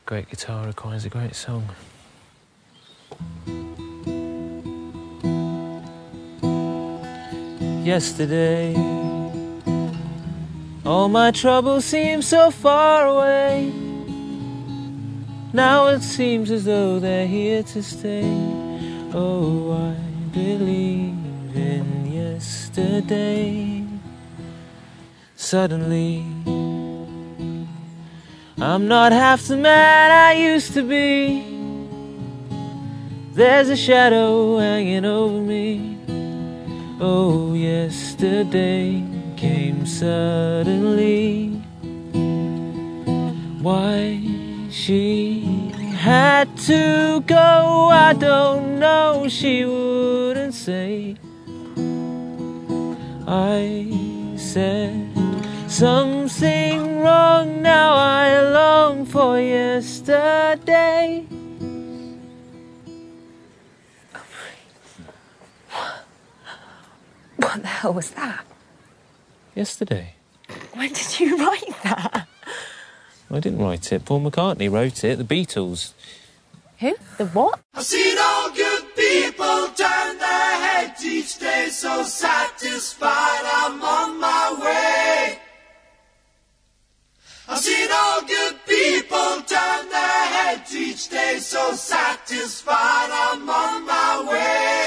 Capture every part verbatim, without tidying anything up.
Great guitar requires a great song. Yesterday, all my troubles seem so far away. Now it seems as though they're here to stay. Oh, I believe in yesterday. Suddenly, I'm not half the man I used to be. There's a shadow hanging over me. Oh, yesterday came suddenly. Why she had to go, I don't know, she wouldn't say. I said something wrong, now I long for yesterday. What the hell was that? Yesterday. When did you write that? I didn't write it. Paul McCartney wrote it. The Beatles. Who? The what? I've seen all good people turn their heads each day, so satisfied I'm on my way. I've seen all good people turn their heads each day, so satisfied I'm on my way.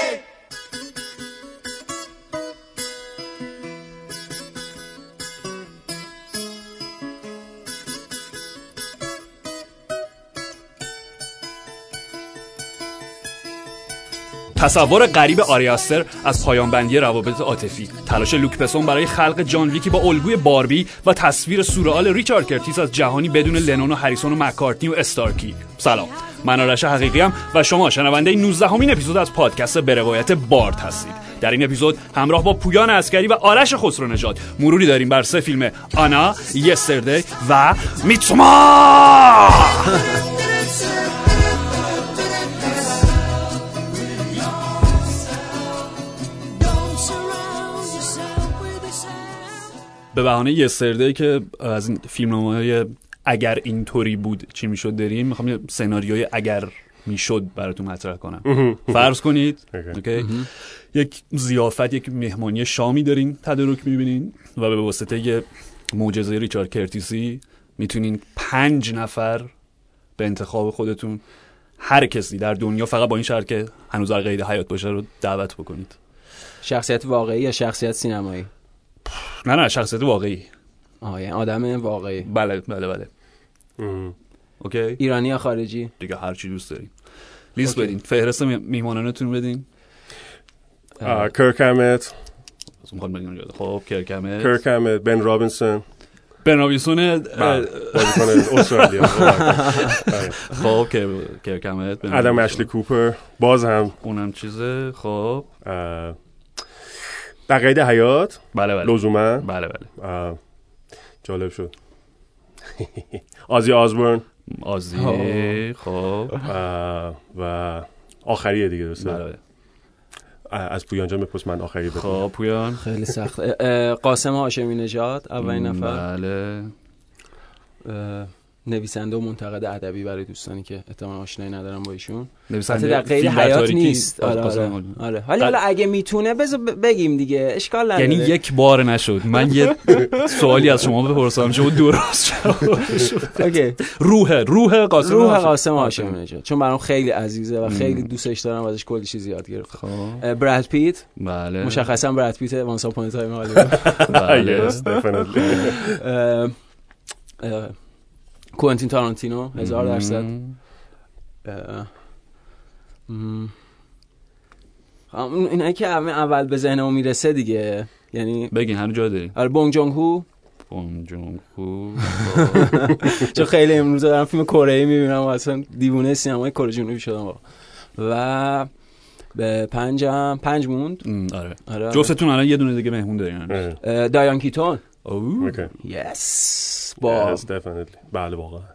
تصور غریب آری آستر از پایان بندی روابط عاطفی، تلاش لوک بسون برای خلق جان ویکی با الگوی باربی و تصویر سورئال ریچارد کرتیس از جهانی بدون لنون و هریسون و مکارتنی و استارکی. سلام، من آرش حقیقی‌ام و شما شنونده نوزدهمین اپیزود از پادکست به روایت بارد هستید. در این اپیزود همراه با پویان عسکری و آرش خسرونژاد مروری داریم بر سه فیلم آنا، یستردی و میتسوما. به بهانه یستردی که از این فیلمنامه‌های اگر اینطوری بود چی میشد داریم، میخوام یه سناریوی اگر میشد براتون مطرح کنم. فرض کنید اوکی یک ضیافت، یک مهمانی شامی دارین تدارک میبینین و به واسطه یه معجزه ریچارد کرتیسی میتونین پنج نفر به انتخاب خودتون هر کسی در دنیا فقط با این شرط که هنوز در قید حیات باشه رو دعوت بکنید. شخصیت واقعی یا شخصیت سینمایی؟ نه نه شخصیت واقعی. آه یعنی آدم واقعی. بله بله بله. اوکی. ایرانی یا خارجی؟ دیگه هر چی دوست دارین. لیست بدین. فهرست میهمانانتون بدین. کرک همت. خب کرک همت. کرک همت. بن رابینسون. بن رابینسون بازیکن استرالیا. خب کرک همت. آدم اشلی کوپر. باز هم اونم چیزه. خب در قید حیات. بله بله. لزوما. بله بله. جالب شد. آزی آزبورن. آزی. خب و آخریه دیگه درسته. بله بله. از پویان جان بپرس من آخری بدم. خب پویان خیلی سخت. قاسم هاشمی نژاد اولین نفر. بله. نویسنده و منتقد ادبی برای دوستانی که احتمالاً آشنایی ندارن با ایشون. نویسنده در قید حیات نیست. آره آره. آره. حالا حالا اگه میتونه بذار بگیم دیگه اشکال نداره. یعنی یک بار نشد. من یه سوالی از شما بپرسم شما درست جواب شد. اوکی. روح روح قاسم روح قاسم هاشمی نژاد چون برام خیلی عزیزه و خیلی دوستش دارم و ازش کلی چیز یاد گرفتم. براد پیت. بله. مشخصا براد پیت وانس اپون تایم هالیوود. بله. دفینیتلی. کوئنتین تارانتینو هزار درصد. اینایی که اول به ذهنم میرسه دیگه، یعنی بگین هنوز جا داری. آره بونگ جونگ هو. بونگ جونگ هو. چون خیلی امروز دارم فیلم کره ای میبینم و اصلا دیوونه سینمای کره جنوبی شدم. و به پنجم پنج موند. آره. آره. جفتتون الان یه دونه دیگه مهمون دارین. دایان کیتون. اوه. یس. با definitely. بله واقعا.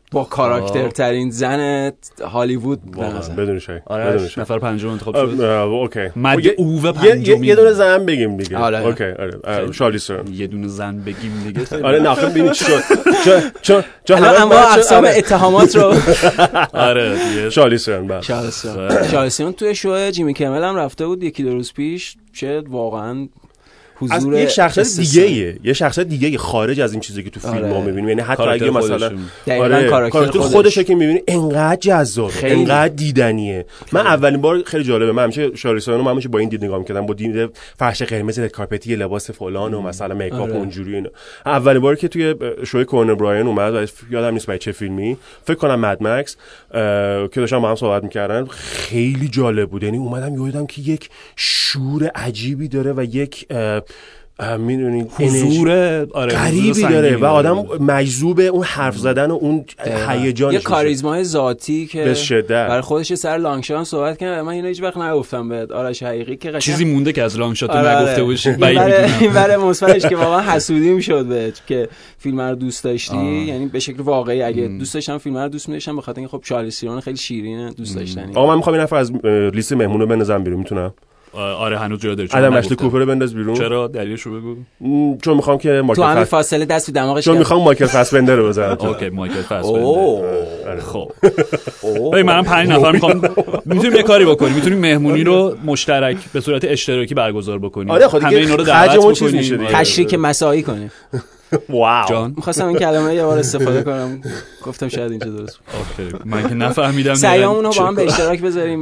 با کاراکتر ترین زن هالیوود به نظر. بدون شک. آره نفر پنجم انتخاب شد. اوکی. مد اوو پنجم. یه دونه زن بگیم دیگه. آره. اوکی. آره. شارلی استرون. یه دونه زن بگیم دیگه. آره نه خب ببین چی شد. چون چون همه اقسام اتهامات رو آره دیگه. شارلی استرون بعد. شارلی استرون. شارلی استرون توی شو جیمی کیمل هم رفته بود یکی دو روز پیش. چه واقعا از یک شخصیت دیگه ایه یه شخصیت دیگه خارج از این چیزی که تو فیلم ها می‌بینیم. یعنی حتی اگه مثلا آره کاراکتر خودشه که می‌بینی انقدر جذابه انقدر دیدنیه. من اولین بار خیلی جالبه من همیشه شارلی استرون رو من همیشه با این دید نگاه می‌کردم با دید فرش قرمز رد کارپتی لباس فلان و مثلا میکاپ و اونجوری اینا. اولین باری که توی شوی کورن براین اومد یادم نیست برای چه فیلمی فکر کنم مد مکس که داشتم با هم صحبت می‌کردن خیلی جالب بود. یعنی اومدم یادم که یک شور عجیبی داره و یک میدونید حضور آره غریبی داره و آدم مجذوب اون حرف زدن و اون هیجانش یه کاریزمای ذاتی که به شدت برای خودش سر لانگشان صحبت کنه. من اینو هیچ وقت نگفتم به آرش حقیقی که قشنگ چیزی مونده که از لانگشات آره نگفته باشی. این برای مثبتش که واقعا حسودیم شد بهت که فیلم رو دوست داشتی. یعنی به شکل واقعی اگه دوست داشتم فیلم رو دوست می‌داشتم به خاطر اینکه خب شارلی استرون خیلی شیرینه دوست داشتنی. آقا من می‌خوام این نفر از لیست مهمونو بنازم بیرون میتونم؟ آره هنوز جا داره. آدم اشلی کوپر رو بنداز بیرون. چرا دلیلشو بگو. چون میخوام که مایکل تو همین فاصله دست تو دماغش چون میخوام مایکل فاسبندر رو بزنم. اوکی مایکل فاسبندر. خب ببین منم پنج نفر میخوام میتونیم یه کاری بکنیم میتونیم مهمونی رو مشترک به صورت اشتراکی برگزار بکنیم. آره خب همه اینا رو دعوت بکنیم تشریک مساعی کنیم. واو جان می‌خواستم این کلمه یه بار استفاده کنم گفتم شاید اینجا درست اوکی من که نفهمیدم سعیامون رو با هم به اشتراک بذاریم.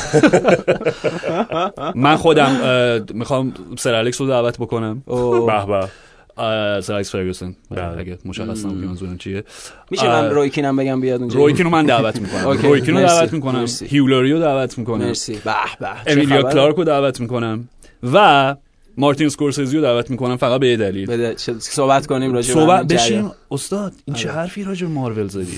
من خودم میخوام سر الکس رو دعوت بکنم. به به سر الکس فرگوسن اگه مشخص نبود که منظورم چیه. میشه من رویکین هم بگم بیاد اونجا. رویکین رو من دعوت میکنم. رویکین رو دعوت میکنم. هیولاری رو دعوت میکنم. مرسی. به به امیلیا کلارک رو دعوت میکنم و مارتین اسکورسیزی رو دعوت میکنم فقط به یه دلیل. بده صحبت کنیم راجع به صحبت بشیم استاد این چه حرفی راجع به مارول زدی؟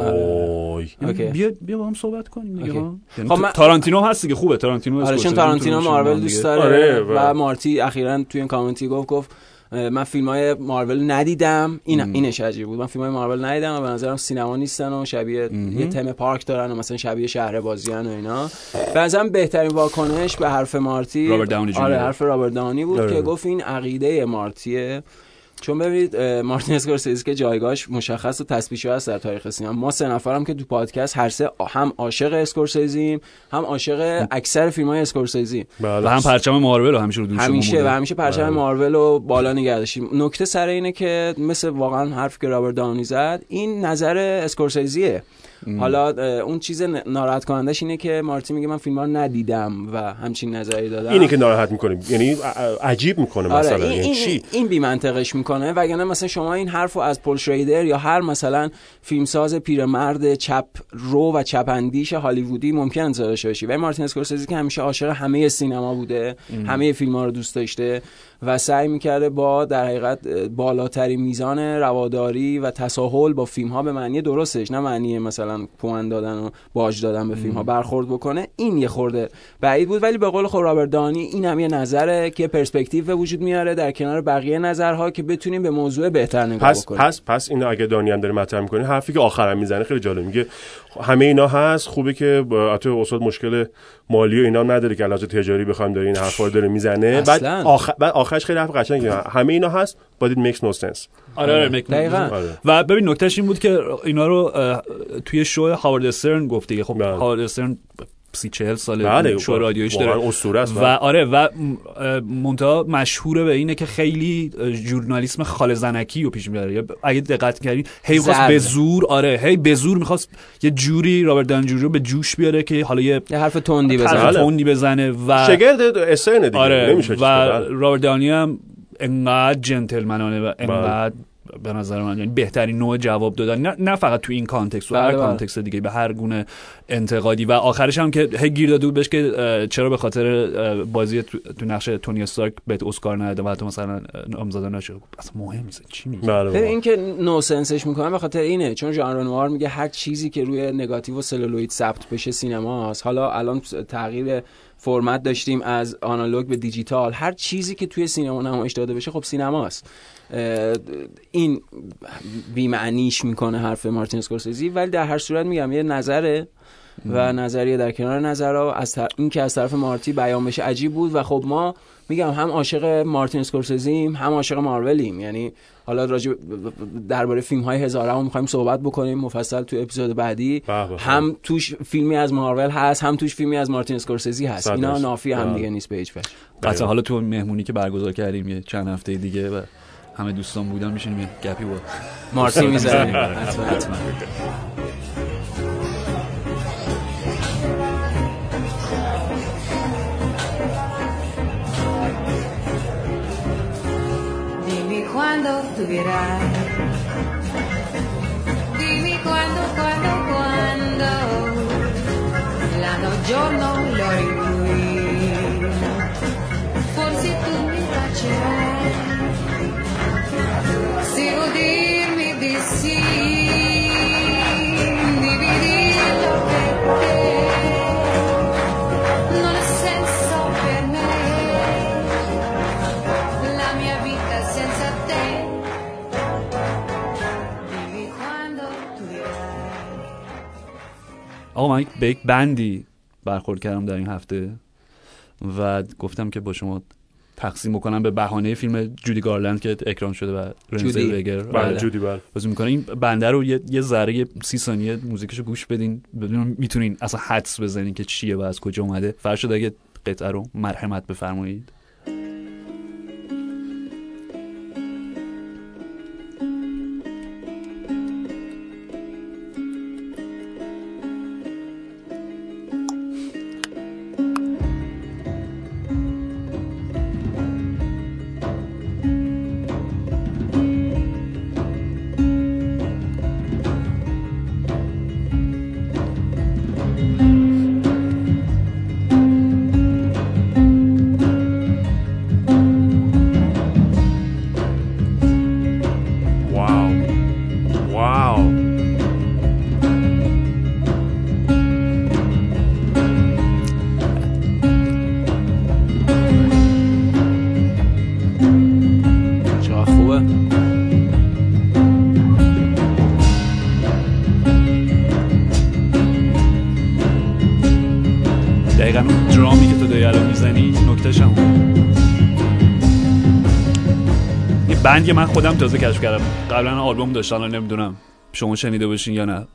وای بیا بیا با هم صحبت کنیم دیگه ها. خب تارانتینو هست دیگه خوبه تارانتینو. آره چون تارانتینو مارول دوست داره و مارتی اخیراً توی این کامنتی گفت گفت من فیلم‌های مارول ندیدم. این ام. اینش عجیب بود. من فیلم‌های مارول ندیدم و به نظرم سینما نیستن و شبیه ام. یه تم پارک دارن و مثلا شبیه شهر بازیان و اینا. به نظرم بهترین واکنش به حرف مارتی رابرت داونی آره حرف رابرت داونی بود داره. که گفت این عقیده مارتیه. چون ببینید مارتین اسکورسیزی که جایگاهش مشخص و تثبیت هست در تاریخ سینما. ما سه نفرم که تو پادکست هر سه هم عاشق اسکورسیزیم هم عاشق اکثر فیلم‌های اسکورسیزی و هم پرچم مارول رو همیشه رو دوشمون همیشه و همیشه پرچم مارول رو بالا نگه داشتیم. نکته سر اینه که مثل واقعا حرفی که رابرت داونی زد این نظر اسکورسیزیه. حالا اون چیز ناراحت کنندش اینه که مارتی میگه من فیلم‌ها رو ندیدم و همچین نظری دادم. اینی که ناراحت میکنه یعنی عجیب میکنه مثلا. آره یعنی این چی این بی منطقش میکنه وگرنه مثلا شما این حرفو از پل شریدر یا هر مثلا فیلمساز پیرمرد چپ رو و چپ اندیش هالیوودی ممکن انتظار داشته باشی. ولی مارتین اسکورسیزی که همیشه عاشق همه سینما بوده ام. همه فیلم‌ها رو دوست داشته و سعی میکرده با در حقیقت بالاترین میزان رواداری و تساهل با فیلم‌ها به معنی درستش نه معنی مثلا پوان دادن و باج دادن به فیلم‌ها برخورد بکنه. این یه خورده بعید بود ولی به قول خود رابرت دانی این هم یه نظره که پرسپکتیو به وجود میاره در کنار بقیه نظرها که بتونیم به موضوع بهتر نگاه پس بکنیم. پس پس اینو اگه دانی هم داره مطرح می‌کنه حرفی که آخرام میزنه خیلی جالب میگه همه اینا هست خوبه که البته استاد مشکل مالی و اینا نداره که علاوه تجاری بخوام داره این حرفا رو داره میزنه بعد آخر بعد آخرش خیلی حرف قشنگه همه اینا هست but it makes no sense. آره آره دقیقاً. و ببین نکتهش این بود که اینا رو توی شو هاوارد استرن گفت دیگه. خب هاوارد استرن سی چهل ساله شو رادیویش داره اسطوره است و آره و منتها مشهوره به اینه که خیلی ژورنالیسم خال زنکی رو پیش میبره. اگه دقت کردین هی خواست به زور آره هی به زور میخواست یه جوری رابرت داونی رو به جوش بیاره که حالا یه حرف تندی بزنه حرف تندی بزنه و شگرد استرن دیگه آره نمیشه و رابرت داونی هم انقدر جنتلمنانه و انقدر به نظر من یعنی بهترین نوع جواب دادن نه, نه فقط تو این کانتکست و هر کانتکست دیگه به هر گونه انتقادی و آخرش هم که هی گیر داده بود بهش که چرا به خاطر بازی تو, تو نقش تونی استارک بهت اسکار نداده و حتی مثلا نامزد نشد. اصلا مهم نیست چی میگه. ببین این که نو سنسش میکنن به خاطر اینه چون ژان رنوار میگه هر چیزی که روی نگاتیو و سلولوئید ثبت بشه سینماست. حالا الان تغییر فرمت داشتیم از آنالوگ به دیجیتال، هر چیزی که توی سینما نمایش داده بشه خب سینماست. این بی‌معنیش میکنه حرف مارتین اسکورسیزی، ولی در هر صورت میگم یه نظره و نظریه در کنار نظرها از تر... این که از طرف مارتی بیان بشه عجیب بود. و خب ما میگم هم عاشق مارتین اسکورسیزیم هم عاشق مارولیم، یعنی حالا راجع درباره فیلم های هزاره هم میخوایم صحبت بکنیم مفصل تو اپیزود بعدی. هم توش فیلمی از مارول هست هم توش فیلمی از مارتین اسکورسیزی هست، اینا نافی هم دیگه نیست به هیچ وجه. قطعا حالا تو مهمونی که برگزار کردیم یه چند هفته دیگه و همه دوستان بودن میشینیم گپی با مارتی میذاریم حتما حتما. Quando tu verrai, dimmi quando, quando, quando, l'anno giorno l'ora in cui forse tu mi bacerai, se vuoi dirmi di sì, devi dirlo per te, non ha senso per me, la mia vita senza te. آقا من به یک بندی برخورد کردم در این هفته و گفتم که با شما تقسیم بکنم به بهانه فیلم جودی گارلند که اکران شده و رنزل وگر. بله جودی بله بازی میکنه. این بنده رو یه, یه ذره سی ثانیه موزیکشو گوش بدین بدون میتونین اصلا حدس بزنین که چیه و از کجا اومده. فرشاد اگه قطعه رو مرحمت بفرمایید. بندی من خودم تازه کشف کردم، قبلا آلبوم داشتن نمیدونم شما شنیده باشین یا نه.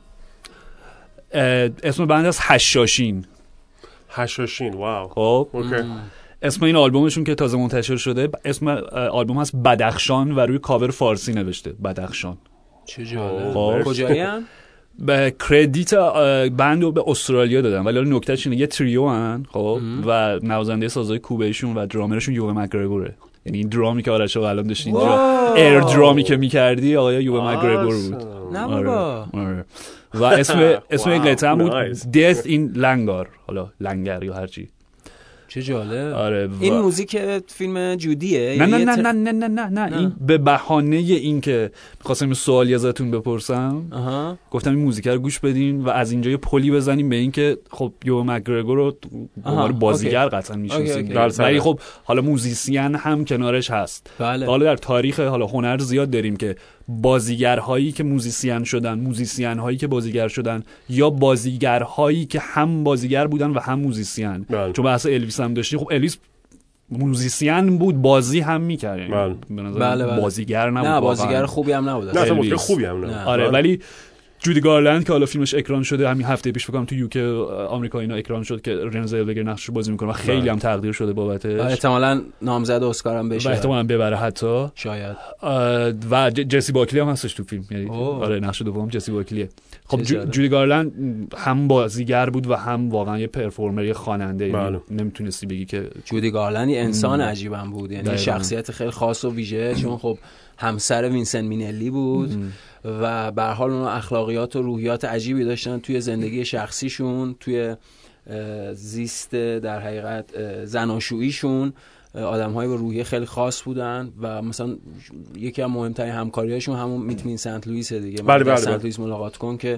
اسم بند از هشاشین. هشاشین واو. خب اسم این آلبومشون که تازه منتشر شده اسم آلبوم هست بدخشان و روی کاور فارسی نوشته بدخشان. چه جالب. کجایین؟ به کردیت بندو به استرالیا دادن ولی نکتهش اینه یه تریو هن خب و نوازنده سازهای کوبهشون و درامرشون یوه مکگرگوره. یعنی این درامی که آرش آقا الان داشتی اینجا ایر درامی که میکردی آقای یوه مکگرگور بود. نه بابا. و اسم اسم این قطعه بود Death in Langar، حالا لنگر یا هرچی. چه جالب. آره این موزیک فیلم جودیه؟ نه نه نه نه نه نه نه نه این به بهانه این که می‌خواستم سوالی ازتون بپرسم آها. گفتم این موزیک رو گوش بدین و از اینجا یه پلی بزنیم به این که خب یو مکگرگور رو به عنوان بازیگر قطعا میشناسید ولی خب حالا موزیسین هم کنارش هست. بله. حالا در تاریخ حالا هنر زیاد داریم که بازیگرهایی که موزیسین شدن، موزیسین هایی که بازیگر شدن یا بازیگرهایی که هم بازیگر بودن و هم موزیسین. بله. چون بحث الویس هم داشتیم، خب الویس موزیسین بود بازی هم می‌کرد. بله. به نظر بله بله. بازیگر نبود. نه بازیگر خوبی هم نبود. نه اصلا بازیگر خوبی هم نبود. آره ولی جودی گارلند که حالا فیلمش اکران شده همین هفته پیش فکر کنم تو یوکی آمریکا اینا اکران شد که رنزل وگر نقشش بازی میکنه و خیلی هم تقدیر شده بابتش. احتمالاً نامزد اسکار هم بشه. و احتمالاً ببره حتی. شاید. و جسی باکلی هم هستش تو فیلم. یعنی آره نقش دوم جسی باکلیه. خب جودی گارلند هم بازیگر بود و هم واقعا یه پرفورمر، یه خواننده. بله. نمیتونستی بگی که جودی گارلند یه انسان عجیبم بود. یعنی شخصیت خیلی خاص و ویژه چون خب همسر وینسنت مینلی بود ام. و به هر حال اون اخلاقیات و روحیات عجیبی داشتن توی زندگی شخصیشون، توی زیست در حقیقت زناشوییشون. آدم‌های با روحیه خیلی خاص بودن و مثلا یکی از مهمترین همکاریاشون همون میت می سنت لوئیس دیگه. بله بله سنت لوئیس ملاقات کن که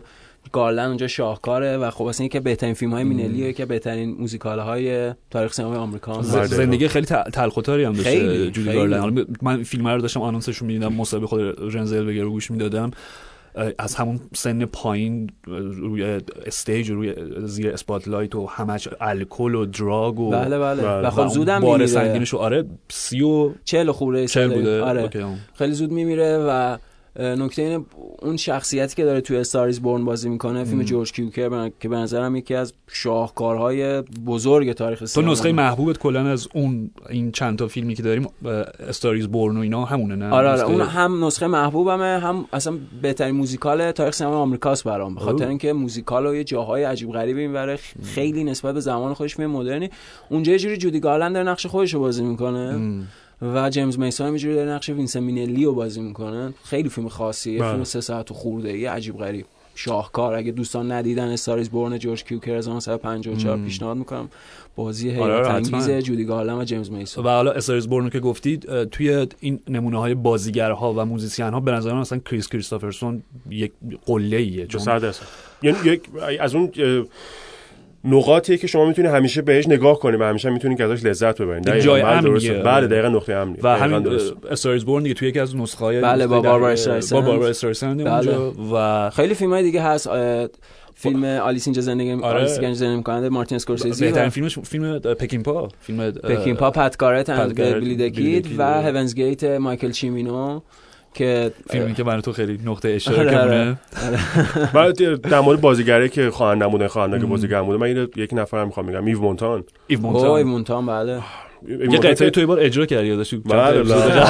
گارلند اونجا شاهکاره و خب اصلا یکی بهترین فیلم‌های مینلیه که بهترین موزیکال‌های تاریخ سینما آمریکا. زندگی خیلی تلخ و تری هم داشته جودی گارلند. من فیلم رو داشتم آنونسش رو می‌دیدم، مصاحبه خود رنزل وگر رو گوش می‌دادم. از همون سن پایین روی استیج روی زیر اسپاتلایت و همش الکل و دراگ و بله بله و خب زودم بار میمیره. سنگینش آره سی و چهل خورده چهل بوده. آره خیلی زود میمیره و نکته اینه اون شخصیتی که داره توی استاریز بورن بازی میکنه فیلم جورج کیوکر بنا... که به نظرم یکی از شاهکارهای بزرگ تاریخ سینما. تو نسخه محبوبت کلا از اون این چند تا فیلمی که داریم استاریز بورن و اینا همونه نه؟ آره آره اون هم نسخه محبوبمه هم اصلا بهترین موزیکال تاریخ سینما آمریکاست برام، به خاطر اینکه موزیکال و یه جاهای عجیب غریبی میبره، خیلی نسبت به زمان خودش فیلم مدرنی. اونجا یه جوری جودی گارلند داره نقش خودش رو بازی میکنه ام. و جیمز میسون اینجوری داره نقش وینسنت مینلی رو بازی میکنه. خیلی فیلم خاصیه، فیلم سه ساعت و خورده ای عجیب غریب شاهکار. اگه دوستان ندیدن استاریز بورن جورج کیوکر از نوزده پنجاه و چهار پیشنهاد میکنم. بازی حیرت انگیز جودی گارلند و جیمز میسون. و حالا استاریز بورن که گفتید توی این نمونه های بازیگرها و موزیسین ها به نظر من مثلا کریس کریستوفرسون یک قله‌ایه، چون یعنی یک از اون نقاطیه که شما میتونید همیشه بهش نگاه کنید و همیشه میتونید ازش لذت ببرید. جای امنیه. بله دقیقاً نقطه امنیه. و همین استاریز بورن دیگه توی یکی از نسخه‌های بله با باربارا استرایسند با باربارا استرایسند اونجا و خیلی فیلم‌های دیگه هست. فیلم آلیس اینجا زندگی آره. آلیس اینجا زندگی می‌کنه مارتین اسکورسیزی. بهترین فیلمش فیلم پکینپا، فیلم پکینپا پت کارت اند بیلی دکید و هیونز گیت مایکل چیمینو که فیلمی که برای تو خیلی نقطه اشتراکمونه. بعد در مورد بازیگری که خواننده نمونه خواننده که بازیگر بوده، من اینو یک نفرم میخوام بگم، ایو مونتان. ایو مونتان ایو مونتان بله. یه قطعه تو یه بار اجرا کردی یادش بله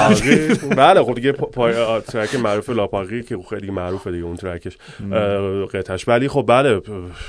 بله خب دیگه پای ترک معروف لاپاقی که خیلی معروفه دیگه اون ترکش قطعش، ولی خب بله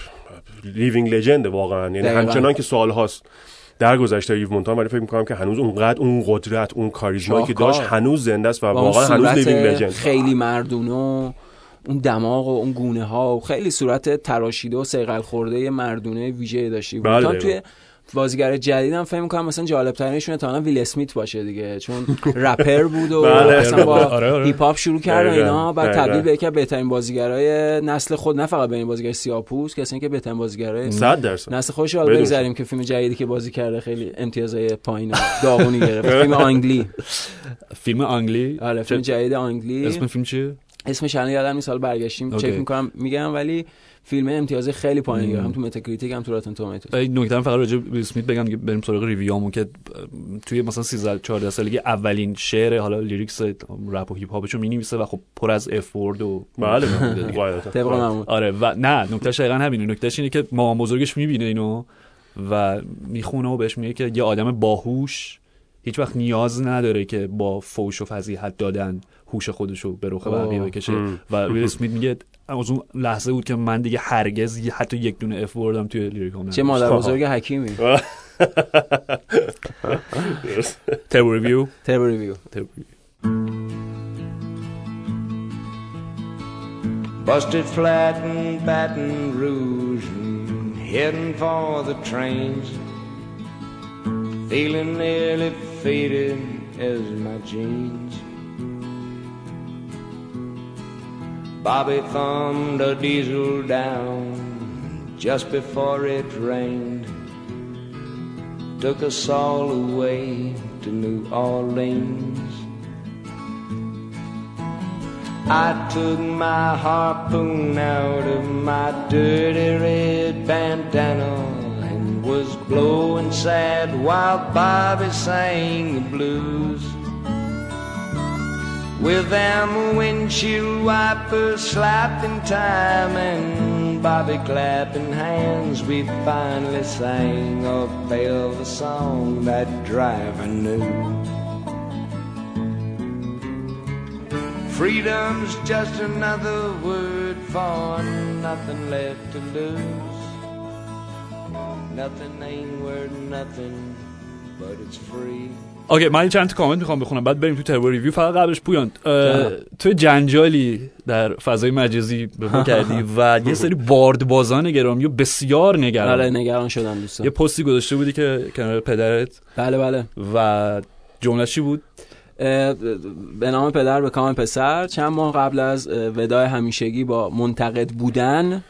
لیوینگ لژند واقعا، یعنی همچنان که سوال هاست در گذشته ایو مونتان، ولی فکر می‌کنم که هنوز اونقدر اون قدرت اون کاریزمایی که داشت هنوز زنده است و واقعا هنوز لیوینگ لژند. خیلی مردونه و اون دماغ و اون گونه ها و خیلی صورت تراشیده و صیقل خورده مردونه ویژه‌ای داشتی. مونتان توی بازیگر جدیدم فکر می‌کنم مثلا جالب ترینشون تا ویل اسمیت باشه دیگه، چون رپر بود و مثلا با هیپ هاپ شروع کرد و اینا، بعد تبدیل به یکی از بهترین بازیگرای نسل خود، نه فقط بین بازیگر سیاه‌پوست که اصلا که بهترین بازیگرای صد درصد نسل خودش رو بگذاریم که فیلم جدیدی که بازی کرده خیلی امتیازهای پایین داغونی گرفت. فیلم آنگلی. فیلم آنگلی؟ آره فیلم جدید آنگلی. اسم فیلم چیه؟ اسمش الان یادم نیست، حالا برگشتیم چک می‌کنم میگم، ولی فیلم امتیاز خیلی پایینی گرفت، هم تو متاکریتیک هم تو راتن تومیتوز. این نکته فقط راجع به اسمیت بگم که بریم سراغ ریویوامون که توی مثلا سیزده چهارده سالگی اولین شعر حالا لیریکس رپ و هیپ هاپشو می‌نویسه و خب پر از اف ورد و بله طبق معمول. آره و نه نکتهش دقیقاً همینه، نکتهش اینه که مامان بزرگش می‌بینه اینو و میخونه و بهش میگه که یه آدم باهوش هیچ وقت نیاز نداره که با فوش و فضیحت دادن هوش خودشو به رخ بقیه بکشه. و ویل اسمیت میگه از اون لحظه بود که من دیگه هرگز حتی یک دونه اف وردم توی لیریکام. چه مادر بزرگ حکیمی. تربو ریویو تربو ریویو Busted flat in Baton Rouge and heading for the trains, feeling nearly faded as my jeans. Bobby thumbed a diesel down just before it rained, took us all away to New Orleans. I took my harpoon out of my dirty red bandana and was blowing sad while Bobby sang the blues. With them windshield wipers slapping time and Bobby clapping hands, we finally sang a Belva song that driver knew. Freedom's just another word for nothing left to lose. Nothing ain't worth nothing but it's free. اوکی من چند تا کامنت میخوام بخونم بعد بریم تو تربو ریویو. فقط قبلش پویان تو جنجالی در فضای مجازی به کردی و یه سری باردبازان گرامی و بسیار نگران بله نگران شدن دوستان. یه پستی گذاشته بودی که کنار پدرت. بله بله. و جمله چی بود؟ به نام پدر به کام پسر. چند ماه قبل از وداع همیشگی با منتقد بودن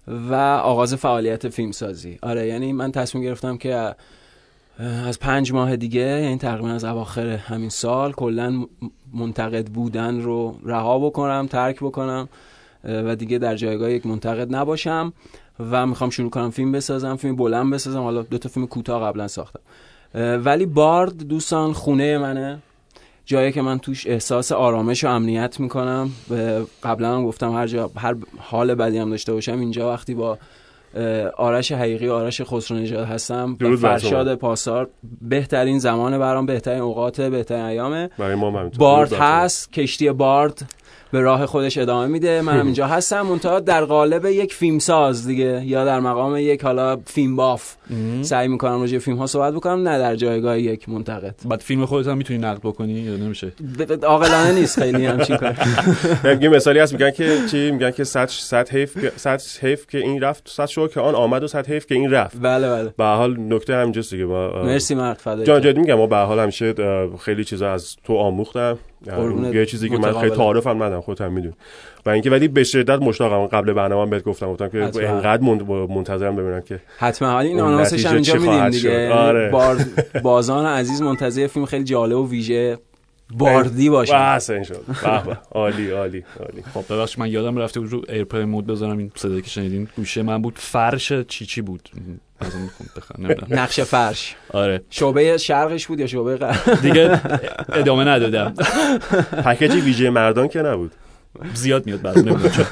و آغاز فعالیت فیلمسازی. آره یعنی من تصمیم گرفتم که از پنج ماه دیگه، یعنی تقریبا از اواخر همین سال، کلا منتقد بودن رو رها بکنم، ترک بکنم و دیگه در جایگاه یک منتقد نباشم و میخوام شروع کنم فیلم بسازم، فیلم بلند بسازم. حالا دو تا فیلم کوتاه قبلا ساختم، ولی بارد دوستان خونه منه، جایی که من توش احساس آرامش و امنیت میکنم. قبلا هم گفتم هر جا هر حال بدی هم داشته باشم، اینجا وقتی با آرش حقیقی، آرش خسرونژاد هستم، فرشاد پاسار، بهترین زمان برام، بهترین اوقات، بهترین ایامه. بارد هست، کشتی بارد به راه خودش ادامه میده، منم اینجا هستم، منتها در قالب یک فیلمساز دیگه، یا در مقام یک حالا فیلم باف سعی میکنم راجع به فیلم ها صحبت بکنم، نه در جایگاه یک منتقد. بعد فیلم خودت هم میتونی نقد بکنی یا نمیشه؟ عاقلانه نیست خیلی همچین کار. یه مثالی هست میگن که چی میگن که صد صد حیف صد حیف که این رفت، صد شو که آن آمد و صد حیف که این رفت. بله بله. به هر حال نکته همینجاست دیگه. ما مرسی مرد فدای جان جدی میگم، ما به هر حال همیشه خیلی چیزا از تو آموختم، یه چیزی که من خیلی تعارفم ندارم، خودت هم میدونی. و اینکه ولی به شدت مشتاقم. قبل برنامه بهت گفتم گفتم که اینقدر منتظرم ببینم که حتما این آنونسش هم اینجا میدیم دیگه. آره. بار بازان عزیز منتظر فیلم خیلی جالب و ویژه باردی باشه. بس ان شاء الله. عالی عالی عالی. خب ببخشید من یادم رفته بود رو ایرپلین مود بذارم. این صدایی که شنیدین گوشه من بود، فرش چی چی بود از اون بخوام نقش فرش. آره. شعبه شرقش بود یا شعبه غرب؟ دیگه ادامه ندادم. پکیج ویژه مردان که نبود. زیاد میاد بعد نمیدونم چرا.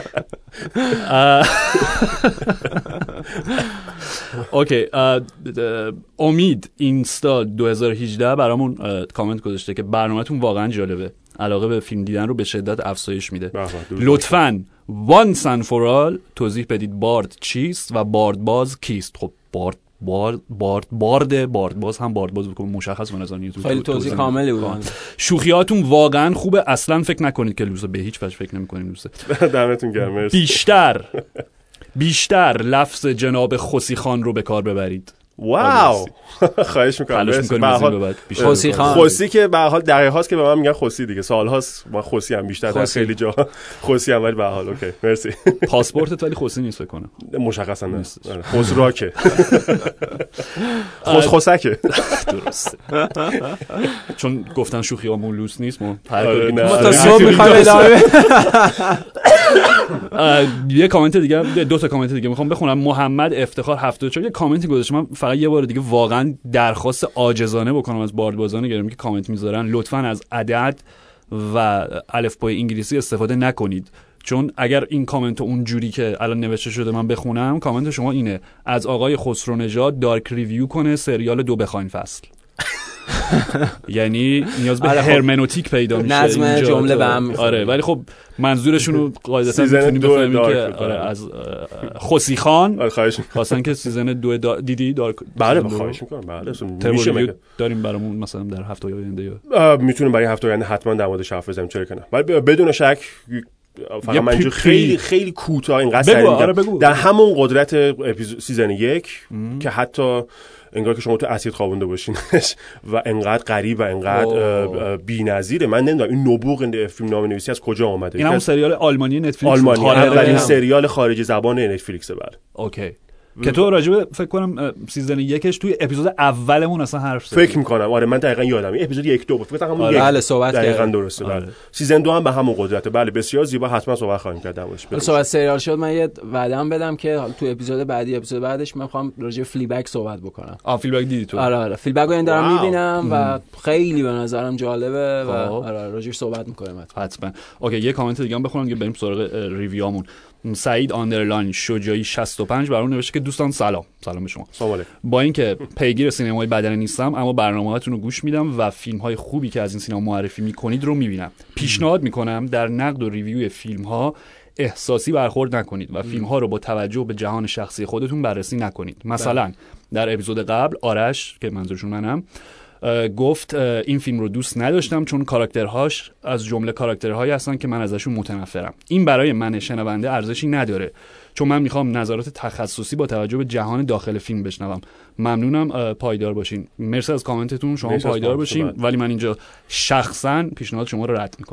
اوکی. امید اینستا دو هزار و هجده برامون کامنت گذاشته که برنامه‌تون واقعا جالبه، علاقه به فیلم دیدن رو به شدت افزایش میده. لطفاً once and for all توضیح بدید بارد چیست و باردباز کیست. خب بارد بارد بارد بارد باردباز هم باردباز بکنم مشخص به نظر میاد. خیلی توضیح کاملی بود. شوخیاتون واقعا خوبه، اصلا فکر نکنید که لوزه، به هیچ وجه فکر نمی‌کنیم لوزه. دمتون گرم. مرسی. بیشتر بیشتر لفظ جناب خوسی خان رو به کار ببرید. واو. خواهش می‌کنم. به حال خوسی خان، خوسی که به حال دقیقاً هاست که به من میگن خوسی دیگه، سال هاست ما خوسی هم بیشتر در خیلی جا خوسی هم، ولی به حال اوکی مرسی. پاسپورتت ولی خوسی نیست فکر کنم. مشخصا نیست. خسراکه. خوس خوسکه. درسته. چون گفتن شوخیامون لوس نیست، ما ما تا صبح می‌خوایم ادامه. یه کامنت دیگه، دو تا کامنت دیگه میخوام بخونم. محمد افتخار هفتاد و چهار یه کامنتی گذاشته، من فقط یه بار دیگه واقعا درخواست عاجزانه بکنم از باردبازان گرامی که کامنت میذارن، لطفاً از عدد و الفبای انگلیسی استفاده نکنید، چون اگر این کامنت اون جوری که الان نوشته شده من بخونم، کامنت شما اینه: از آقای خسرونژاد دارک ریویو کنه سریال دو بخواین فصل. یعنی نیاز به هرمنوتیک پیدا میشه، نظم جمله به هم میخوره. آره ولی خب منظورشون رو قاعدتا میتونی بفهمی که آره از خوسی خان خواستن که سیزن دو دا دیدی دارک. بله خواهش میکنم. بله میشه مگه داریم برامون مثلا در هفته آینده یا میتونیم برای هفته آینده حتما در موردش حرف بزنیم، چرا که نه. ولی بدون شک فقط من اینجا خیلی خیلی کوتاه اینقدر سریع میگم در همون قدرت اپیزود سیزن یک که حتی انگار که شما تو اسید خوابونده باشینش و انقدر غریب و انقدر بی‌نظیره. من نمیدونم این نبوغ این فیلم نام نویسی از کجا اومده. این همون سریال آلمانی نتفلیکس، آلمانی اولین سریال خارج زبان نتفلیکس. بعد اوکی که تو راجبه فکر کنم سیزن یکش توی اپیزود اولمون اصلا حرف زدی. فکر می‌کنم آره من دقیقاً یادم اپیزود یک دو بود فکر کنم همون یک. بله صحبت کردیم دقیقاً درسته. بله سیزن دو هم به همون قدرته. بله بسیار زیبا، حتما صحبت خواهیم کرد درش. صحبت سریال شد، من یه وعده‌ام بدم که تو اپیزود بعدی اپیزود بعدش من می‌خوام راجع فلیبک صحبت بکنم. آ فلیبک دیدی تو؟ آره آره فلیبک رو این دارم می‌بینم و خیلی به نظرم جالبه و آره راجعش صحبت می‌کنیم حتما. اوکی یه کامنت دیگه هم بخونم که بریم سراغ ریویومون. سعید آندرلاین شجاعی شصت و پنج برام نوشته که دوستان سلام. سلام به شما. سلام علیکم. با اینکه پیگیر سینمای بدنه نیستم اما برنامه‌هاتون رو گوش میدم و فیلم‌های خوبی که از این سینما معرفی می‌کنید رو می‌بینم. پیشنهاد می‌کنم در نقد و ریویوی فیلم‌ها احساسی برخورد نکنید و فیلم‌ها رو با توجه به جهان شخصی خودتون بررسی نکنید. مثلا در اپیزود قبل آرش که منظورشون منم گفت این فیلم رو دوست نداشتم چون کاراکترهاش از جمله کاراکترهایی هستن که من ازشون متنفرم. این برای من شنونده ارزشی نداره چون من میخوام نظرات تخصصی با توجه به جهان داخل فیلم بشنوم. ممنونم، پایدار باشین. مرسی از کامنتتون، شما پایدار باشین. ولی من اینجا شخصا پیشنهاد شما رو رد میکنم.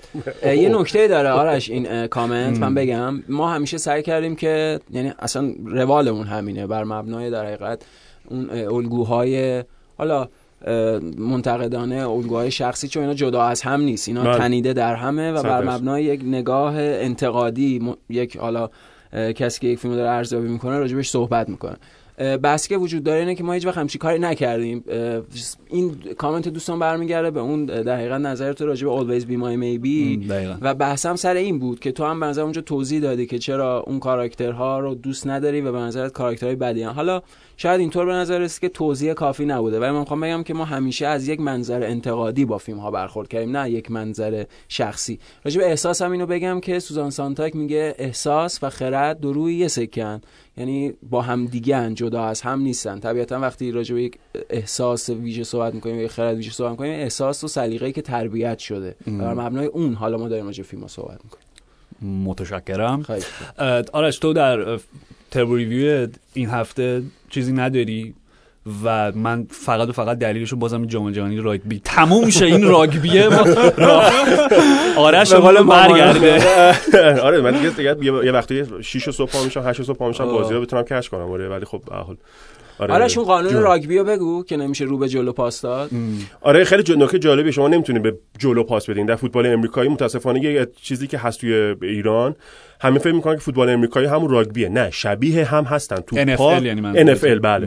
یه نکته داره آرش این کامنت من بگم، ما همیشه سعی کردیم که یعنی اصلا روالمون همینه، بر مبنای در حقیقت اون الگوهای حالا منتقدانه، الگوهای شخصی، چون اینا جدا از هم نیست، اینا من. تنیده در همه و بر مبنای یک نگاه انتقادی م... یک حالا کسی که یک فیلم داره ارزیابی میکنه راجبش صحبت میکنه. بحثی که وجود داره اینه که ما هیچ وقت همچین کاری نکردیم. این کامنت دوستان برمیگرده به اون دقیقاً نظرت راجع به Always Be My Maybe و بحثم سر این بود که تو هم به نظر اونجا توضیح دادی که چرا اون کاراکترها رو دوست نداری و به نظرت کاراکترهای بدی هن. حالا شاید اینطور به نظر رسید که توضیح کافی نبوده، ولی من میخوام بگم که ما همیشه از یک منظر انتقادی با فیلم ها برخورد کردیم، نه یک منظر شخصی. راجع به احساس هم اینو بگم که سوزان سانتاک میگه احساس و خرد دو روی یه سکن، یعنی با هم دیگه جدا از هم نیستن. طبیعتا وقتی راجع به یک احساس ویژه صحبت می‌کنیم یا خرد ویژه صحبت می‌کنیم، احساس و سلیقه‌ای که تربیت شده و بر مبنای اون حالا ما داریم راجع به فیلم‌ها صحبت می‌کنیم. متشکرم. آرش تو در تربو ریویو این هفته چیزی نداری و من فقط و فقط دلیلشو بازم جام جهانی راگبی تموم شه، این راگبیه آرش حالا برگرده. آره من دیگه دیگه یه وقتی شش صبح پا میشم هشت صبح پا میشم بازی‌ها بتونم کش کنم. آره ولی خب به هر حال آره آره اون قانون راگبی رو بگو که نمیشه رو به جلو پاس داد. آره خیلی نکته جالبی، شما نمیتونید به جلو پاس بدین در فوتبال امریکایی. متاسفانه یه چیزی که هست توی ایران، همه فکر میکنن که فوتبال امریکایی همون راگبیه. نه، شبیه هم هستن. توپا ان اف ال بله،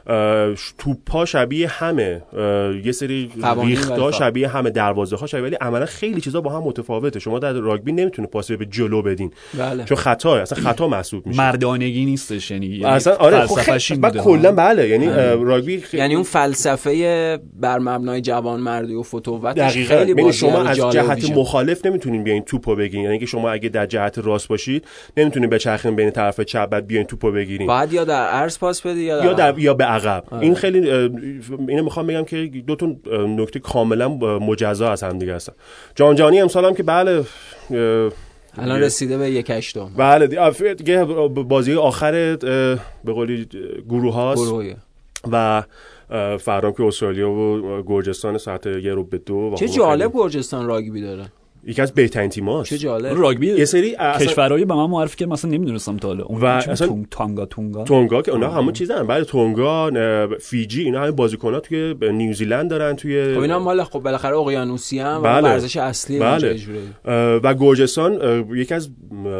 توپا شبیه همه، یه سری ریختا شبیه همه، دروازه ها شبیه، ولی عملا خیلی چیزا با هم متفاوته. شما در راگبی نمیتونه پاس به جلو بدین بله. چون خطا اصلا خطا محسوب میشه، مردانگی نیستش یعنی اصلا. آره فلسفه‌اش این بوده کلا بله، یعنی راگبی خ... یعنی اون فلسفه بر مبنای جوانمردی و فتوتش خیلی بازی شما از جهت مخالف نمیتونین بیاین توپو بگین، یعنی که شما اگه در جهت راست باشید نمیتونین بچرخین بین طرف چپ بعد بیاین توپو بگیرین، بعد یا در عرض پاس بدی یا یا در یا به عقب. این خیلی اینو میخوام بگم که دو تا نکته کاملا مجزا از هم دیگه هستن. جام جهانی امسال هم که بله الان رسیده به یک هشتم بله دیگه بازی آخر به قولی گروه هاست و فردا که استرالیا و گرجستان ساعت یه رو به دو. چه جالب گرجستان راگبی داره، یکی از بهترین تیم‌هاست. چه جالب راگبی یه سری کشورهای به من معرفی که مثلا نمیدونستم تا حالا اون اصلا تونگا تونگا تونگا که اونا همون چیزن. بعد تونگا، فیجی، اینا همه بازیکن‌ها توی نیوزیلند دارن توی خب اینا مال خب بالاخره اقیانوسی هم بله. ورزش اصلی بله. و گرجستان یکی از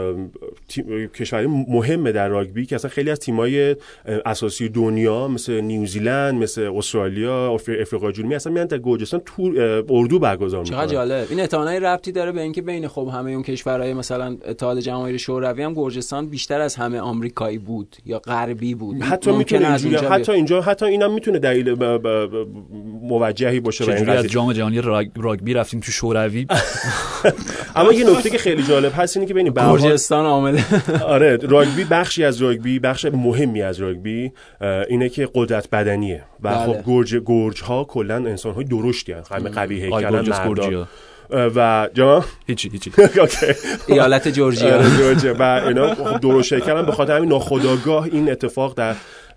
کشورهای مهمه در راگبی که اصلا خیلی از تیم‌های اساسی دنیا مثل نیوزیلند، مثل استرالیا، آفریقای جنوبی اصلا میان در گرجستان تور اردو برگزار می‌کنن. چقدر جالب. این احتمالاً ربطی داره به اینکه بین خب همه اون کشورهای مثلا اتحاد جماهیر شوروی هم گرجستان بیشتر از همه آمریکایی بود یا غربی بود. حتی میتونه از اینجا حتی اینجا حتی اینم میتونه دلیل ب... ب... ب... موجهی باشه برای این قضیه. از جام جهانی راگ... راگبی رفتیم تو شوروی. اما یه نکته که خیلی جالب هست اینه که ببین گرجستان عامل آره راگبی بخشی از راگبی، بخش مهمی از راگبی اینه که قدرت بدنیه و بله. خب گرج گرج‌ها کلا انسان‌های درشتی هستن، همه قوی هیکلن، مردا و جا هیچی هیچی اوکی ایالت جورجیا جورجیا و اینا درشت کردن. به خاطر همین ناخودآگاه این اتفاق در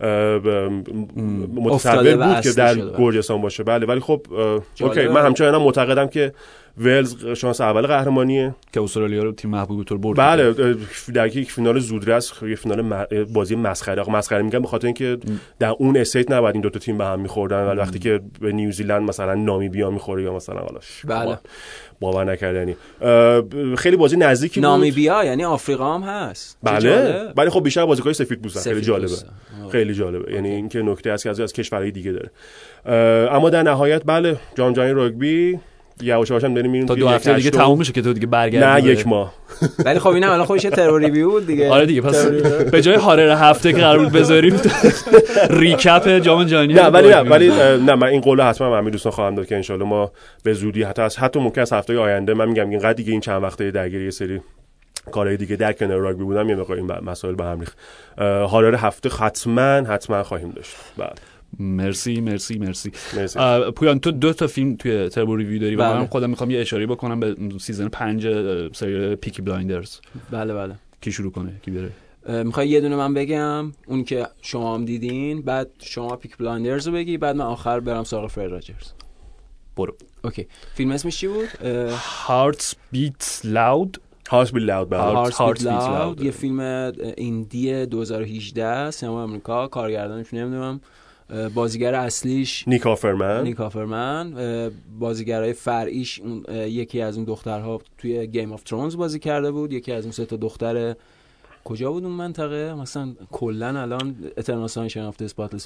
متصور بود که در گرجستان باشه. بله ولی خب اوکی من همچنان معتقدم که ولز شانس اول قهرمانیه که استرالیا رو تیم محبوب طور برد. بله در یک فینال زودرس، یک فینال بازی مسخره، مسخره میگم به خاطر اینکه در اون استیت نباید این دو تا تیم به هم می‌خوردن، ولی وقتی که به نیوزیلند مثلا نامیبیا می‌خوره یا مثلا حالا بله باور نکردنی خیلی بازی نزدیکی بود. نامیبیا یعنی آفریقا هم هست. بله ولی خب بیشتر بازیکن‌های سفید پوستن. خیلی جالبه خیلی جالبه، یعنی اینکه نکته است که از از کشورهای دیگه داره. اما در نهایت بله جام جهانی راگبی یواش یواش هم داریم میریم تا دو هفته دیگه تموم میشه که تو دیگه برگردی. نه یک ماه. ولی خب اینا الان خودش ترور ریویو بود دیگه. آره دیگه پس به جای هارر هفته که قرار بود بذاریم ریکپ جام جهانی. نه ولی ولی نه من این قولو حتما همین دوستان خواهم داد که ان شاءالله ما به زودی حتی از حتی ممکن است هفته آینده، من میگم اینقدر دیگه این چند وقته درگیری سری کارهای دیگه در کنار راگبی بودم یه مقدار این مسائل به هم ریخت. هارر هفته حتما حتما خواهیم داشت. بعد مرسی مرسی مرسی, مرسی. پویان تو دو تا فیلم توی تربو ریویو داری بله. و من خودم میخوام یه اشاره بکنم به سیزن پنج سریال پیکی بلایندرز. بله بله کی شروع کنه کی بره؟ میخوای یه دونه من بگم اون که شما هم دیدین، بعد شما پیکی بلایندرز رو بگی، بعد من آخر برم سراغ فر راجرز. برو. اوکی. فیلم اسمش چی بود؟ Hearts Beat Loud. Hearts Beat Loud. Hearts Beat Loud. یه فیلم ایندی دو هزار و هجده سینما آمریکا. کارگردانش نمیدونم. بازیگر اصلیش نیک آفرمن. نیک آفرمن. بازیگرای فرعیش اون یکی از اون دخترها توی گیم آف ترونز بازی کرده بود. یکی از اون سه تا دختر کجا بود اون منطقه؟ مثلا کلا الان اترنال سانشاین اف دی اسپاتلس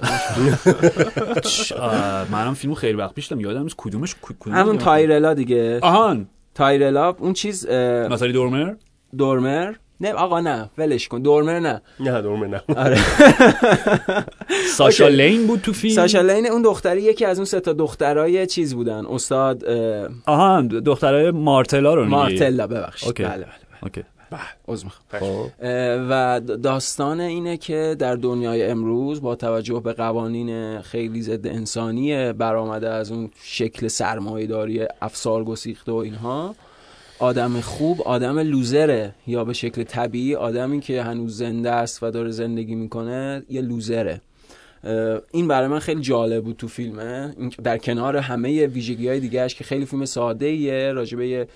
منم فیلمو خیلی وقت پیش دیدم، یادم نیست کدومش کدوم. همون تایرلا دیگه. آهان تایرلا اون چیز ناتالی دورمر. دورمر نه آقا نه ولش کن. دورمر نه نه دورمر نه. آره. ساشا لین بود تو فیلم. ساشا لین اون دختری یکی از اون سه تا دخترای چیز بودن. استاد آهان دخترای مارتلا رو میگی. مارتلا ببخشید. بله بله اوکی. عذر میخوام. و داستان اینه که در دنیای امروز با توجه به قوانین خیلی ضد انسانی برآمده از اون شکل سرمایه‌داری افسار گسیخته و اینها، آدم خوب آدم لوزره، یا به شکل طبیعی آدمی که هنوز زنده است و داره زندگی میکنه یه لوزره. این برای من خیلی جالب بود تو فیلمه، در کنار همه ویژگی‌های دیگه‌اش که خیلی فیلم ساده‌ایه راجبه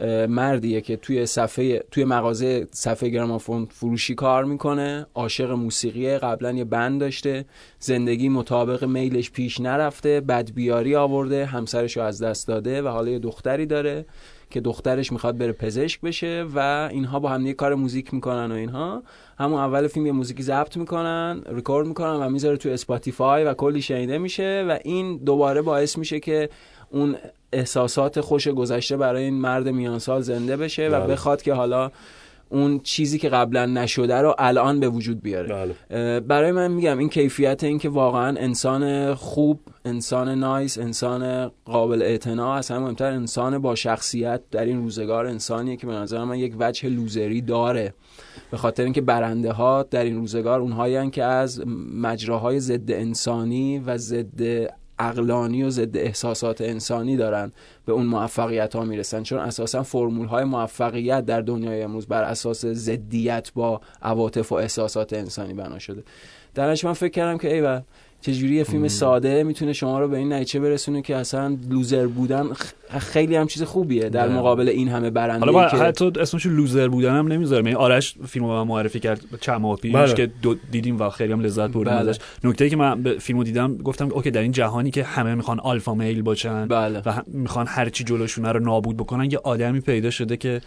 مردیه که توی صفحه توی مغازه صفحه گرامافون فروشی کار میکنه، عاشق موسیقیه، قبلا یه بند داشته، زندگی مطابق میلش پیش نرفته، بدبیاری آورده، همسرشو از دست داده و حالا یه دختری داره که دخترش میخواد بره پزشک بشه و اینها با هم یه کار موزیک میکنن و اینها. همون اول فیلم یه موزیکی ضبط میکنن، ریکورد میکنن و میذاره تو اسپاتیفای و کلی شنیده میشه و این دوباره باعث میشه که اون احساسات خوش گذشته برای این مرد میانسال زنده بشه و بخواد که حالا اون چیزی که قبلا نشده رو الان به وجود بیاره. بله. برای من میگم این کیفیت این که واقعا انسان خوب، انسان نایس، انسان قابل اعتنا، از همه مهمتر انسان با شخصیت در این روزگار انسانیه که به نظر من یک وجه لوزری داره، به خاطر اینکه برنده ها در این روزگار اونهایی هستند که از مجراهای ضد انسانی و ضد عقلانی و ضد احساسات انسانی دارن به اون موفقیت ها میرسن، چون اساسا فرمول های موفقیت در دنیای امروز بر اساس ضدیت با عواطف و احساسات انسانی بنا شده. درنش من فکر کردم که ایول چجوری یه فیلم ساده میتونه شما رو به این نتیجه برسونه که اصلا لوزر بودن خیلی هم چیز خوبیه در مقابل این همه برنده. حالا که حتی اسمش لوزر بودن هم نمیذارم. یعنی آرش فیلمو به من معرفی کرد چند ماه پیش بله. که دیدیم و خیلی هم لذت بردیم بله. ازش. نکته‌ای که من به فیلمو دیدم گفتم اوکی در این جهانی که همه میخوان آلفا میل باشن بله. و میخوان هر چی جلوشونه رو نابود بکنن، یه آدمی پیدا شده که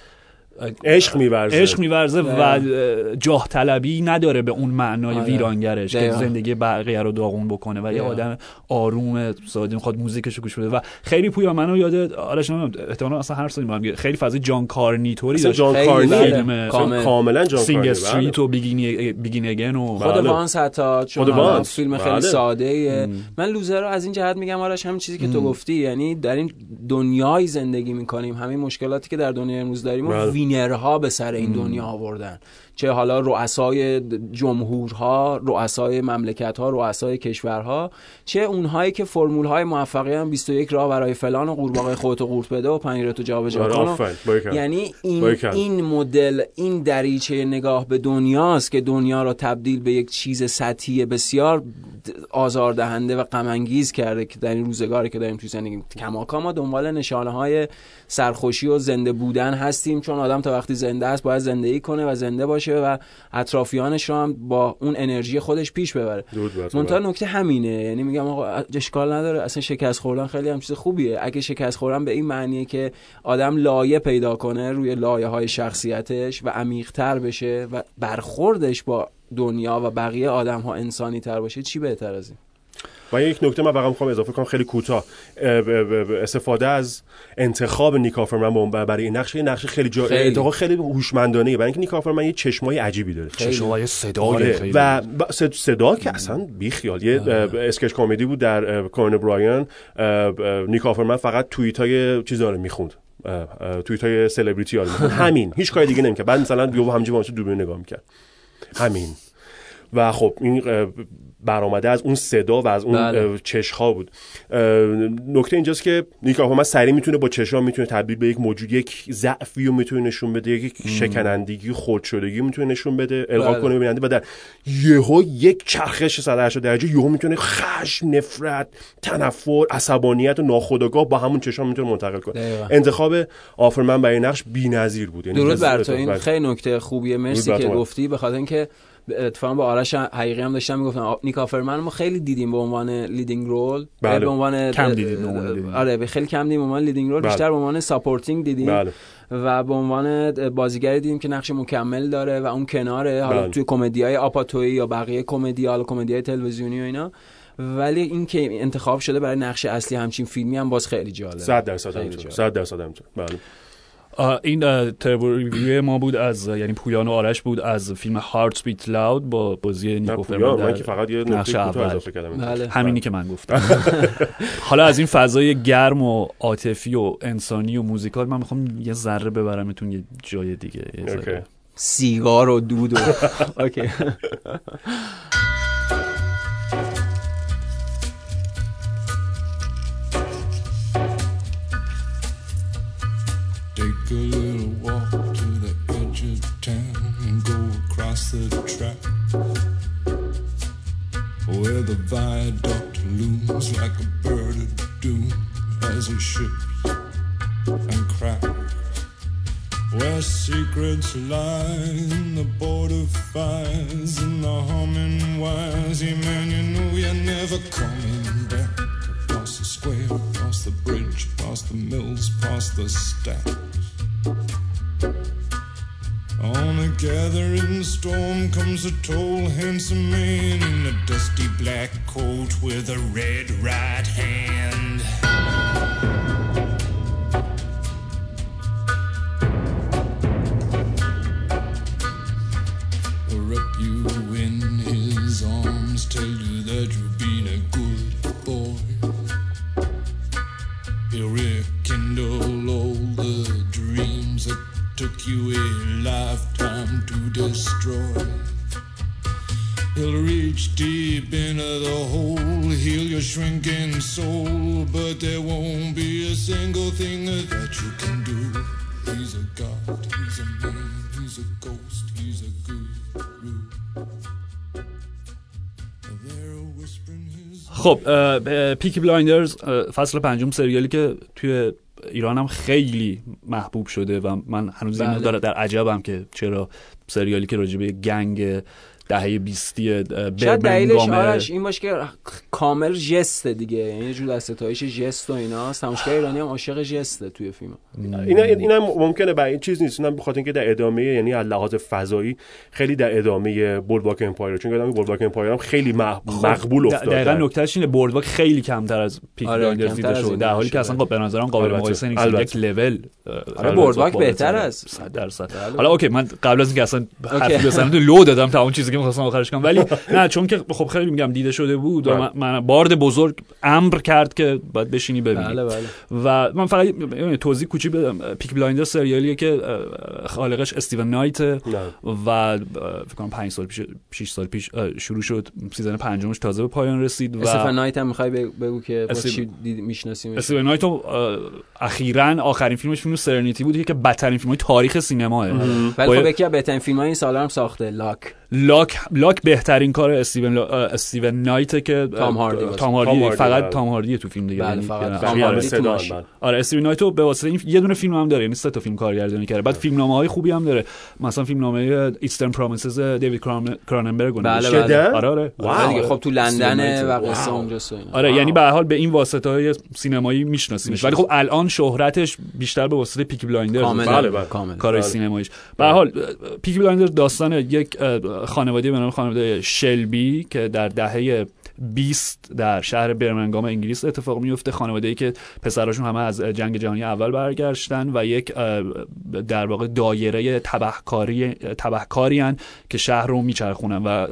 عشق می‌ورزه عشق می‌ورزه و جاه طلبی نداره به اون معنای آه. ویرانگرش که زندگی بقیه رو داغون بکنه و یه آدم آروم ساده می‌خواد موزیکشو گوش بده و خیلی پویا منو یاد آرش نمیدونم احتمالاً اصلا هر سالی میگم خیلی فاز جان کارنیتوری داشت. جان کارنی کاملا جان سینگ استریت و بیگین بیگین اگین و خود وانس حتی چون فیلم خیلی ساده‌ایه. من لوزر رو از این جهت میگم آرش، همین چیزی که تو گفتی، یعنی در این دنیای زندگی می‌کنیم همین مشکلاتی که در دنیای امروز داریم وینرها به سر این دنیا آوردن، چه حالا رؤسای جمهورها، رؤسای مملکت‌ها، رؤسای کشورها، چه اونهایی که فرمول‌های موفقیت بیست و یک راه برای فلان و قورباغه خودتو قورت بده و پنیرتو جابجا کن. یعنی این این مدل، این دریچه نگاه به دنیاست که دنیا رو تبدیل به یک چیز سطحی بسیار آزاردهنده و غم انگیز کرده که در این روزگاری که داریم توی زندگی کماکان ما دنبال نشانه‌های سرخوشی و زنده بودن هستیم، چون آدم تا وقتی زنده است باید زندگی کنه و زنده باشه و اطرافیانش رو هم با اون انرژی خودش پیش ببره. منتها نکته همینه، یعنی میگم آقا اشکال نداره، اصلا شکست خوردن خیلی هم چیز خوبیه. اگه شکست خوردن به این معنیه که آدم لایه پیدا کنه روی لایه‌های شخصیتش و عمیق‌تر بشه و برخوردش با دنیا و بقیه آدم‌ها انسانی‌تر باشه، چی بهتر از این؟ و یک نکته من واقعا می‌خوام اضافه کنم خیلی کوتاه، استفاده از انتخاب نیک آفرمن برای این نقش، نقش خیلی جا انتخاب خیلی هوشمندانه، برای اینکه نیک آفرمن یه چشمای عجیبی داره، چشمای صدای خیلی و صدا که اصلا بی خیال. یه اسکچ کمدی بود در کورن برایان، نیک آفرمن فقط توییتای چیزا رو می‌خوند، توییتای سلبریتی ها رو می‌خوند، همین، هیچ کاری دیگه نمی‌کرد. بعد مثلا یهو همینجوری واسه دوربین نگاه می‌کرد، همین. و خب این برآمده از اون صدا و از اون بله. چشم‌ها بود. نکته اینجاست که نیک آفرمن سریع میتونه با چشم‌ها میتونه تبدیل به یک موجود، یک ضعفی رو میتونه نشون بده، یک شکنندگی خرد شدگی میتونه نشون بده، القا بله. کنه ببیننده و در یهو یک چرخش صد و هشتاد درجه یهو میتونه خشم، نفرت، تنفر، عصبانیت و ناخودآگاه با همون چشم میتونه منتقل کنه. دقیقا. انتخاب آفرمن برای نقش بی‌نظیر بود. یعنی درود بر تو، این خیلی نکته خوبیه، مرسی که گفتی، به خاطر اینکه اتفاقا با آرش حقیقی هم داشتم میگفتم نیک آفرمن ما خیلی دیدیم به عنوان لیدینگ رول، بله. به عنوان کم دیدیم. آره خیلی کم دیدیم به عنوان لیدینگ رول، بله. بیشتر به عنوان ساپورتینگ دیدیم. بله. و به عنوان بازیگری دیدیم که نقش مکمل داره و اون کناره، حالا بله. توی کمدی‌های آپاتویی یا بقیه کمدی، حالا کمدی‌های تلویزیونی و اینا. ولی این که انتخاب شده برای نقش اصلی همچین فیلمی هم باز خیلی جالبه. صد درصد همینطور. صد درصد همینطور. بله. این تربو ریویو ما بود از، یعنی پویان و آرش بود از فیلم هارت بیت لاود با بازی نیک آفرمن. من که فقط یه نکته کوتاه اضافه کردم. بله. همینی که من گفتم. حالا از این فضای گرم و عاطفی و انسانی و موزیکال من میخوام یه ذره ببرمتون یه جای دیگه، یه ذره سیگار و دود و اوکی. Take a little walk to the edge of town and go across the track where the viaduct looms like a bird of doom as it ships and cracks, where secrets lie in the border fires and the humming wires. Yeah, man, you know you're never coming back. Across the square, across the bridge, past the mills, past the stacks. On a gathering storm comes a tall, handsome man in a dusty black coat with a red right hand. Wrap you in his arms, tell you that you've been a good boy. He'll rekindle all the dreams that took you a lifetime to destroy. He'll reach deep into the hole, heal your shrinking soul, but there won't be a single thing that you can do. He's a god, he's a man, he's a ghost, he's a guru. They're whispering his... خب پیکی بلایندرز فصل پنجم سریالی که توی ایران هم خیلی محبوب شده و من هنوز این داره در عجبم که چرا سریالی که راجع به گنگ دهه بیستی شاید دلیلش آرش این باشه که کامل ژسته دیگه، یعنی یه جور از ستایش ژست و ایناست. تماشاگر ایرانی هم عاشق ژسته توی فیلم. اینا اینا ممکنه برای این چیز نیست، اونم بخاطر اینکه در ادامه، یعنی از لحاظ فضایی خیلی در ادامه بولدواک امپایر، چون ادامه بولدواک امپایر هم خیلی مقبول افتاد. دقیقاً نکتهش اینه بولدواک خیلی کمتر از پیک بلایندرز دیده شده، در حالی که اصلا خب به نظرم قابل مقایسه نیست، یک لول. آره بولدواک بهتر است صد درصد. حالا اوکی من قبل از اینکه اصلا حرفی بزنم لو دادم تا اون چیزی که می‌خواستم آخرش کنم، ولی نه چون که خب خیلی میگم دیده شده بود و من بارد بزرگ امر کرد که باید بشینی ببینی. بله بله. و من فقط توضیح کوچیک بدم. پیک بلایندرز سریالیه که خالقش استیون نایت و فکر کنم پنج سال پیش شش سال پیش شروع شد، سیزن پنجمش تازه به پایان رسید. و استیون نایت هم میخوای بگو که با چی میشناسیمش؟ استیون نایت اخیراً آخرین فیلمش فیلم سرنیتی بود که بدترین فیلم‌های تاریخ سینماه. ولی خب یکی از بهترین فیلم‌های این سال هم ساخته، لاک. لاک لاک بهترین کار استیون استیون نایت که تام هاردی تام هاردی فقط تام هاردی تو فیلم دیگه. بله فقط تام هاردی تو ماشین. آره استیون نایت به واسطه این یه دونه فیلم هم داره، یعنی سه تا فیلم کارگردانی کرده. بعد فیلمنامه‌های خوبی هم داره، مثلا فیلمنامه ایسترن پرومیسز دیوید کراننبرگ. بله بله. آره آره. دیگه خب تو لندن و قصه اونجاست. آره یعنی به هر حال به این واسطه‌های سینمایی میشناسیمش، ولی خب الان شهرتش بیشتر به واسطه پیکی بلایندرز. بله بله. کارهای سینماییش. به هر حال پیکی بلایندرز داستان یک خانواده به نام خانواده شلبی که در دهه بیست در شهر برمنگام انگلیس اتفاق میفته. خانواده‌ای که پسراشون همه از جنگ جهانی اول برگشتن و یک در واقع دایره تبهکاری تبهکاری ان که شهر رو میچرخونن و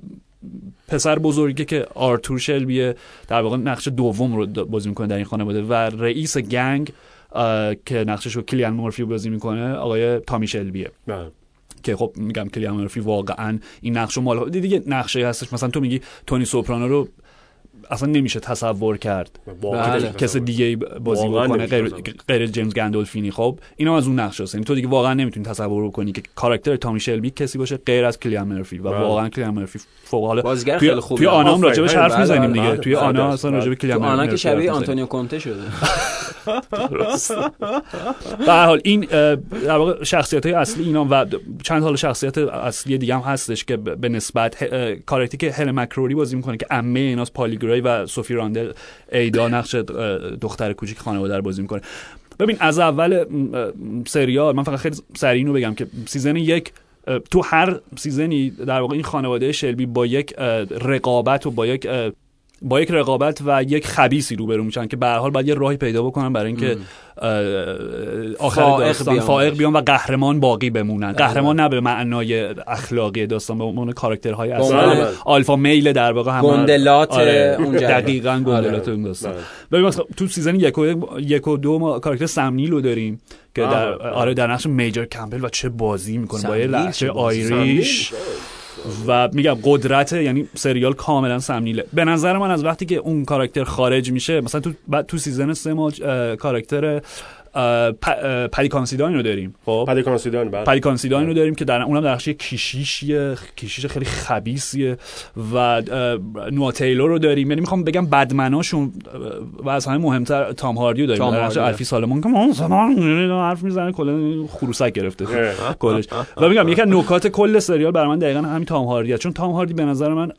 پسر بزرگی که آرتور شلبیه در واقع نقش دوم رو بازی میکنه در این خانواده و رئیس گنگ که نقشش رو کلیان مورفی بازی میکنه آقای تامی شلبیه. که خب میگم کلیان مرفی واقعا این نقشو مال دیگه نقشه هستش. مثلا تو میگی تونی سوپرانو رو اصلا نمیشه تصور کرد بله. کس دیگه بازی بکنه غیر غیر جیمز گندولفینی. خب اینا از اون نقشه است، یعنی تو دیگه واقعا نمیتونی تصور کنی که کاراکتر تامی شلبی کسی باشه غیر از کلیان مرفی و بله. واقعا کلیان مرفی فوق العاده بازیگر توی خیلی خوبه. توی آنا هم راجبش بله، حرف بله، میزنیم بله، دیگه بله، توی بله، آنا بله. اصلا راجب کلیان مرفی آنا که شبیه حرف آنتونیو کونته شده. به هر حال این در واقع شخصیت‌های اصلی اینا و چند حال شخصیت اصلی دیگه هم هستش که به نسبت کاراکتری که هل مکروری بازی میکنه که عمه ایناس پالی گری و سوفی راندل ایدا نقش دختر کوچیک خانواده رو بازی میکنه. ببین از اول سریال من فقط خیلی سریع اینو بگم که سیزن یک تو هر سیزنی در واقع این خانواده شلبی با یک رقابت و با یک با یک رقابت و یک خبیثی روبرو میشن که به هر حال باید یه راهی پیدا بکنن برای اینکه آخر داستان فائق بیان و قهرمان باقی بمونن. قهرمان نه به معنای اخلاقی داستان، به عنوان کاراکترهای اصلی آلفا میل در واقع هم گندلات آره اونجا دقیقاً گندلات اون داستان. ببین مثلا تو سیزن یک و یک و دو ما کاراکتر سمنیل رو داریم که در آره در نقش میجر کمپل و چه بازی میکنه با یه لهجه آیریش و میگم قدرت، یعنی سریال کاملا سمنیله. به نظر من از وقتی که اون کاراکتر خارج میشه، مثلا تو بعد تو سیزن سه ما کاراکتر پدی کانسیدان رو داریم. خب پدی کانسیدان بعد پدی کانسیدان رو داریم که در اونم درخشی کشیشیه، کشیش خیلی خبیثیه و نوا تیلور رو داریم. یعنی میخوام بگم بدمناشون و از همه مهمتر تام هاردی رو داریم، درخش الفی سالمون که اون زمان حرف میزنه کلا خروسک گرفته کلش. و میگم یکی از نکات کل سریال برای من دقیقاً همین تام هاردیه، چون تام هاردی به نظر من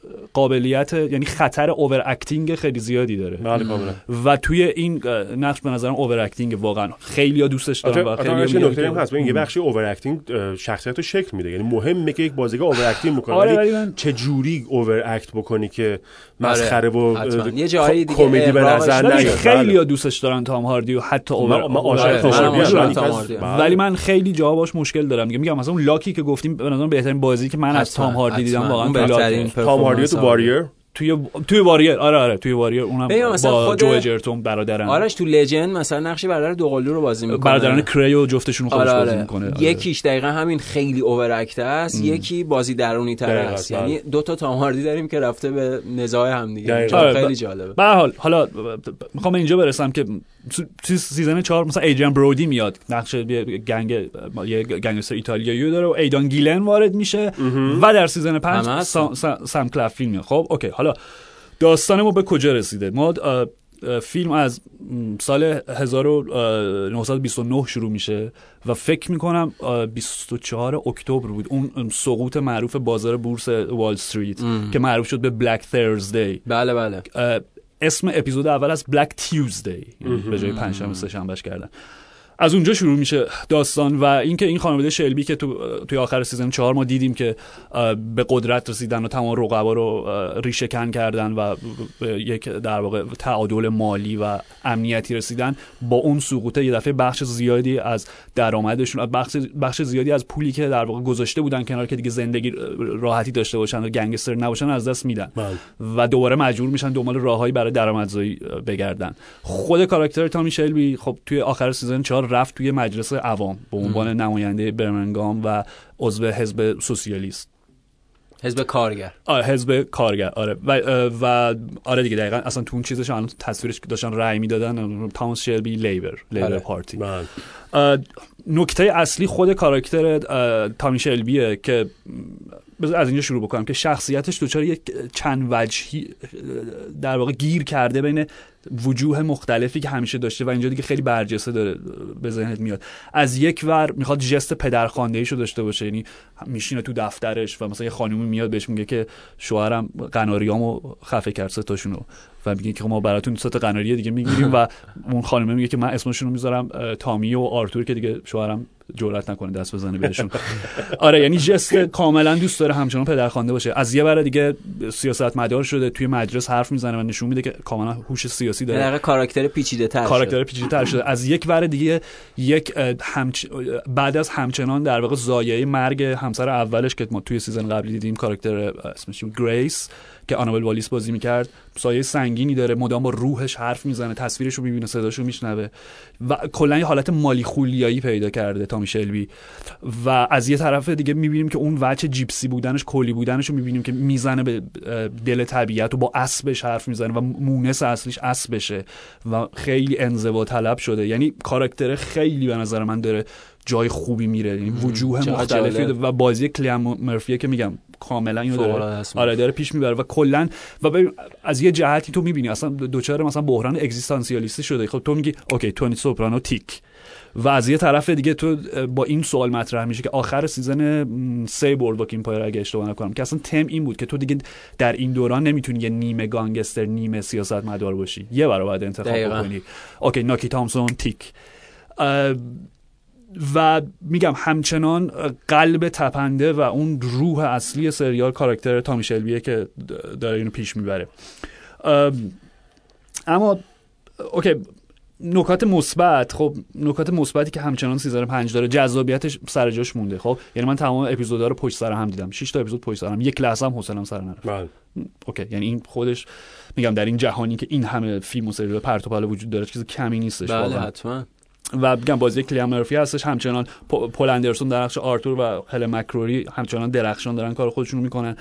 قابلیت یعنی خطر اوور اکتینگ خیلی زیادی داره. بله کاملا. و توی این نقش به نظرم اوور اکتینگ واقعا خیلی‌ها دوستش دارن و خیلی نکته هم هست. ببین یه بخشی اوور اکتینگ شخصیت رو شکل میده، یعنی مهمه که یک بازیگر اوور اکتینگ میکنه، آره ولی من... چه جوری اوور اکت بکنی که مسخره و یه جایی دیگه کمدی به نظر نیاد. خیلی‌ها دوستش دارن تام هاردی و حتی اوور من عاشق تام هاردی، ولی من خیلی جاها باش مشکل دارم. میگم مثلا اون لاکی که گفتیم به نظرم بهترین بازی که من از تام هاردی دیدم واقعا تام هاردی تو واریر توی توی واریر. آره آره توی واریر اونم با خود... جو جرتون برادرن. آرش تو لجند مثلا نقش برادر دوقلو رو بازی میکنه، برادران کریو جفتشون خودش آره بازی میکنه. آره. یکیش دقیقاً همین خیلی اوور اکت است، یکی بازی درونی تر است. یعنی دو تا تام هاردی داریم که رفته به نزاع هم دیگه. خیلی جالبه. به هر حال حالا میخوام اینجا برسم که تو سیزن چهار مثلا ایدریان برودی میاد، نقش گنگ یه گنگستر ایتالیایی داره و ایدان گیلن وارد میشه و در سیزن پنج سام, سام کلفلین میاد. خب اوکی، حالا داستان ما به کجا رسیده؟ ما فیلم از سال هزار و نهصد و بیست و نه شروع میشه و فکر میکنم بیست و چهارم اکتبر بود اون سقوط معروف بازار بورس وال استریت ام. که معروف شد به بلک ترزدی. بله بله. اسم اپیزود اول از بلک تیوزدی، به جای پنجشنبه سه شنبهش کردن. از اونجا شروع میشه داستان و اینکه این خانواده شلبی که تو توی آخر سیزن چهار ما دیدیم که به قدرت رسیدن و تمام رقبا رو ریشه کن کردن و یک در واقع تعادل مالی و امنیتی رسیدن، با اون سقوط یه دفعه بخش زیادی از درآمدشون، بخش بخش زیادی از پولی که در واقع گذاشته بودن کنار که دیگه زندگی راحتی داشته باشن و گنگستر نباشن از دست میدن و دوباره مجبور میشن دنبال راههایی برای درآمدزایی بگردن. خود کاراکتر تامی شلبی خب توی آخر سیزن چهار رفت توی مجلس عوام به عنوان نماینده برمنگام و عضو حزب سوسیالیست، حزب کارگر. آره حزب کارگر. آره و, و آره دیگه دقیقاً اصلا تو اون چیزش الان تصویرش که داشتن رأی میدادن تاماس شلبی لیبر لیبر پارتی. نکته اصلی خود کاراکتر تامی شلبیه که از اینجا شروع بکنم که شخصیتش دچار یک چند وجهی در واقع گیر کرده بین وجوه مختلفی که همیشه داشته و اینجا دیگه خیلی برجسته داره به ذهنت میاد. از یک ور میخواد جست پدرخوانده‌ایشو داشته باشه، یعنی میشینه تو دفترش و مثلا یه خانومی میاد بهش میگه که شوهرم قناریامو خفه کرد سه تاشونو و میگه که ما براتون سه تا قناری دیگه میگیریم و اون خانم میگه که من اسمشون رو میذارم تامی و آرتور که دیگه شوهرم جرئت نکنه دست بزنه بهشون. آره یعنی جست کاملا دوست داره همچنان پدرخوانده باشه. از یه ور دیگه سیاستمدار شده، توی مجلس حرف میزنه و نشون میده که کاملا هوش سیاسی سیاسی داره. در کاراکتر پیچیده‌تر کاراکتر پیچیده‌تر شده. از یک ور دیگه یک همچ... بعد از همچنان در واقع ضایعه مرگ همسر اولش که ما توی سیزن قبلی دیدیم، کاراکتر اسمش گریس که آنابل والیس بازی میکرد، سایه سنگینی داره، مدام با روحش حرف میزنه، تصویرش رو میبینه، صداش رو میشنوه و کلا یه حالت مالی خولیایی پیدا کرده تامی شلبی. و از یه طرف دیگه میبینیم که اون وجه جیپسی بودنش، کلی بودنش رو میبینیم که میزنه به دل طبیعت و با اسبش حرف میزنه و مونس اصلیش اسبشه و خیلی انزوا طلب شده. یعنی کاراکتر خیلی به نظر من داره جای خوبی میره، یعنی وجوه مختلفی و بازی کلیم مرفیه که میگم کاملا اینو داره آره داره پیش میبره و کلا و از یه جهتی تو میبینی اصلا دوچاره مثلا بحران اگزیستانسیالیستی شده. خب تو میگی اوکی تونی سوپرانو تیک، و از یه طرف دیگه تو با این سوال مطرح میشه که آخر سیزن سه بوردواک ایمپایر اگه اشتباه نکنم که اصلا تم این بود که تو دیگه در این دوران نمیتونی یه نیمه گانگستر نیمه سیاستمدار باشی، یه برابر انتخاب بکنی. اوکی ناکی تامسون تیک. و میگم همچنان قلب تپنده و اون روح اصلی سریال کاراکتر تامی شلبیه که داره اینو پیش میبره. اما اوکی نکات مثبت، خب نکات مثبتی که همچنان سیزن پنج داره، جذابیتش سر جاش مونده. خب یعنی من تمام اپیزودا رو پشت سر هم دیدم، شش تا اپیزود پشت سر هم، یک لحظه هم حوصله‌ام سر نرفت. اوکی یعنی این خودش میگم در این جهانی که این همه فیلم و سریال پرت و پلا وجود داره چیز کمی نیستش. بله حتما. و میگم بازی کلیم مرفی هستش، همچنان پول اندرسون در نقش آرتور و هل مکروری همچنان درخشان دارن کار خودشون رو میکنن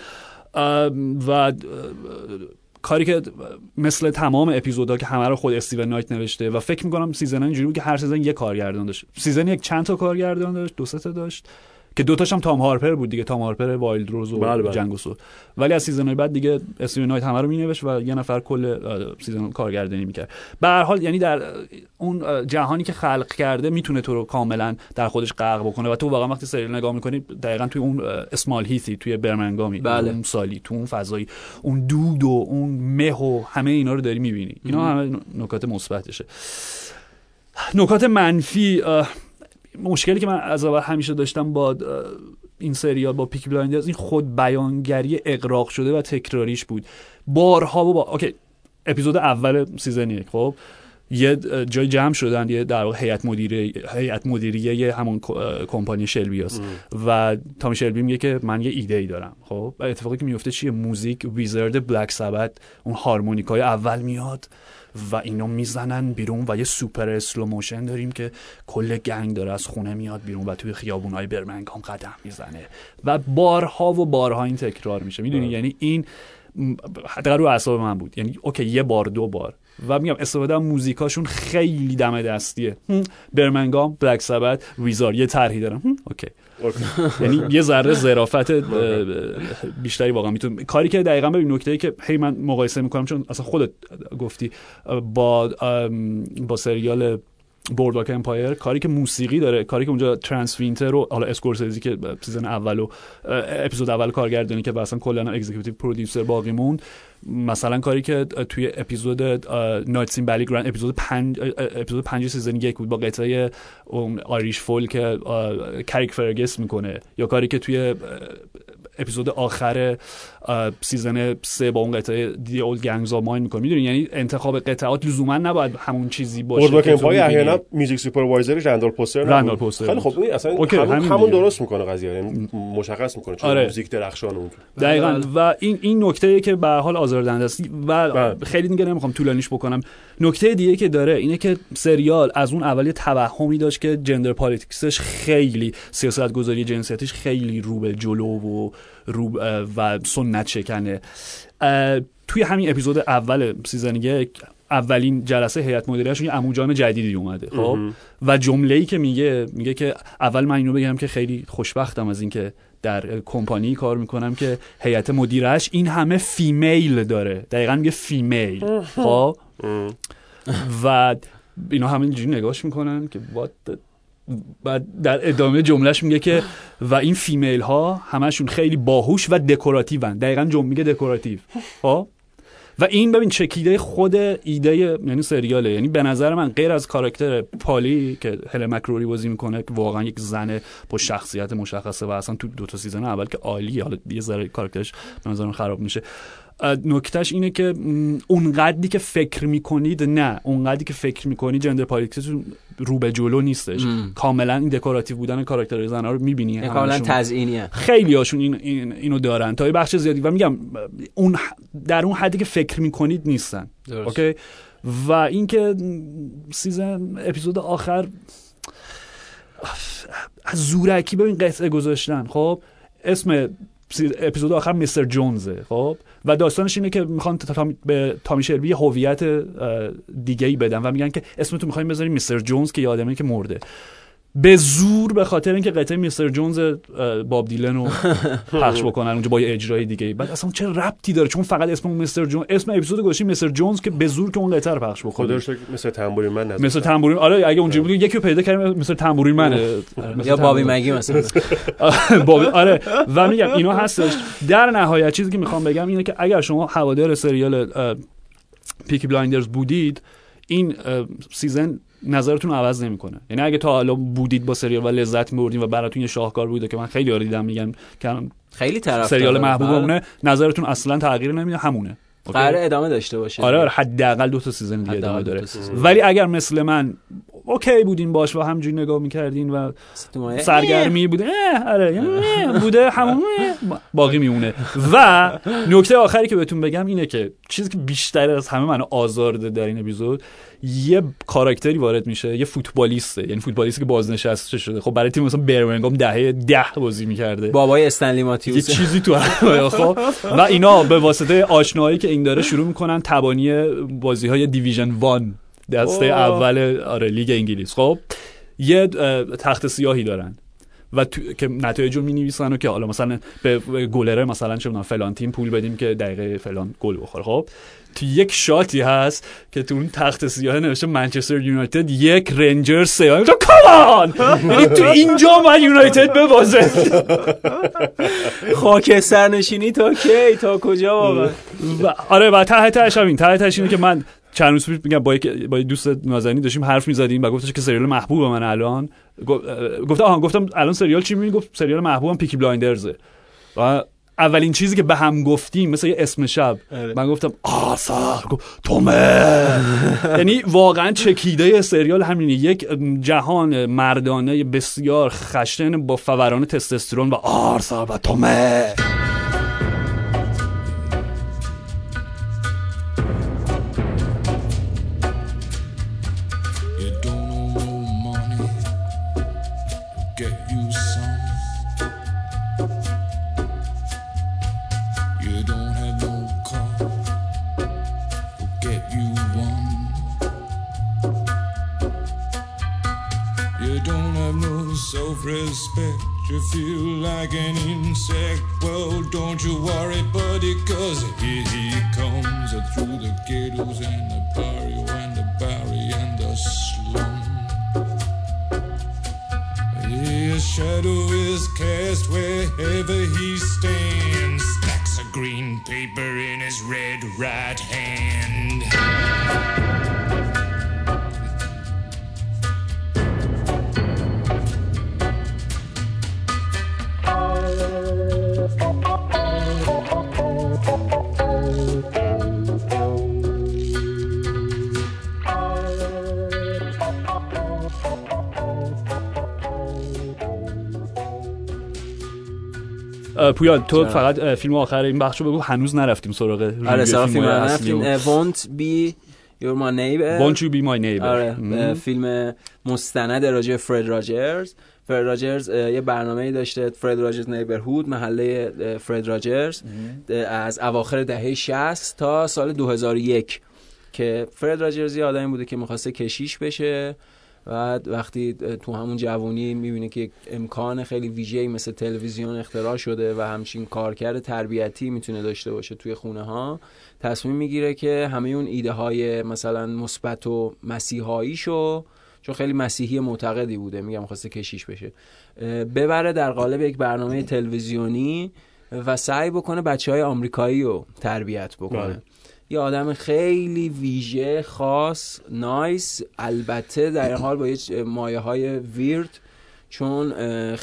و کاری که مثل تمام اپیزودها که همه رو خود استیون نایت نوشته و فکر میکنم سیزن اینجوری بود که هر سیزن یک کارگردان داشت. سیزن یک چند تا کارگردان داشت، دو سه تا داشت که دو تاش هم تام هارپر بود دیگه، تام هارپر وایلد روز و بله بله. جنگ و سور. ولی از سیزن بعد دیگه استیون نایت همه رو مینوشت و یه نفر کل سیزن کارگردانی میکرد. به هر حال یعنی در اون جهانی که خلق کرده میتونه تو رو کاملا در خودش غرق بکنه و تو واقعا وقتی سریال نگاه میکنی دقیقاً توی اون اسمال هیثی، توی برمنگامی، بله. اون سالی، تو اون فضایی، اون دود و اون مه و همه اینا رو داری میبینی. اینا همه نکات مثبتشه. نکات منفی، مشکلی که من از اول همیشه داشتم با این سریال با پیکی بلایندرز این خود بیانگری اغراق شده و تکراریش بود. بارها و با اوکی اپیزود اول سیزن یک خب یه جای جمع شدن، یه در واقع هیئت مدیره هیئت مدیریه همون کمپانی شلبی است و تامی شلبی میگه که من یه ایده ای دارم. خب اتفاقی که میفته چیه؟ موزیک ویزارد بلک سبت، اون هارمونیکای اول میاد و اینو میزنن بیرون و یه سوپر اسلو موشن داریم که کل گنگ داره از خونه میاد بیرون و توی خیابونای برمنگام قدم میزنه و بارها و بارها این تکرار میشه. میدونی یعنی این حداقل رو اعصاب من بود. یعنی اوکی یه بار دو بار و میگم استفاده از موزیکاشون خیلی دم دستیه. برمنگام، بلک سبت، ویزار یه طرحی دارن. اوکی یعنی یه ذره ظرافت بیشتری واقعا میتونه. کاری که دقیقاً ببین نکته‌ای که هی من مقایسه میکنم چون اصلا خودت گفتی با با سریال بوردواک امپایر، کاری که موسیقی داره، کاری که اونجا ترانس وینتر و حالا اسکورسیزی که سیزن اول و اپیزود اول کارگردانی که اصلا کلا اکزیکیوتیو پرودیوسر باقی موند، مثلا کاری که توی اپیزود نایتس این بلی گراند اپیزود پنج اپیزود پنج سیزن یک بود با قطعه اون آیریش فول که کریک فرگس میکنه، یا کاری که توی اپیزود آخر سیزن سه با اون قطعه دی اولد گنگز آف ماین میکنه. میدونی یعنی انتخاب قطعات لزوما نباید همون چیزی باشه. بوردواک امپایر احیانا میوزیک سوپروایزر رندال پوستر رندال پوستر خیلی خوب اصلا همون, همون درست میکنه قضیه، یعنی مشخص میکنه چون آره. موزیک درخشان اون دقیقاً. و این این نکته که به هر حال آزاردهنده است و بله. خیلی دیگه نمیخوام طولانیش بکنم. نکته دیگه که داره اینه که سریال از اون اولی توهمی داشت که جندر پالیتیکسش خیلی، سیاست گذاری جنسیتیش خیلی رو به جلو و رو و سنت شکنه. توی همین اپیزود اول سیزن یک اولین جلسه هیئت مدیرهشون یه عموجان جدیدی اومده خب و جمله‌ای که میگه میگه که اول من اینو بگم که خیلی خوشبختم از این که در کمپانی کار میکنم که هیئت مدیرهش این همه فیمیل داره. دقیقاً میگه فیمیل خب و اینا همینجوری نگاهش میکنن که what the... بعد در ادامه جملهش میگه که و این فیمیل ها همشون خیلی باهوش و دکوراتیون. دقیقاً جمله میگه دکوراتیو ها. و این ببین چکیده خود ایده یعنی سریاله. یعنی به نظر من غیر از کاراکتر پالی که هل مکروری بازی میکنه که واقعا یک زن با شخصیت مشخصه و اصلا تو دو تا سیزن اول که عالیه، حالا یه ذره کاراکترش به نظر من خراب میشه، نکتهش اینه که اون قدری که فکر میکنید نه، اون قدری که فکر میکنید جندر پالیتیکس رو به جلو نیستش. ام. کاملا این دکوراتیو بودن کاراکترهای زن‌ها رو می‌بینی، کاملا تزیینیه. خیلی هاشون این, این اینو دارن تا یه بخش زیادی و میگم اون در اون حدی که فکر میکنید نیستن. درست. اوکی. و اینکه سیزن اپیزود آخر از زورکی ببین قطعه گذاشتن. خب اسم اپیزود آخر میستر جونزه. خب و داستانش اینه که میخوان تامی به تامی شلبی یه هویت دیگه‌ای بدن و میگن که اسمتون میخوایم بذاریم میستر جونز که یه آدمی که مرده به زور، به خاطر اینکه قطعه میستر جونز باب دیلن رو پخش بکنن اونجا با یه اجرای دیگه. بعد اصلا چه ربطی داره؟ چون فقط اسم میستر جونز، اسم اپیزود گذاشتیم میستر جونز که به زور که اون قطعه رو پخش بکنه. خودش مثل تنبورین من نذاشت. مثل تنبورین آره اگه اونجوری بود یکی رو پیدا کردیم مثل تنبورین منه یا بابی مگی مثلا بابی آره. و میگم اینا هستش. در نهایت چیزی که میخوام بگم اینه که اگر شما هوادار سریال پیکی بلایندرز بودید این سیزن نظرتون عوض نمیکنه. یعنی اگه تا حالا بودید با سریال و لذت می‌بردین و براتون یه شاهکار بوده که من خیلی آره دیدم میگم که خیلی طرفدار سریال محبوبمونه، نظرتون اصلا تغییر نمیده، همونه. قراره ادامه داشته باشه. آره آره حداقل دو تا سیزن دیگه ادامه داره. ولی اگر مثل من اوکی بودین باش و همینجوری نگاه می‌کردین و سرگرمی بوده آره بوده همون باقی میمونه. و نکته آخری که بهتون بگم اینه که چیزی که بیشتر از همه منو آزار داده در این اپیزود، یه کاراکتری وارد میشه، یه فوتبالیسته، یعنی فوتبالیستی که بازنشسته شده. خب برای تیم مثلا برمنگام دهه ده بازی می‌کرده، بابای استنلی ماتیوس یه چیزی تو خب و اینا به واسطه آشنایی که این داره شروع میکنن تبانی بازی‌های دیویژن وان دسته اوه. اول آره لیگ انگلیس. خب یه تخت سیاهی دارن و تو... که نتایج رو می‌نویسن و که حالا مثلا به گلره مثلا چه می‌دونم فلان تیم پول بدیم که دقیقه فلان گل بخوره. خب تو یک شاتی هست که تو اون تخت سیاه نوشته منچستر یونایتد یک، رنجرز سه. تو کامان یعنی تو اینجا من یونایتد ببازه. خاکستر نشینی تا کی تا کجا واقعا؟ آره و ته تهش همین ته تهش اینه که من چند روز پیش میگم با یک با دوست نازنین داشتیم حرف می‌زدیم و گفتش که سریال محبوب من الان گفت آها گفتم الان سریال چی می‌بینی؟ گفت سریال محبوبم پیکی بلایندرزه. و اولین چیزی که به هم گفتیم مثلا یه اسم شب من گفتم آسا تومه. یعنی واقعا چکیده سریال همینه، یک جهان مردانه بسیار خشن با فوران تستوسترون و آرسا و تومه. Self-respect, you feel like an insect. Well, don't you worry, buddy, cause here he comes through the ghettos and the barrio and the barry and the slum. His shadow is cast wherever he stands. Stacks of green paper in his red right hand. پویا تو فقط فیلم آخر این بخشو بگو، هنوز نرفتیم سراغ آره سراغ فیلم اصلی. Won't be your my neighbor. Won't you be my neighbor. آره فیلم مستند راجع فرد راجرز. فرد راجرز یه برنامه‌ای داشته، فرد راجرز نیبرهود، محله فرد راجرز، از اواخر دهه شصت تا سال دو هزار و یک که فرد راجرز یه آدمی بوده که می‌خواسته کشیش بشه. بعد وقتی تو همون جوانی میبینه که امکان خیلی ویژه‌ای مثل تلویزیون اختراع شده و همچین کارکرد تربیتی میتونه داشته باشه توی خونه ها، تصمیم میگیره که همه اون ایده های مثلا مثبت و مسیحاییشو، چون خیلی مسیحی معتقدی بوده، میگم خواسته کشیش بشه، ببره در قالب یک برنامه تلویزیونی و سعی بکنه بچهای آمریکایی رو تربیت بکنه. یه آدم خیلی ویژه، خاص، نایس، البته در این حال با یه مایه های ویرد چون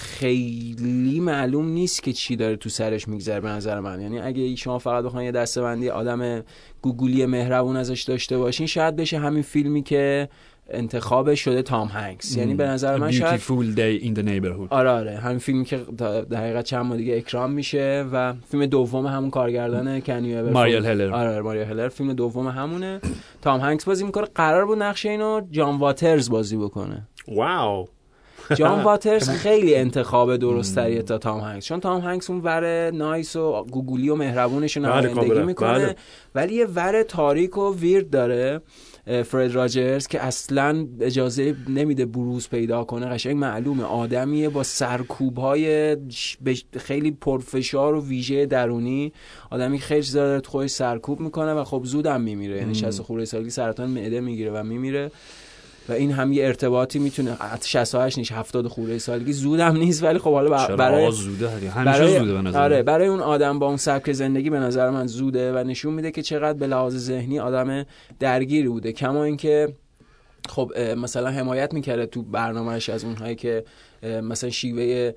خیلی معلوم نیست که چی داره تو سرش میگذره به نظر من. یعنی اگه شما فقط بخواید یه دسته‌بندی آدم گوگلی مهربون ازش داشته باشین شاید بشه همین فیلمی که انتخابش شده تام هنگس. یعنی به نظر من شاید Beautiful Day in the Neighborhood. آره آره همین فیلمی که در حقیقت چند ماه دیگه اکران میشه و فیلم دوم همون کارگردانه کنیو ماریل هلر. آره ماریل هلر فیلم دوم همونه. تام هنگس بازی میکنه. قرار بود نقش اینو جان واترز بازی بکنه. واو. جان واترز خیلی انتخاب درستریه تا تام هنگس، چون تام هنگس اون ور نایس و گوگلی و مهربونش رو نمایندگی میکنه بله. ولی یه ور تاریک و ویرد داره فرد راجرز که اصلا اجازه نمیده بروز پیدا کنه. قشنگ معلومه آدمیه با سرکوب‌های خیلی پرفشار و ویژه درونی، آدمی خیلی چیزا داره تو خودش سرکوب میکنه و خب زودم میمیره. یعنی شصت خورده سالگی سرطان معده میگیره و میمیره و این هم یه ارتباطی میتونه شصت و هشت نیش هفتاد خورده سالگی زودم نیست ولی خب حالا برای زوده همیشه برای زوده به نظر آره برای اون آدم با اون سبک زندگی به نظر من زوده و نشون میده که چقدر به لحاظ ذهنی آدم درگیری بوده. کما اینکه خب مثلا حمایت میکرده تو برنامه‌اش از اونهایی که مثلا شیوه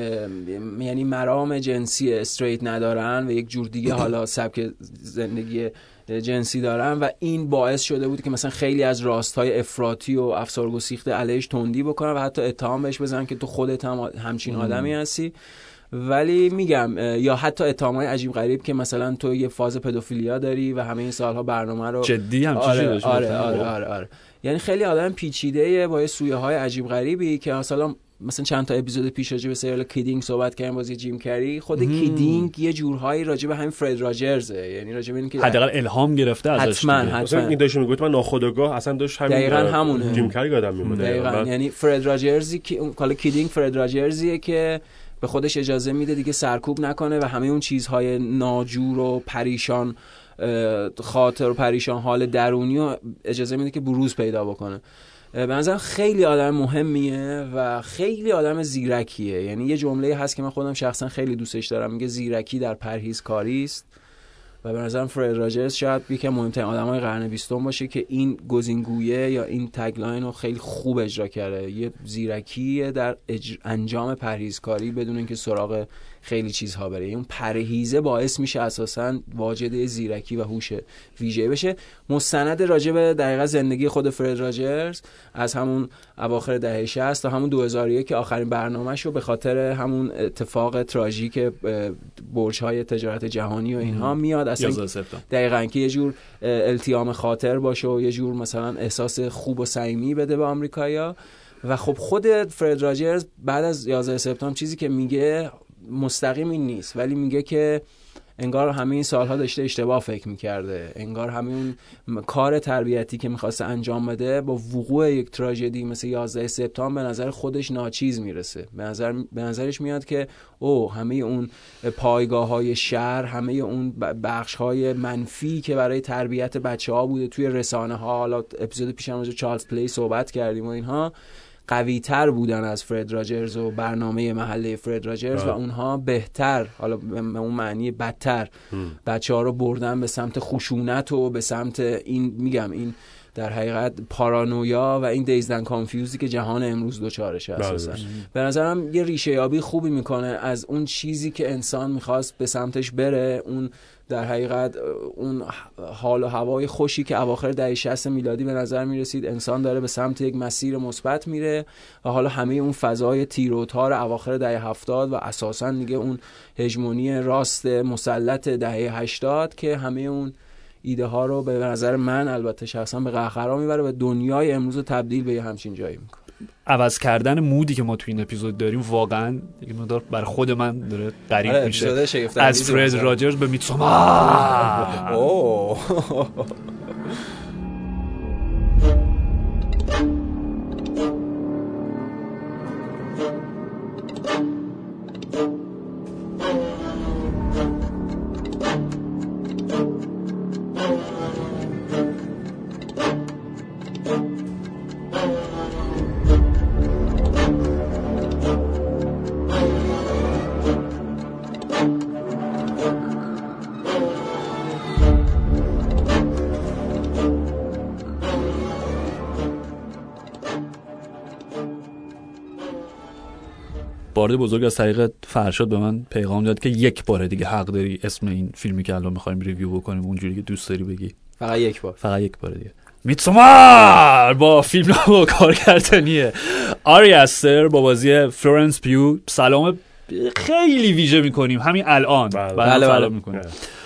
یعنی مرام جنسی استریت ندارن و یک جور دیگه حالا سبک زندگی جنسی دارن و این باعث شده بود که مثلا خیلی از راستهای افراطی و افسارگسیخته علیهش تندی بکنن و حتی اتهام بهش بزنن که تو خودت هم همچین آدمی هستی. ولی میگم یا حتی اتهامای عجیب غریب که مثلا تو یه فاز پدوفیلیا داری و همه این سالها برنامه رو جدی هم آره چیزی آره آره, آره, آره, آره. یعنی خیلی آدم پیچیده با سویه های عجیب غریبی که مثلا مثلا چند تا اپیزود پیش راجع به سریال کیدینگ صحبت کردیم بازی جیم کری. خود مم. کیدینگ یه جورهایی راجع به همین فرد راجرزه، یعنی راجع به این که حداقل الهام گرفته ازش. حتما حتما این داشت میگفت من ناخودآگاه اصلا داشت همین دقیقاً همونه جیم کری یادم میاد دقیقاً. یعنی فرد راجرزی که کالا کیدینگ فرد راجرزیه که به خودش اجازه میده دیگه سرکوب نکنه و همه اون چیزهای ناجور و پریشان خاطر و پریشان حال درونی و اجازه میده که بروز پیدا بکنه. به نظرم خیلی آدم مهمیه و خیلی آدم زیرکیه. یعنی یه جمله هست که من خودم شخصا خیلی دوستش دارم، میگه زیرکی در پرهیزکاری است و به نظرم فرد راجرز شاید یکی از مهمترین آدمای قرن بیستم باشه که این گزینگویه یا این تگلاین رو خیلی خوب اجرا کرده. یه زیرکی در اجر... انجام پرهیزکاری بدون اینکه سراغ خیلی چیزها بره. اون پرهیزه باعث میشه اساساً واجد زیرکی و هوش ویژه بشه. مستند راجع به دقیقاً زندگی خود فرد راجرز از همون اواخر دهه شصت تا همون دو هزار و یک که آخرین برنامه‌شو به خاطر همون اتفاق تراژیک برج‌های تجارت جهانی و اینها میاد اصلا دقیقاً که یه جور التیام خاطر باشه و یه جور مثلا احساس خوب و صمیمی بده به آمریکایی‌ها. و خب خود فرد راجرز بعد از یازده سپتامبر چیزی که میگه مستقیم این نیست ولی میگه که انگار همه این سالها داشته اشتباه فکر میکرده، انگار همین کار تربیتی که میخواسته انجام بده با وقوع یک تراژدی مثل یازده سپتامبر به نظر خودش ناچیز میرسه. به نظر به نظرش میاد که او همه اون پایگاه‌های شهر، همه اون بخش‌های منفی که برای تربیت بچه‌ها بوده توی رسانه‌ها، حالا اپیزود پیشم راجع به چارلز پلی صحبت کردیم و اینها، قوی تر بودن از فرد راجرز و برنامه محله فرد راجرز و اونها بهتر، حالا به اون معنی بدتر بچه ها رو بردن به سمت خشونت و به سمت این میگم این در حقیقت پارانویا و این دیزدن کانفیوزی که جهان امروز دوچارش اساسا. به نظرم یه ریشه یابی خوبی میکنه از اون چیزی که انسان میخواست به سمتش بره، اون در حقیقت اون حال و هوای خوشی که اواخر دهه شصت میلادی به نظر میرسید انسان داره به سمت یک مسیر مثبت میره و حالا همه اون فضای تیر و تار اواخر دهه هفتاد و اساسا دیگه اون هژمونی راست مسلط دهه هشتاد که همه اون ایده ها رو به نظر من البته شخصا به قهقرا میبره و دنیای امروز رو تبدیل به همچین جایی میکنه. عوض کردن مودی که ما تو این اپیزود داریم واقعا دیگه مدار بر خود من داره غریب میشه. از فرد راجرز به میتسوما. اوه بارد بزرگ از طریق فرشاد به من پیغام داد که یک بار دیگه حق داری اسم این فیلمی که الان می‌خوایم ریویو بکنیم اونجوری که دوست داری بگی. فقط یک بار. فقط یک بار دیگه. میتسومار با فیلم و کارگردانی آری استر با بازی فلورنس پیو. سلام خیلی ویژه میکنیم همین الان. بله بله, بله. میکنیم.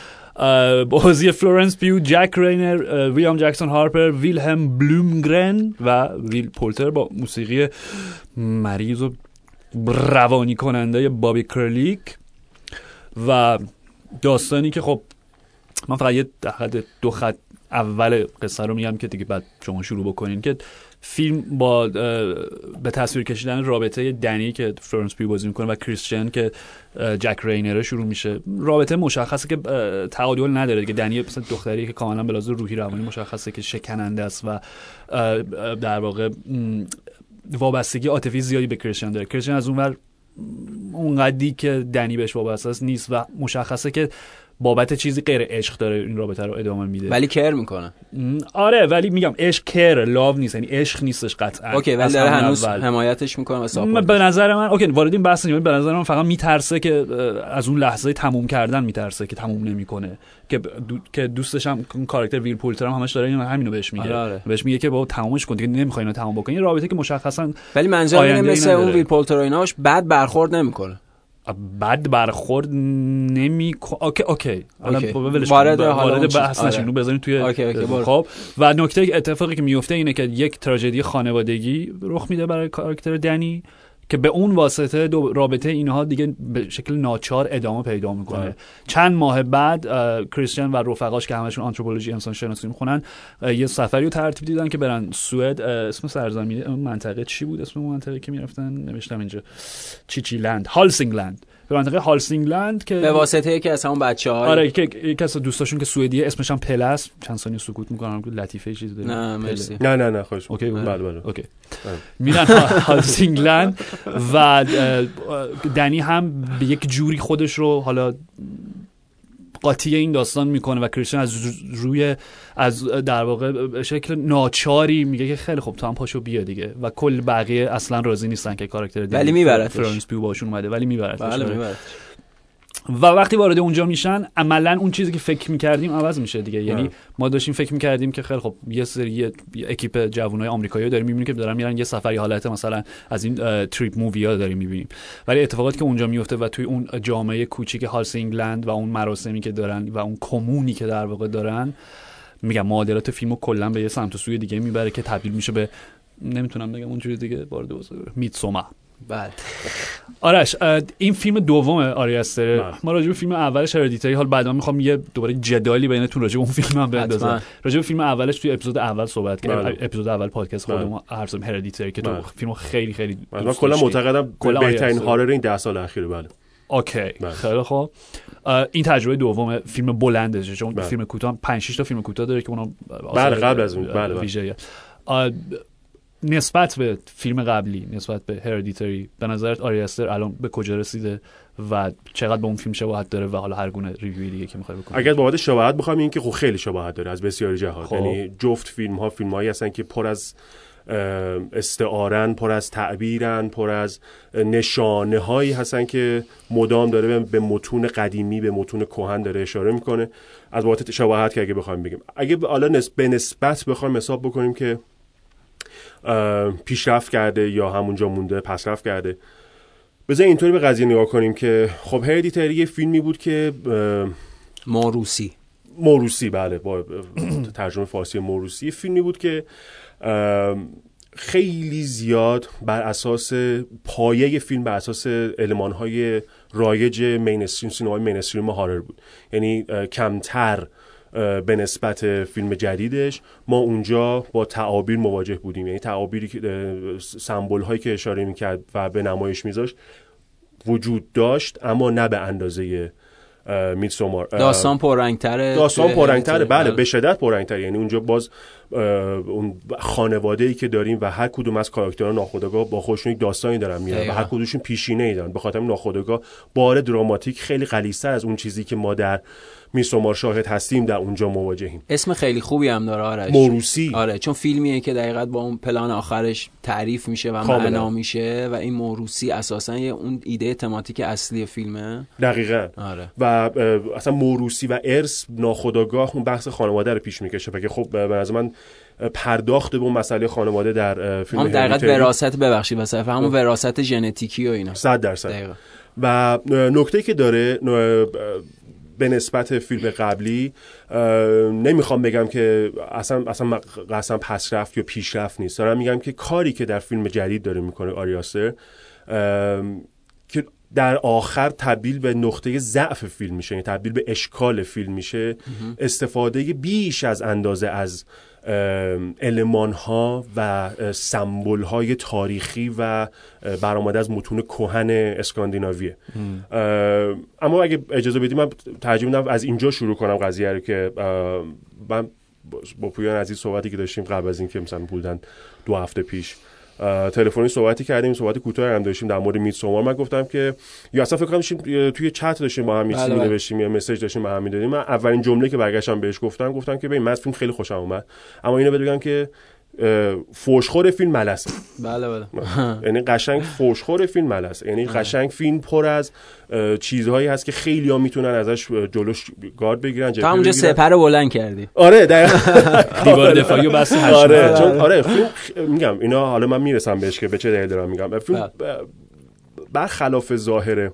بازی فلورنس پیو، جک رینر، ویلیام جکسون هارپر، ویلهم بلومگرن و ویل پولتر با موسیقی مریض و روانی کننده بابی کرلیک و داستانی که خب من فقط یه دو خط اول قصه رو میگم که دیگه بعد شما شروع بکنین که فیلم با به تصویر کشیدن رابطه دنی که فلورنس پیو بازی میکنه و کریستین که جک رینر شروع میشه. رابطه مشخصه که تعادل نداره دیگه. دنی مثلا دختری که کاملا به لحاظ روحی روانی مشخصه که شکننده است و در واقع وابستگی عاطفی زیادی به کریستین داره. کریستین از اونور اونقدی که دنی بهش وابسته است نیست و مشخصه که بابت چیزی غیر عشق داره این رابطه رو ادامه میده ولی کر میکنه. آره ولی میگم عشق کر لاو نیست، یعنی عشق نیستش قطعا. اوکی ولی داره هنوز حمایتش میکنه و ساپورت. به نظر من اوکی وارد این بحث نمیشیم. به نظر من فقط میترسه که از اون لحظه تموم کردن میترسه که تموم نمیکنه که دو... که دوستش هم کاراکتر ویل پولتر هم همش داره همینو بهش میگه. آره آره. بهش میگه که بابا تمومش کن دیگه، نمیخوای اینو تموم بکنی. رابطه که مشخصا ولی منظورم اینه مثل اون ویل پولتر و ایناش بد برخورد نمیکنه. بد برخورد نمی اوکی اوکی اوکی وارد وارد بحث نشیم. بذاریم توی خب و نکته اتفاقی که میفته اینه که یک تراژدی خانوادگی رخ میده برای کاراکتر دنی که به اون واسطه رابطه اینها دیگه به شکل ناچار ادامه پیدا میکنه. آه. چند ماه بعد کریستین و رفقاش که همشون آنتروپولوژی انسان شناسی میخونن یه سفری رو ترتیب دیدن که برن سوئد. اسم سرزمین منطقه چی بود؟ اسم منطقه که میرفتن نوشتم اینجا چیچی لند، هالسینگ لند. به منطقه هالسینگ لند که به واسطه یکی از همون بچه‌ها آره که یکی از دوستاشون که سوئدیه اسمش هم پلس. چند ثانیه سکوت میکنم که لطیفه چیزی داره. نه مرسی. نه نه نه خوش. اوکی بله بله اوکی. میرن هالسینگ لند و دنی هم به یک جوری خودش رو حالا قاطی این داستان میکنه و کریستین از روی از در واقع شکل ناچاری میگه که خیلی خوب تو هم پاشو بیا دیگه و کل بقیه اصلا راضی نیستن که کاراکتر ولی میبرتش. فرانس پیو باشون اومده ولی میبرتش. بله میبرتش. و وقتی وارد اونجا میشن عملا اون چیزی که فکر میکردیم عوض میشه دیگه. یعنی ما داشتیم فکر میکردیم که خیلی خب یه سری اکیپ جوانای آمریکایی داریم میبینیم که دارن میرن یه سفری حالت مثلا از این تریپ مووی ها داریم میبینیم، ولی اتفاقاتی که اونجا میفته و توی اون جامعه کوچیک هالسینگ لند و اون مراسمی که دارن و اون کمونی که در واقع دارن، میگم معادلات فیلمو کلا به یه سمت و سوی دیگه میبره که تبدیل میشه به نمیتونم بگم اونجوری دیگه وارد میتسوما. بله آرش این فیلم دوم آری استر. ما راجع به فیلم اولش هردیتری حال بعدا میخوام یه دوباره جدالی بینتون راجع به اون فیلم هم بندازم. راجع به فیلم اولش توی اپیزود اول صحبت کردیم. اپیزود اول پادکست خودمون حرف زدیم هردیتری که تو فیلم خیلی خیلی من کلا معتقدم بهترین هارر این ده سال اخیر. بله اوکی خیلی خوب. این تجربه دوم فیلم بلنده چون بله. فیلم کوتاه پنج شش تا فیلم کوتاه داره که اونا بله قبل از اون بله ویژه نسبت به فیلم قبلی، نسبت به هردیتری، به نظرت آری استر الان به کجا رسیده و چقدر به اون فیلم شباهت داره و حالا هر گونه ریویو دیگه که می‌خوای بکنی؟ اگر بابت شباهت بخوام این که خب خیلی شباهت داره از بسیاری جهات. یعنی جفت فیلم ها فیلم هایی هستن که پر از استعارن، پر از تعبیرن، پر از نشانه هایی هستن که مدام داره به متون قدیمی، به متون کهن داره اشاره میکنه. از بابت شباهت که اگه بخوایم بگیم، اگه حالا به نسبت بخوایم حساب بکنیم که پیشرفت کرده یا همونجا مونده، پسرفت کرده، بذار اینطوری به قضیه نگاه کنیم که خب هردیتری یه فیلمی بود که موروثی موروثی بله با ترجمه فارسی موروثی فیلمی بود که خیلی زیاد بر اساس پایه فیلم بر اساس المان‌های رایج مینستریم سینمای مینستریم هارر بود. یعنی کمتر به نسبت فیلم جدیدش ما اونجا با تعابیر مواجه بودیم. یعنی تعابیری که سمبل هایی که اشاره میکرد و به نمایش میذاشت وجود داشت اما نه به اندازه میتسومار. داستان پررنگ‌تره، داستان پررنگ‌تره بله به شدت پررنگ‌تره. یعنی اونجا باز اون خانواده‌ای که داریم و هر کدوم از کاراکترها ناخودآگاه با خودشون یک داستانی دارن میارن و هر کدومشون پیشینه‌ای دارن، به خاطر ناخودآگاه بار دراماتیک خیلی غلیظ‌تر از اون چیزی که ما در میسومار شاهد هستیم در اونجا مواجهیم. اسم خیلی خوبی هم داره آرش، موروثی. آره، چون فیلمیه که دقیقاً با اون پلان آخرش تعریف میشه و معنا میشه و این موروثی اساساً یه اون ایده تماتیک اصلی فیلمه. دقیقاً. آره. و اصلا موروثی و ارث ناخودآگاه اون بحث خانواده رو پیش میکشه و که خب به نظر من پرداخت به اون مسئله خانواده در فیلم هم دقیقاً وراثت ببخشید واسه همون وراثت ژنتیکی و اینا. صد درصد. و نکته‌ای که داره به نسبت فیلم قبلی، نمیخوام بگم که اصلا اصلا قصلا پسرفت یا پیشرفت نیست، دارم میگم که کاری که در فیلم جدید داره میکنه آری آستر که در آخر تبدیل به نقطه ضعف فیلم میشه، یعنی تبدیل به اشکال فیلم میشه، استفاده بیش از اندازه از المان ها و سمبل های تاریخی و برآمده از متون کهن اسکاندیناویه. اما اگه اجازه بدید من ترجیح میدم از اینجا شروع کنم قضیه رو که من با پویان عزیز صحبتی که داشتیم قبل از اینکه مثلا بودن دو هفته پیش تلفنی صحبتی کردیم، صحبت کوتاهی هم داشتیم در مورد میدسومار. من گفتم که یا اصلا فکر کنم توی چت داشتیم با هم چیزی می‌نوشتیم یا مسیج داشتیم با هم می‌دادیم. من اولین جمله که برگشتم بهش گفتم گفتم که ببین من از فیلم خیلی خوشم اومد، اما اینو بگم که فوشخور فیلم ملسه. بله بله. یعنی قشنگ فوشخور فیلم ملسه، یعنی قشنگ فیلم پر از چیزهایی هست که خیلی‌ها میتونن ازش جلوش گارد بگیرن. تو اونجا سپر بلند کردی. آره دقیقاً. دیوار دفاعی بس هشت. آره چون آره فیلم میگم اینا حالا من میرسم بهش که به چه دلیل دارم میگم. فیلم برخلاف ظاهره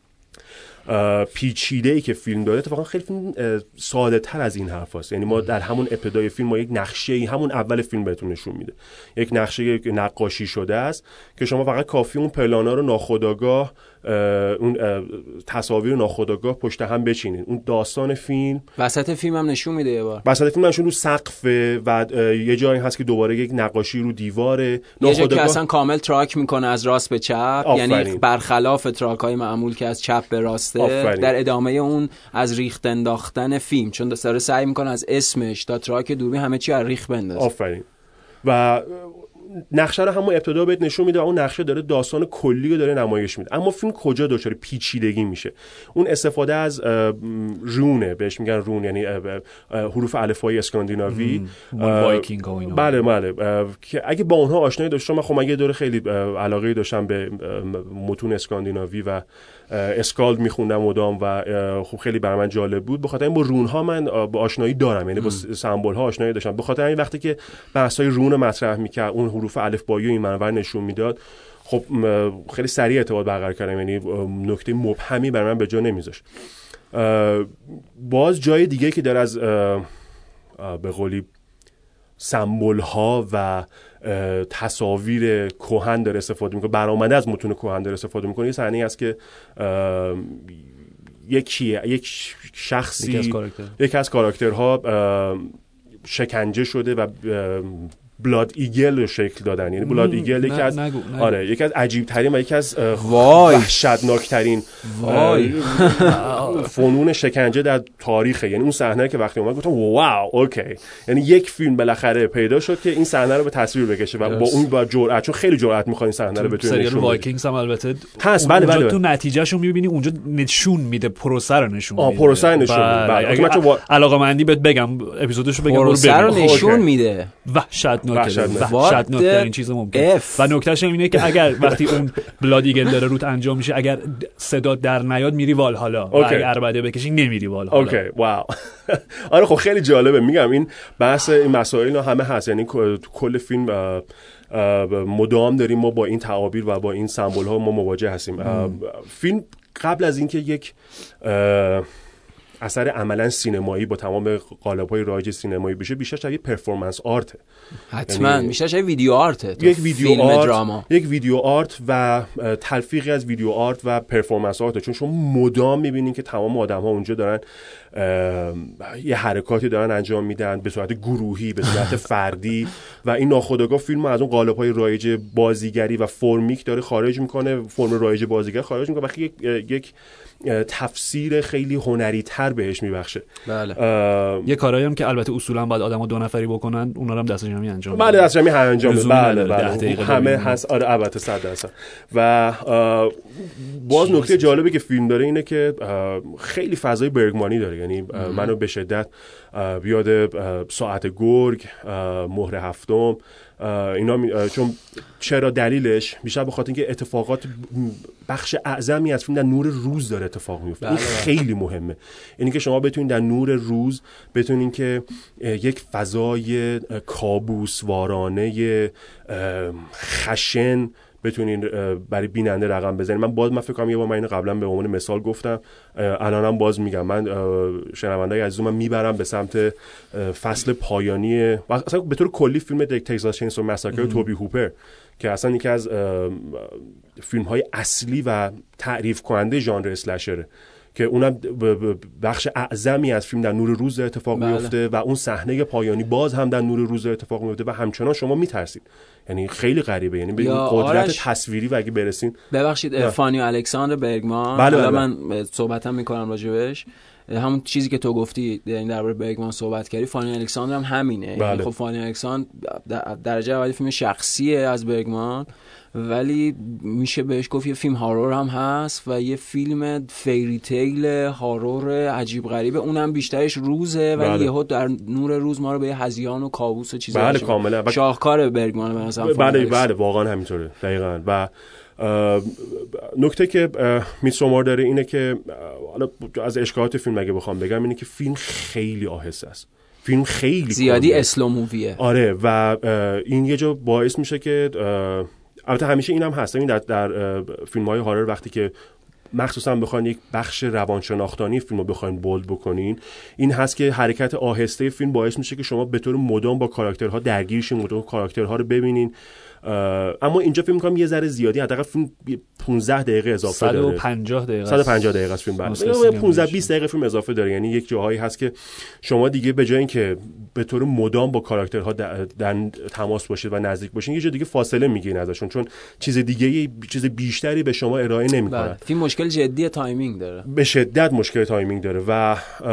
پیچیده‌ای که فیلم داره، اتفاقا خیلی فیلم ساده تر از این حرف هست. یعنی ما در همون ابتدای فیلم ما یک نقشه‌ای همون اول فیلم بهتون نشون میده، یک نقشه نقاشی شده است که شما فقط کافی اون پلانا رو ناخودآگاه، اون تصاویر ناخودآگاه پشت هم بچینید. اون داستان فیلم وسط فیلم هم نشون میده، یه بار وسط فیلم نشون رو سقفه و یه جایی هست که دوباره یک نقاشی رو دیواره، یه جایی که اصلا کامل تراک میکنه از راست به چپ. آفرین. یعنی برخلاف تراک‌های معمول که از چپ به راسته. آفرین. در ادامه اون از ریخت انداختن فیلم، چون داره سعی میکنه از اسمش تا تراک دوربین همه چی از ریخ بندازه. آفرین. و نقشه رو همون ابتدا بهت نشون میده و اون نقشه داره داستان کلی رو داره نمایش میده. اما فیلم کجا دچار پیچیدگی میشه؟ اون استفاده از رونه، بهش میگن رون، یعنی حروف الفبای اسکاندیناوی، وایکینگ ها اینا. بله بله، که اگه با اونها آشنایی داشتم، من خب من یه دوره خیلی علاقه داشتم به متون اسکاندیناوی و اسکالد میخوندم مدام و خب خیلی برای من جالب بود. به خاطر این با رون ها من با آشنایی دارم، یعنی با سمبل ها آشنایی داشتم. به خاطر این وقتی که بحث‌های رون مطرح میکرد، اون حروف الفبایی این منور نشون میداد، خب خیلی سریع ارتباط برقرار کردم، یعنی نکته مبهمی برای من به جا نمیذاشت. باز جای دیگه که داره از به قولی سمبل ها و تصاویر کهن داره استفاده میکنه، برآمده از متون کهن داره استفاده میکنه. یه صحنه‌ای هست که یکی یک شخصی یکی از کاراکتر یکی از کاراکترها شکنجه شده و بلاد ایگل رو شکل دادن. یعنی بلاد ایگل یکی از نگو، نگو. آره یکی از عجیب ترین و یکی از وحشتناک ترین فنون شکنجه در تاریخه. یعنی اون صحنه که وقتی اومد گفتم واو اوکی، یعنی یک فیلم بالاخره پیدا شد که این صحنه رو به تصویر بکشه و با اون با جرأت، چون خیلی جرأت می‌خواد این صحنه رو بتونه نشون بده. وایکینگز هم البته هست، بله بله، تو نتیجهشو می‌بینی اونجا نشون میده، پروسه رو نشون میده. آ پروسه نشون میده. بله علاقه‌مندی بهت بگم اپیزودشو بگم برو پروسه رو نشون میده. وحشتناک وحشتناک ترین چیز ممکن. و نکتهش اینه که اگر وقتی اون بلاد ایگل داره روت انجام میشه، اگر صدا در نیاد میری والهالا، و اگر عربده بکشی نمیری والهالا. اوکی واو. آره خب خیلی جالبه. میگم این بحث این مسائل همه هست، یعنی کل فیلم مدام داریم ما با این تعابیر و با این سمبل ها ما مواجه هستیم. فیلم قبل از اینکه یک اثر عملا سینمایی با تمام قالب‌های رایج سینمایی بشه، بیشتر شبیه پرفورمنس آرت. حتما یعنی بیشتر شبیه ویدیو آرت. یک ویدیو آرت، دراما. یک ویدیو آرت و تلفیقی از ویدیو آرت و پرفورمنس آرت، چون شما مدام می‌بینید که تمام آدم‌ها اونجا دارن یه حرکاتی دارن انجام میدن به صورت گروهی، به صورت فردی و این ناخودآگاه فیلم از اون قالب‌های رایج بازیگری و فرمیک داره خارج میکنه، فرم رایج بازیگر خارج میکنه. وقتی یک یک تفسیر خیلی هنری تر بهش میبخشه. بله. یه کارایی هم که البته اصولا باید آدم‌ها دو نفری بکنن، اونا رو هم دست جمعی انجام میدن. بله دست جمعی انجام میدن. بله بله همه هست. آره البته صد درصد. و باز نکته جالبی که فیلم داره اینه که خیلی فضای برگمانی داره، یعنی منو به شدت بیاد ساعت گرگ، مهر هفتم اینا می... چون چرا دلیلش بیشتر به خاطر اینکه اتفاقات بخش اعظمی از فیلم در نور روز داره اتفاق میفته. این خیلی مهمه، یعنی که شما بتونید در نور روز بتونید که یک فضای کابوس وارانه خشن بتونین برای بیننده رقم بزنید. من باز من فکر کنم یه بار من اینو قبلا به عنوان مثال گفتم، الانم باز میگم، من شنونده‌های عزیزم میبرم به سمت فصل پایانی اصلا به طور کلی فیلم تگزاس چینسو مساکر توبی هوپر که اصلا یکی از فیلم‌های اصلی و تعریف کننده ژانر اسلشره که اونم بخش اعظمی از فیلم در نور روز اتفاق بله. میفته و اون صحنه پایانی باز هم در نور روز اتفاق میفته و همچنان شما میترسید. یعنی خیلی غریبه، یعنی به این قدرت تصویری و اگه برسین. ببخشید فانی الکساندر برگمان، بله بله. من صحبتم میکنم راجبش، همون چیزی که تو گفتی یعنی درباره برگمان صحبت کردی، فانی الکساندر هم همینه. بله. یعنی خب فانی الکساندر درجه اولی فیلم شخصیه از برگمان، ولی میشه بهش گفت یه فیلم هارور هم هست و یه فیلم فیری تیل هارور عجیب غریبه، اونم بیشترش روزه ولی بله. یهو در نور روز ما رو به هزیان و کابوس و چیزا بله کاملا و... شاهکار برگمان به نظر بله بله واقعا همینطوره دقیقاً. و نکته که میتسومار داره اینه که حالا از اشکالات فیلم اگه بخوام بگم اینه که فیلم خیلی آهسته است، فیلم خیلی زیادی اسلو موویه. آره و این یه جا باعث میشه که البته همیشه اینم هست، این در, در فیلم‌های هارر وقتی که مخصوصا بخواین یک بخش روانشناختانی فیلم رو بخواین بولد بکنین، این هست که حرکت آهسته فیلم باعث میشه که شما به طور مدام با کاراکترها درگیر شین، مدام کاراکترها رو ببینین. اما اینجا فیلم می‌کنم یه ذره زیادی، حداقل فیلم پانزده دقیقه اضافه داره. صد و پنجاه دقیقه صد و پنجاه دقیقه است فیلم. بعد پانزده بیست دقیقه فیلم اضافه داره، یعنی یک جاهایی هست که شما دیگه به جای اینکه به طور مدام با کاراکترها در تماس باشید و نزدیک باشین، یه جا دیگه فاصله میگیرین ازشون، چون چیز دیگه چیز بیشتری به شما ارائه نمی‌کنه. فیلم مشکل جدی تایمینگ داره، به شدت مشکل تایمینگ داره. و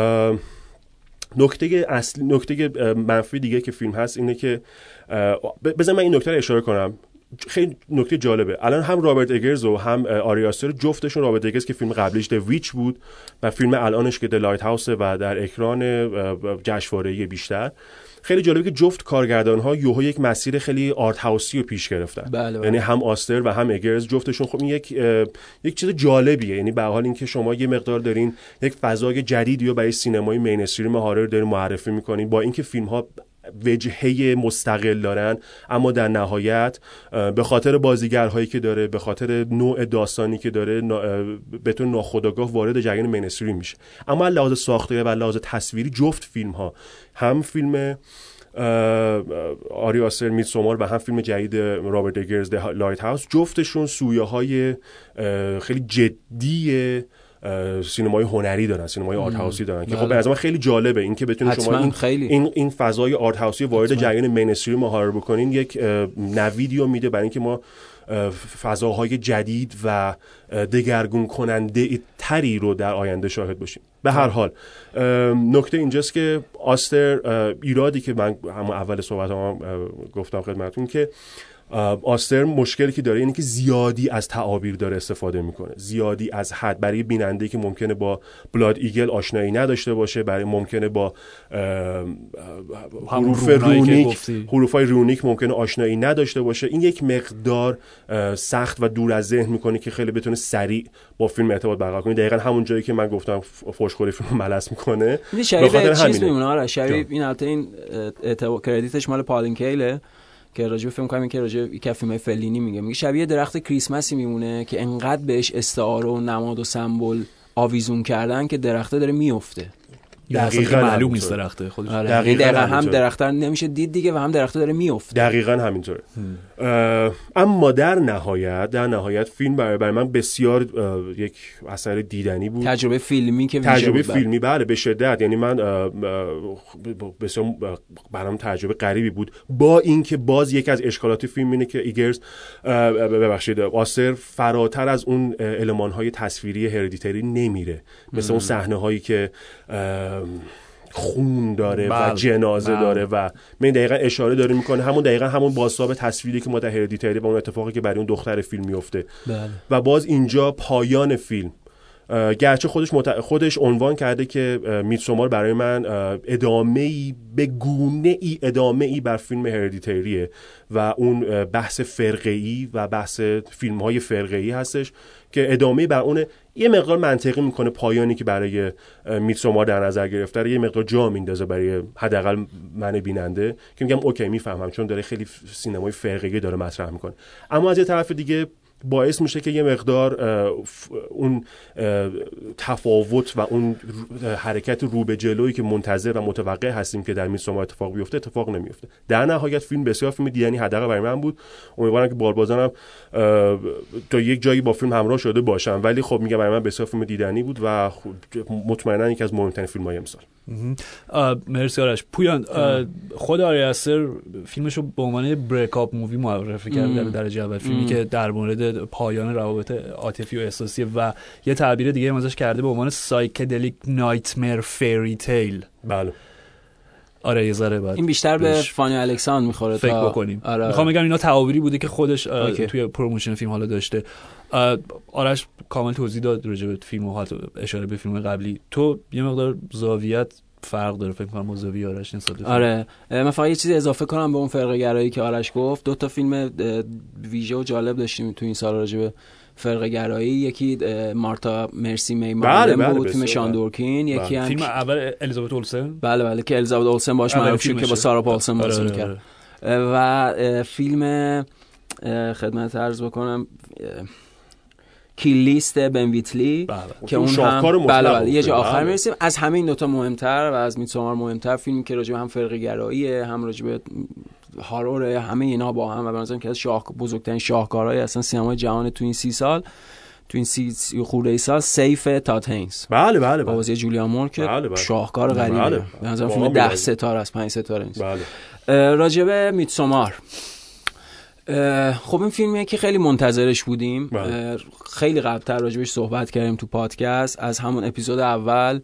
نکته اصلی نکته منفی دیگه که فیلم هست اینه که بذار من این نکته رو اشاره کنم، خیلی نکته جالبه. الان هم رابرت اگرز و هم آری آستر، جفتشون، رابرت اگرز که فیلم قبلیش د ویچ بود و فیلم الانش که د لایت هاوس و در اکران جشنواره‌ای بیشتر، خیلی جالبه که جفت کارگردان‌ها یوهو یک مسیر خیلی آرت هاوسی رو پیش گرفتن. بله بله. یعنی هم آستر و هم اگرز جفتشون، خب این یک یک چیز جالبیه، یعنی به حال اینکه شما یه مقدار دارین یک فضای جدیدی رو برای سینمای مینستریم هارر دارین معرفی می‌کنین، با اینکه فیلم‌ها وجهه مستقل دارن، اما در نهایت به خاطر بازیگرهایی که داره، به خاطر نوع داستانی که داره، به طور ناخودآگاه وارد جریان مینستریم میشه. اما لحاظ ساختاری و لحاظ تصویری جفت فیلم ها، هم فیلم آری آستر میدسومار و هم فیلم جدید رابرت اگرز د لایت هاوس، جفتشون سویه های خیلی جدی سینمای هنری دارن، سینمای آرت هاوسی دارن، که خب به نظر من خیلی جالبه این که بتونید شما این خیلی. این این فضای آرت هاوسی وارد جریان مینستریم ما هارر بکنین، یک نویدیو میده برای اینکه ما فضاهای جدید و دگرگون کننده تری رو در آینده شاهد باشیم. به هر حال نکته اینجاست که آستر، ایرادی که من همون اول صحبتام گفتم خدمتتون که آستر مشکلی که داره اینه که زیادی از تعابیر داره استفاده میکنه، زیادی از حد، برای بیننده که ممکنه با بلاد ایگل آشنایی نداشته باشه، برای ممکنه با حروف رونیک حروفای رونیک ممکنه آشنایی نداشته باشه، این یک مقدار سخت و دور از ذهن میکنه که خیلی بتونه سریع با فیلم ارتباط برقرار کنه. دقیقاً همون جایی که من گفتم فوشخوری فیلم ملس میکنه، به خاطر چیز میمونه. آره شبیه این، البته این کردیتش مال پالین کیله که راجع به فیلم کنیم که راجع به فیلم فلینی میگه، میگه شبیه درخت کریسمسی میمونه که انقدر بهش استعاره و نماد و سمبل آویزون کردن که درخته داره میفته. دقیقاً معلوم نیست درخته خودش. آره. دقیقاً, دقیقاً هم همینطور. درخته نمیشه دید دیگه و هم درخته داره میفته. دقیقاً همینطوره. اما در نهایت در نهایت فیلم برای, برای من بسیار یک اثر دیدنی بود. تجربه فیلمی که تجربه فیلمی بله به شدت، یعنی من بسیار برام تجربه غریبی بود، با اینکه باز یک از اشکالات فیلم اینه که ایگرز ببخشید آسر فراتر از اون المان‌های تصویری هردیتری نمیره، مثل اون صحنه‌هایی که خون داره بل. و جنازه بل. داره و من دقیقا اشاره داره میکنه همون دقیقا همون بازتاب تصویری که ما در هردیتری و اون اتفاقی که برای اون دختر فیلم میفته و باز اینجا پایان فیلم گرچه خودش مت... خودش عنوان کرده که میتسومار برای من ادامه‌ای به گونه‌ای ادامه‌ای بر فیلم هردیتریه و اون بحث فرقه‌ای و بحث فیلم‌های فرقه‌ای هستش که ادامه‌ای بر اون یه مقدار منطقی میکنه پایانی که برای میتسومار در نظر گرفته، یه مقدار جا میندازه برای حداقل من بیننده که میگم اوکی میفهمم چون داره خیلی سینمای فرقه‌ای داره مطرح میکنه، اما از یه طرف دیگه باعث میشه که یه مقدار اون تفاوت و اون حرکت رو به جلویی که منتظر و متوقع هستیم که در میتسومار اتفاق بیفته اتفاق نمیفته. در نهایت فیلم بسیار فیلم دیدنی حداقل برای من بود. امیدوارم که باربازانم تا یک جایی با فیلم همراه شده باشم، ولی خب میگم برای من بسیار فیلم دیدنی بود و مطمئنا یکی از مهمترین فیلم‌های امسال. مرسی آرش. پویان خود آری استر فیلمشو به عنوان بریک اپ مووی معرفی کرد در درجه اول، فیلمی که در مورد پایان روابط عاطفی و احساسی و یه تعبیر دیگه هم ازش کرده به عنوان سایکدلیک نایتمر فری تیل. بله آره یه ذره بعد این بیشتر به فانی الکساندر میخوره فکر تا بکنیم. آره. میخوام بگم اینا تعابیری بوده که خودش توی پروموشن فیلم حالا داشته. آرش کامل توضیح داد راجع به فیلم و اشاره به فیلم قبلی. تو یه مقدار زاویت فرق داره فکر کنم زاویه آرش نسبت به آره من فقط یه چیزی اضافه کنم به اون فرقه گرایی که آرش گفت. دو تا فیلم ویژه و جالب داشتیم تو این سال راجع به فرقه گرایی. یکی مارتا مرسی می بله بله بود فیلم شاندورکین، یکی هم فیلم اول الیزابت اولسن بله بله که الیزابت اولسن باش معروف شد که با سارا پالسن بازی آره می‌کرد و فیلم خدمت عرض بکنم کیل لیست بن ویتلی که اون هم بله بله یه جا آخر میرسیم. از همه این دوتا مهمتر و از میتسومار مهمتر فیلمی که راجع به هم فرقه گراییه هم راجع به هارور، همه اینا با هم و به نظرم که از شاه بزرگترین شاهکارهای اصلا سینمای جهان تو این سی سال تو این سی خورده ای سال سیف تاد هینز بله بله با بازی جولیا مور که بله بله. شاهکار غریبه بله. به نظرم فیلم ده ستاره از پنج ستاره نیست. بله. راجع به میتسومار خب این فیلمیه که خیلی منتظرش بودیم. بله. خیلی قبلتر راجبش صحبت کردیم تو پادکست. از همون اپیزود اول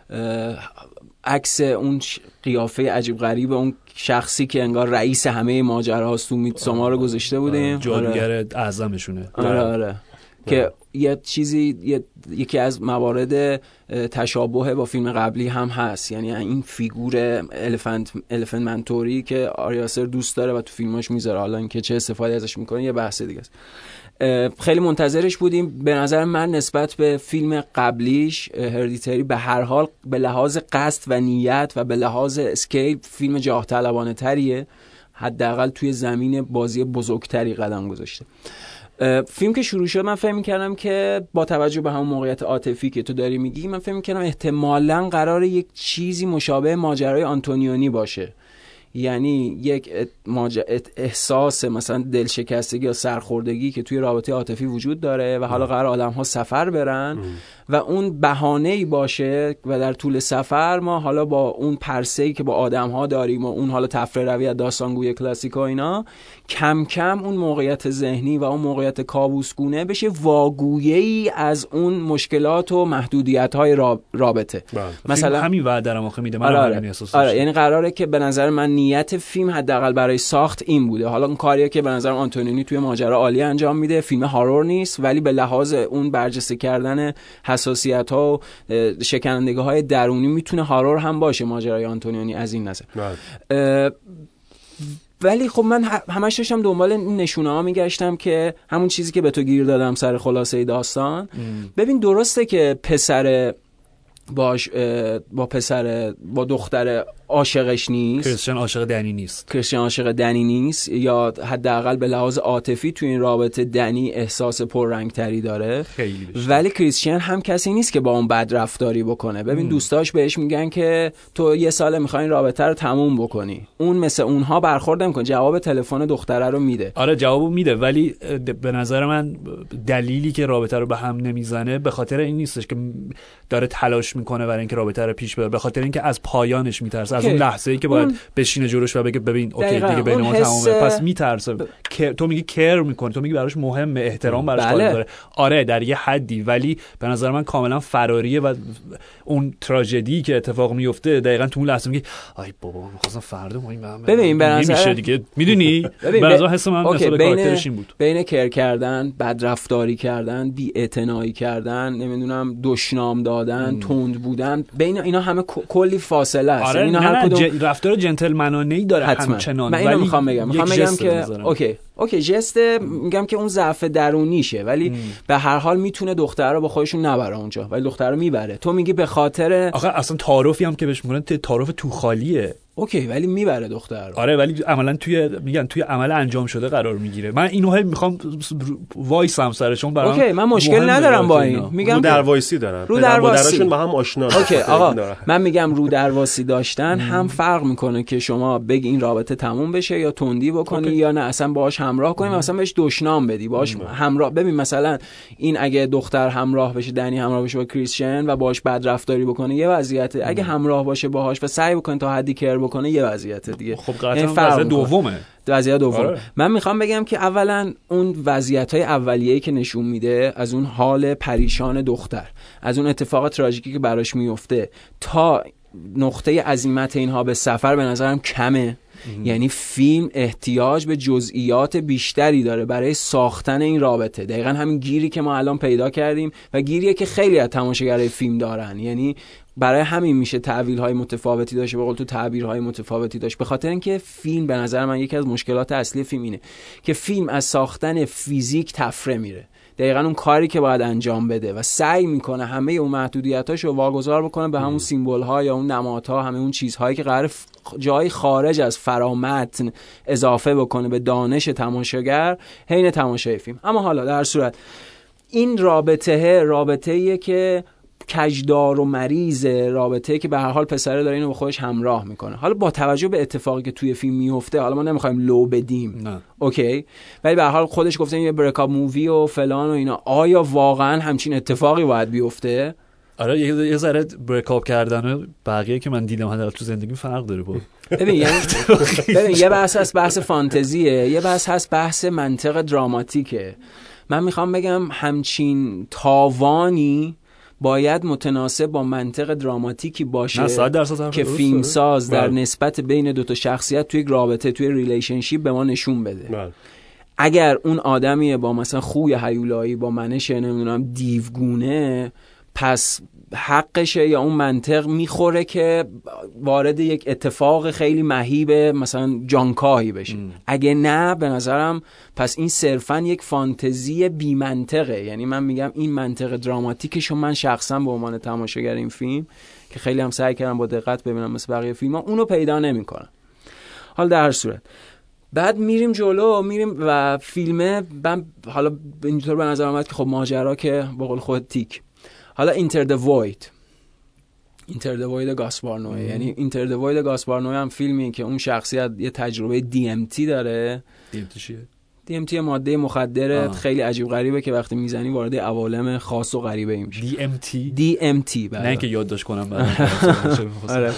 عکس اون قیافه عجیب غریب اون شخصی که انگار رئیس همه ماجراهاست تو میتسومار رو گذاشته بودیم. جادوگر اعظمشونه. آره آره که یه چیزی یه، یکی از موارد تشابه با فیلم قبلی هم هست، یعنی این فیگور الفنت الفنت منتوری که آری استر دوست داره و تو فیلماش میذاره، حالا اینکه چه استفاده ازش میکنه یه بحث دیگه است. خیلی منتظرش بودیم. به نظر من نسبت به فیلم قبلیش هردیتری به هر حال به لحاظ قصد و نیت و به لحاظ اسکیل فیلم جاه طلبانه تریه، حداقل توی زمین بازی بزرگتری قدم گذاشته. فیلم که شروع شد من فهم می‌کردم که با توجه به همون موقعیت عاطفی که تو داری میگی، من فهم می‌کردم احتمالاً قراره یک چیزی مشابه ماجرای آنتونیونی باشه، یعنی یک احساس مثلا دلشکستگی یا سرخوردگی که توی رابطه عاطفی وجود داره و حالا قرار آدم‌ها سفر برن و اون بهانه‌ای باشه و در طول سفر ما حالا با اون پرسه‌ای که با آدم‌ها داریم و اون حالا تفره روی داستانگوی کلاسیک و اینا کم کم اون موقعیت ذهنی و اون موقعیت کابوسگونه بشه واگویه‌ای از اون مشکلات و محدودیت‌های رابطه. مثلا همین وعده رو آخه میده من آره همین احساس آره یعنی قراره که به نظر من نیت فیلم حداقل برای ساخت این بوده. حالا اون کاریه که به نظر آنتونیونی توی ماجرا عالی انجام میده، فیلم هارور نیست ولی به لحاظ اون برجسته کردن حساسیت‌ها و شکنندگی‌های درونی میتونه هارور هم باشه ماجرای آنتونیونی از این نظر. ولی خب من همش داشتم دنبال این نشونه‌ها میگشتم که همون چیزی که به تو گیر دادم سر خلاصه داستان. ام. ببین درسته که پسر باش با پسر با دختر عاشقش نیست، کریستیان عاشق دنی نیست کریستیان عاشق دنی نیست یا حداقل به لحاظ عاطفی تو این رابطه دنی احساس پررنگتری داره، خیلی بیشتر. ولی کریستیان هم کسی نیست که با اون بد رفتاری بکنه. ببین ام. دوستاش بهش میگن که تو یه سال میخوای این رابطه رو تموم بکنی، اون مثل اونها برخورد نمیکنه، جواب تلفن دختره رو میده. آره جوابو میده، ولی به نظر من دلیلی که رابطه رو به هم نمیزنه به خاطر این نیستش که داره تلاش میکنه برای اینکه رابطه رو پیش ببره، به خاطر اینکه از پایانش میترسه، از اون لحظه‌ای که باید اون... بشینه جلوش و بگه ببین اوکی دیگه بین ما حس... تمومه، پس میترسه. ب... تو میگی کیر میکنه، تو میگی براش مهمه، احترام براش قائل داره. آره در یه حدی، ولی به نظر من کاملا فراریه و اون تراژدی که اتفاق میفته دقیقاً تو اون لحظه میگی ای بابا می‌خواستم فردا ما این بهم ببین به نظر دیگه میدونی به نظر حس من مثلا کاراکترش این بود. بین کیر کردن، بد رفتاری کردن، بی‌اعتنایی کردن، نمیدونم دشنام دادن، تند بودن، بین اینا همه کلی فاصله است. آره اینا هر کدوم ج... رفتار جنتلمنانه‌ای داره همچنان. من اینو میخوام بگم میخوام بگم که اوکی اوکی جست میگم که اون ضعف درونیشه، ولی ام. به هر حال میتونه دختر رو با خودشون نبره اونجا، ولی دختر رو میبره. تو میگی به خاطر آخه اصلا تعارفی هم که بهش میگن تعارف تو خالیه، اوکی ولی میبره دختر رو. آره ولی عملا توی میگن توی عمل انجام شده قرار میگیره. من اینو میخوام وایسم سرشون برام. اوکی من مشکل ندارم با این، میگم رو در وایسی دارن، رو در مادرشون با هم آشنا. اوکی آقا من میگم رو در وایسی داشتن هم فرق میکنه که شما بگی این رابطه تموم بشه یا تندی بکنی یا نه اصلا باهاش همراه کنی، مثلا بهش دشنام بدی، باهاش همراه. ببین مثلا این اگه دختر همراه بشه، دنی همراه بشه با کریستیان و باهاش بد رفتاری بکنه یه وضعیته، اگه همراه باشه باهاش و سعی بکنه تا حدی کر بکنه یه وضعیته دیگه. خب قطعا وضعیت دومه. وضعیت دوم. آره. من میخوام بگم که اولا اون وضعیت‌های اولیه‌ای که نشون میده از اون حال پریشان دختر، از اون اتفاق تراژیکی که براش میفته تا نقطه عزیمت اینها به سفر به نظرم کمه. یعنی فیلم احتیاج به جزئیات بیشتری داره برای ساختن این رابطه. دقیقاً همین گیری که ما الان پیدا کردیم و گیریه که خیلی از تماشاگرای فیلم دارن، یعنی برای همین میشه تعبیرهای متفاوتی داشت، به قول تو تعبیرهای متفاوتی داشت، به خاطر اینکه فیلم به نظر من یکی از مشکلات اصلی فیلم اینه که فیلم از ساختن فیزیک تفره میره. دقیقاً اون کاری که باید انجام بده و سعی میکنه همه اون محدودیتاشو واگذار بکنه به همون سیمبول‌ها یا اون نمادها، همه اون چیزهایی که قرار جای خارج از فرامتن اضافه بکنه به دانش تماشاگر حین تماشای فیلم. اما حالا در صورت این رابطه رابطه‌ایه که کجدار و مریض، رابطه‌ای که به هر حال پسره داره اینو با خودش همراه میکنه. حالا با توجه به اتفاقی که توی فیلم میفته، حالا ما نمیخوایم لو بدیم نه. اوکی، ولی به هر حال خودش گفته یه بریک اپ مووی و فلان و اینا، آیا واقعا همچین اتفاقی باید بیفته؟ آره یه ذره بریک اپ کردن و بقیه که من دیدم حداقل تو زندگی فرق داره بود. ببین یعنی ببین یه بحث هست بحث فانتزیه، یه بحث هست بحث منطق دراماتیکه. من میخوام بگم همچین تاوانی باید متناسب با منطق دراماتیکی باشه که فیلمساز در نسبت بین دو تا شخصیت توی یک رابطه، توی ریلیشنشیپ به ما نشون بده. بل. اگر اون آدمیه با مثلا خوی هیولایی، با منش نمیدونم دیوگونه، پس حقشه یا اون منطق میخوره که وارد یک اتفاق خیلی مهیب مثلا جانکاهی بشه. ام. اگه نه به نظرم پس این صرفا یک فانتزی بی منطقه. یعنی من میگم این منطق دراماتیکشو من شخصا به عنوان تماشاگر این فیلم که خیلی هم سعی کردم با دقت ببینم مثل بقیه فیلم‌ها، اونو پیدا نمی‌کنم. حالا در هر صورت بعد میریم جلو میریم و فیلمه من حالا اینطور به نظر اومد که خب ماجرا که به قول خود تیک. حالا اینتر د وید اینتر د وید گاسپار نوئه، یعنی اینتر د وید گاسپار نوئه هم فیلمی که اون شخصیت یه تجربه دی ام تی داره. دی ام تی چیه؟ دی ام تی ماده مخدره خیلی عجیب غریبه که وقتی میزنی وارد عوالم خاص و غریبه میشه. دی ام تی دی ام تی نه که یادداشت کنم بعد.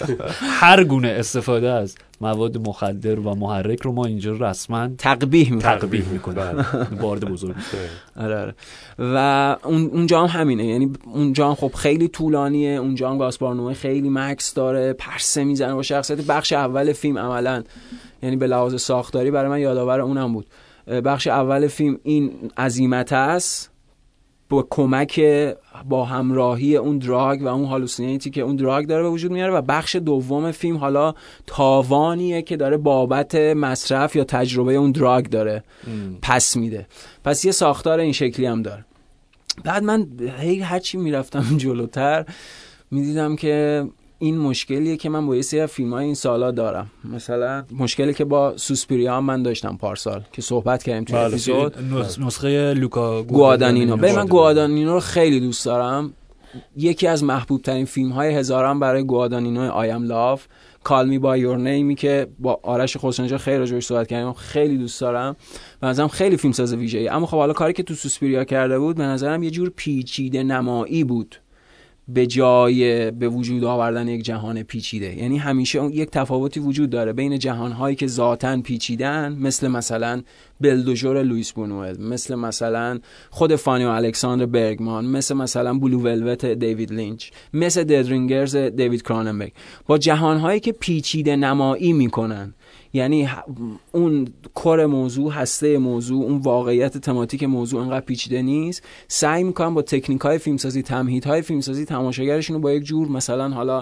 هر گونه استفاده از مواد مخدر و محرک رو ما اینجا رسما تقبیح میکنیم تقبیح میکنیم بارد بزرگ. آره آره. و اون اونجا هم همینه، یعنی اونجا هم خب خیلی طولانیه، اونجا هم گاسپار نوئه خیلی مکس داره، پرسه میزنه با شخصیت. بخش اول فیلم عملاً یعنی به لحاظ ساختاری برای من یادآور اونم بود. بخش اول فیلم این عزیمت است با کمک با همراهی اون دراگ و اون هالوسینیتی که اون دراگ داره به وجود میاره، و بخش دوم فیلم حالا تاوانیه که داره بابت مصرف یا تجربه اون دراگ داره ام. پس میده. پس یه ساختار این شکلی هم داره. بعد من هی هرچی میرفتم جلوتر میدیدم که این مشکلیه که من با یه سری از فیلم‌های این سالا دارم. مثلا مشکلی که با سوسپیریا من داشتم پارسال که صحبت کردیم توی اپیزود، نسخه لوکا گوادانینو. به من گوادانینو رو خیلی دوست دارم. یکی از محبوب ترین فیلم‌های هزاران برای گوادانینو آی ام لاو، کال می بای یور نیمی که با آرش خسروی خیلی راجعش صحبت کردیم، خیلی دوست دارم. به نظرم خیلی فیلمساز ویژه‌ای. اما خب حالا کاری که تو سوسپیریا کرده بود به نظرم یه جور پیچیده نمایی بود به جای به وجود آوردن یک جهان پیچیده. یعنی همیشه یک تفاوتی وجود داره بین جهانهایی که ذاتاً پیچیدن، مثل مثلا بلدوژور لوئیس بونوئل، مثل مثلا خود فانی و الکساندر برگمان، مثل مثلا بلو ولوت دیوید لینچ، مثل ددرینگرز دیوید کراننبرگ، با جهانهایی که پیچیده نمایی میکنن. یعنی اون کور موضوع، هسته موضوع، اون واقعیت تماتیک موضوع انقدر پیچیده نیست، سعی میکنن با تکنیک‌های فیلمسازی، تمهیدهای فیلمسازی تماشاگرشون رو با یک جور مثلا حالا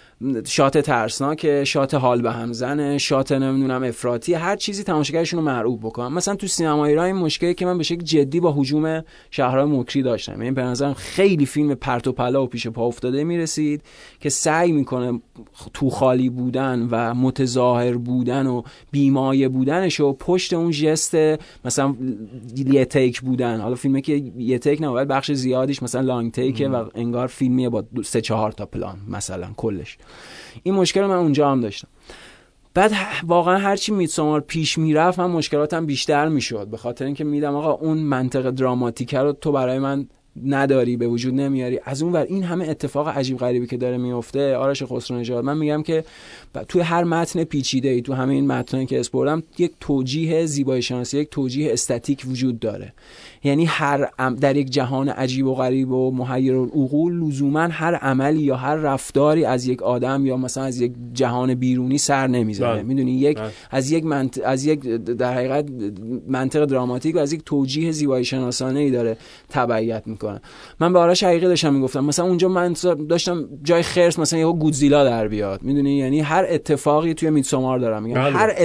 شات ترسناک، شات حال به هم زنه، شات نمیدونم افراطی، هر چیزی تماشاگرشون رو مرعوب بکنن. مثلا تو سینما ایران این مشکلی که من به شکل جدی با هجوم شهرهای مکری داشتم، یعنی به نظرم خیلی فیلم پرت و پلا و پیش پا افتاده میرسید که سعی میکنه تو خالی بودن و متظاهر بودن و بیمایه بودنش و پشت اون ژست مثلا یه تیک بودن، حالا فیلمی که یه تیک نه، بخش زیادیش مثلا لانگ تیکه و انگار فیلمیه با سه چهار تا پلان مثلا کلش. این مشکل من اونجا هم داشتم. بعد واقعا هرچی میدسامار پیش میرفت من مشکلاتم بیشتر میشد، به خاطر اینکه میدم آقا اون منطق دراماتیک رو تو برای من نداری، به وجود نمیاری. از اون ور این همه اتفاق عجیب غریبی که داره میفته، آرش خسرو، من میگم که توی هر متن پیچیده ای، تو همه این متنایی که اسپردم، یک توجیه زیبایی شناسی، یک توجیه استاتیک وجود داره. یعنی هر ام در یک جهان عجیب و غریب و محیرالعقول لزوما هر عملی یا هر رفتاری از یک آدم یا مثلا از یک جهان بیرونی سر نمیزنه. میدونی یک بله. از یک منط... از یک در حقیقت منطق دراماتیک و از یک توجیه زیبایی شناسانه ای داره تبعیت میکنه. من به آرش حقیقی داشتم میگفتم مثلا اونجا من داشتم جای خرس مثلا یهو گودزیلا در بیاد، میدونی، یعنی هر اتفاقی توی میدسامار دارم میگم بله. هر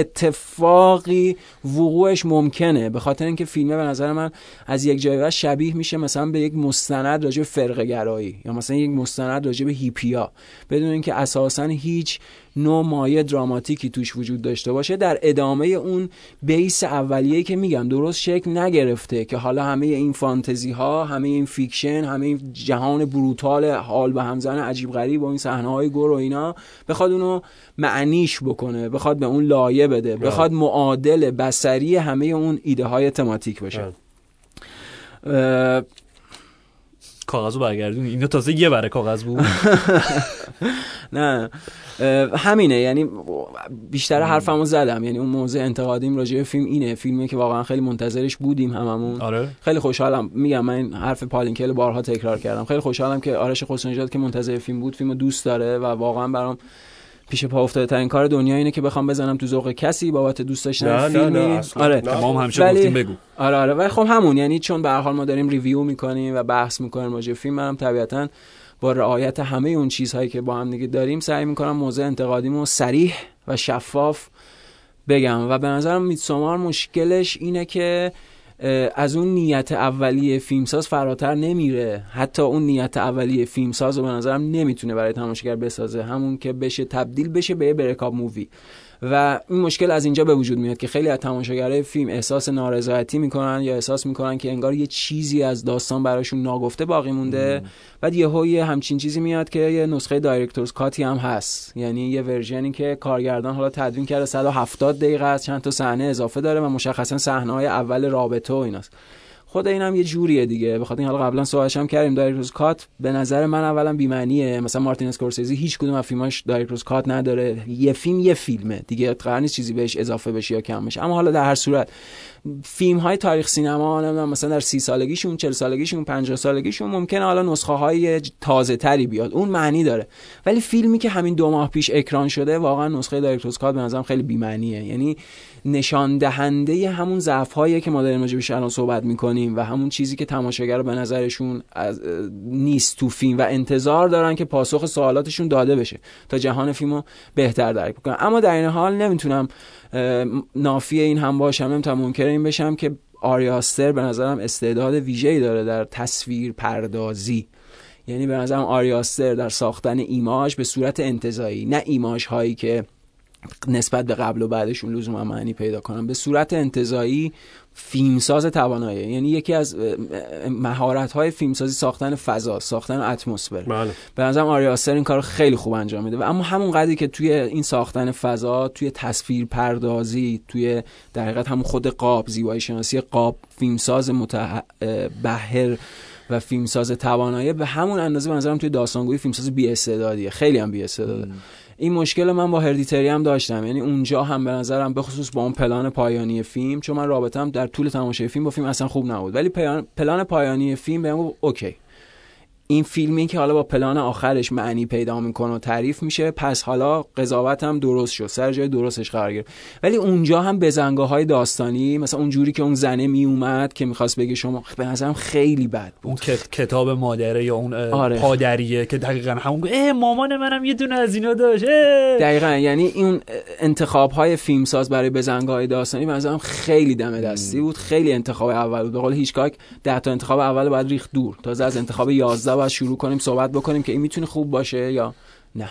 اتفاقی وقوعش ممکنه، به خاطر اینکه فیلمه به نظر من از یک جایی و شبیه میشه مثلا به یک مستند راجع به فرقه گرایی یا مثلا یک مستند راجع به هیپیا، بدون اینکه اساساً هیچ نوع مایه دراماتیکی توش وجود داشته باشه، در ادامه اون بیس اولیه‌ای که میگم درست شکل نگرفته که حالا همه این فانتزی ها، همه این فیکشن، همه این جهان بروتال حال به همزن عجیب غریب و این صحنه‌های گور و اینا بخواد اونو معنیش بکنه، بخواد به اون لایه بده، بخواد معادل بصری همه اون ایده های تماتیک باشه. کاغذو برگردون، اینو تازه یه بره کاغذ بود. نه همینه، یعنی بیشتر حرفمو زدم، یعنی اون موضوع انتقادیم راجع به فیلم اینه، فیلمی که واقعا خیلی منتظرش بودیم هممون. آره. خیلی خوشحالم، میگم من این حرف پالینکل بارها تکرار کردم، خیلی خوشحالم که آرش خسرو که منتظر فیلم بود فیلمو دوست داره و واقعا برام پیش پا افتاده ترین کار دنیا اینه که بخوام بزنم تو ذوق کسی بابت دوست داشتن فیلمی. نه نه آره تمام همیشه گفتیم بگو. آره آره ولی خب همون، یعنی چون به هر حال ما داریم ریویو میکنیم و بحث میکنیم راجع به فیلم، منم طبیعتاً با رعایت همه اون چیزهایی که با هم دیگه داریم سعی میکنم موضوع انتقادیمو صریح و شفاف بگم. و به نظرم میدسامار مشکلش اینه که از اون نیت اولیه فیلمساز فراتر نمیره، حتی اون نیت اولیه فیلمساز رو به نظرم نمیتونه برای تماشاگر بسازه، همون که بشه تبدیل بشه به بریکاپ مووی. و این مشکل از اینجا به وجود میاد که خیلی از تماشاگرای فیلم احساس نارضایتی میکنن یا احساس میکنن که انگار یه چیزی از داستان براشون ناگفته باقی مونده. بعد یهو یه همچین چیزی میاد که یه نسخه دایرکتورز کاتی هم هست، یعنی یه ورژنی که کارگردان حالا تدوین کرده صد و هفتاد دقیقه است، چند تا صحنه اضافه داره و مشخصا صحنه‌های اول رابطه و ایناست. خود اینم یه جوریه دیگه، بخاطر این حالا قبلا صحبتش هم کردیم دایرکتورز کات به نظر من اولا بی معنیه. مثلا مارتین اسکورسیزی هیچ کدوم از فیلماش دایرکتورز کات نداره، یه فیلم یه فیلمه دیگه، قرار نیست چیزی بهش اضافه بشه یا کم بشه. اما حالا در هر صورت فیلم های تاریخ سینما نمیدونم مثلا در سی سالگیشون، چهل سالگیشون، پنجاه سالگیشون ممکنه حالا نسخه های تازه تری بیاد، اون معنی داره. ولی فیلمی که همین دو ماه پیش اکران شده واقعا نسخه دایرکتورز کات به نظرم خیلی بی معنیه، یعنی نشان دهنده همون ضعف هایی که ما داریم راجعش الان صحبت میکنیم و همون چیزی که تماشاگر به نظرشون از نیست تو فیلم و انتظار دارن که پاسخ سوالاتشون داده بشه تا جهان فیلمو بهتر درک کنن. اما در این حال نمیتونم نافی این هم باشم، نمیتونم منکر این بشم که آری آستر به نظرم استعداد ویژه‌ای داره در تصویر پردازی. یعنی به نظرم آری آستر در ساختن ایماژ به صورت انتزاعی، نه ایماژ هایی که نسبت به قبل و بعدشون لزوما معنی پیدا کنن، به صورت انتزاعی فیلمساز تواناییه. یعنی یکی از مهارت‌های فیلمسازی ساختن فضا، ساختن اتمسفر. بله. به نظرم آری آستر این کارو خیلی خوب انجام میده. و اما همون قدری که توی این ساختن فضا، توی تصویر پردازی، توی در حقیقت همون خود قاب، زیبایی شناسی قاب، فیلمساز متبحر و فیلمساز توانایی، به همون اندازه به نظرم توی داستانگویی فیلمساز بی استعدادیه، خیلی هم بی استعداده. این مشکل من با هردیتری هم داشتم، یعنی اونجا هم به نظرم به خصوص با اون پلان پایانی فیلم، چون من رابطه‌ام در طول تماشای فیلم با فیلم اصلا خوب نبود، ولی پلان پایانی فیلم بهم گفت اوکی، این فیلمی که حالا با پلان آخرش معنی پیدا میکنه و تعریف میشه، پس حالا قضاوتم درست شد، سر جای درستش قرار گرفت. ولی اونجا هم بزنگاه‌های داستانی، مثلا اون جوری که اون زنه می اومد که می‌خواست بگه شما، به نظرم خیلی بد بود. اون کتاب مادره یا اون آره. پادریه که دقیقاً همون اه مامان منم یه دونه از اینا داشت. دقیقاً، یعنی این انتخاب‌های فیلمساز برای بزنگاه‌های داستانی به نظرم خیلی دم دستی بود، خیلی انتخاب اول بود. به قول هیچکاک ده تا انتخاب اول بعد ریخت دور، تازه از انتخاب یازده باید شروع کنیم صحبت بکنیم که این میتونه خوب باشه یا نه.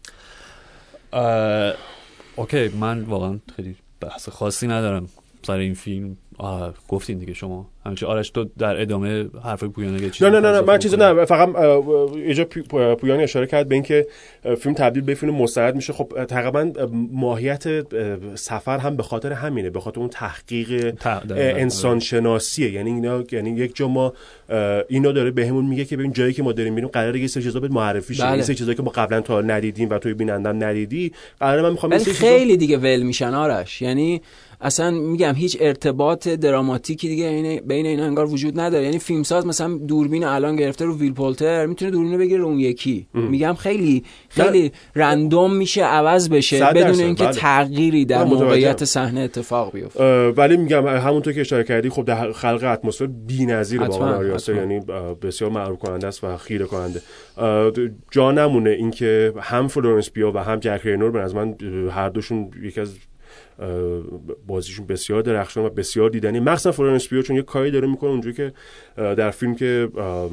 اوکی، من واقعا خیلی بحث خاصی ندارم سر این فیلم. گفتین دیگه شما همچنین. آرش تو در ادامه حرف پویان اگه چیزی نه نه نه من چیزی نه، فقط یه جا پویان اشاره کرد به این که فیلم تبدیل به فیلم مستند میشه. خب تقریبا ماهیت سفر هم به خاطر همینه، به خاطر اون تحقیق انسان شناسیه. یعنی اینا، یعنی یک جا ما اینا داره بهمون میگه که ببین جایی که ما داریم میریم قراره یه سری چیزا به معرفی شه، یه سری چیزایی که ما قبلا تا ندیدیم و توی بینندم ندیدی، قراره من میخوام ولی خیلی دیگه ول میشن آرش. یعنی اصلا میگم هیچ ارتباط دراماتیکی دیگه بین اینا انگار وجود نداره. یعنی فیلمساز مثلا دوربین الان گرفته رو ویل پولتر، میتونه دوربینو بگیره رو اون یکی. ام. میگم خیلی خیلی رندوم میشه، عوض بشه بدون اینکه تغییری در موقعیت صحنه اتفاق بیفته. ولی میگم همونطور که اشاره کردی، خب در خلق اتمسفر بی‌نظیره واقعا آری آستر، یعنی بسیار معروف کننده است و خیره کننده. جا نمونه اینکه هم فلورنس پیو و هم جک رینور به نظر من هر دوشون یکی از بازیشون بسیار درخشان و بسیار دیدنی، مخصوصا فلورنس پیو، چون یه کاری داره میکنه اونجوری که در فیلم که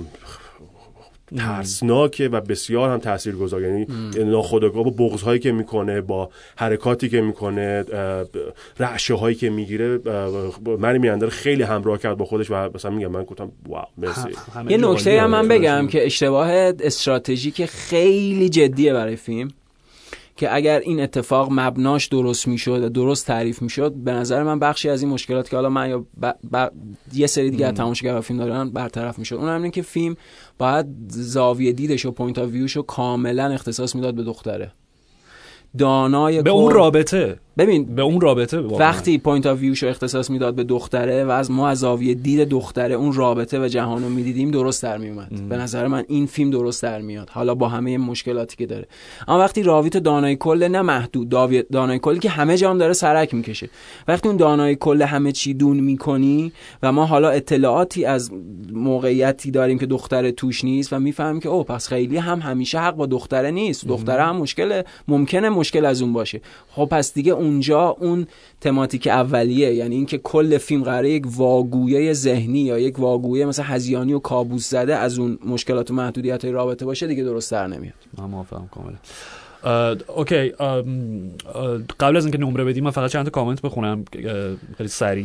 ترسناکه و بسیار هم تاثیرگذار، یعنی ناخودآگاه با بغض‌هایی که میکنه، با حرکاتی که میکنه، رعشه‌هایی که میگیره، من میاندر خیلی همراه کرد با خودش و مثلا میگم من گفتم واو مرسی. یه نکته هم من بگم که اشتباه استراتژیک خیلی جدیه برای فیلم، که اگر این اتفاق مبناش درست میشد، درست تعریف میشد، به نظر من بخشی از این مشکلات که حالا من یا ب... ب... یه سری دیگه تماشاگرها فیلم دارن برطرف میشد. اون هم اینه که فیلم باید زاویه دیدش و پوینت آف ویوشو کاملا اختصاص میداد به دختره، دانای به اون رابطه. ببین به اون رابطه وقتی پوینت آف ویوشو اختصاص میداد به دختره و از ما از زاویه دید دختره اون رابطه و جهانو میدیدیم، درست در میومد. به نظر من این فیلم درست در میاد، حالا با همه مشکلاتی که داره. اما وقتی راوی تو دانای کل، نه محدود، دانای کلی که همه جام داره سرک میکشه، وقتی اون دانای کل همه چی دون میکنی و ما حالا اطلاعاتی از موقعیتی داریم که دختره توش نیست و میفهمیم که اوه پس خیلی هم همیشه حق با دختره نیست، دختره هم مشکل ممکنه مشکل از اون باشه. خب پس دیگه اونجا اون تماتیک اولیه، یعنی اینکه کل فیلم قراره یک واگویه ذهنی یا یک واگویه مثلا هذیانی و کابوس زده از اون مشکلات و محدودیت‌های رابطه باشه، دیگه درست در نمیاد. من موافقم کاملا. اوکی، قبل از اینکه نمره بدیم من فقط چند تا کامنت بخونم خیلی سریع.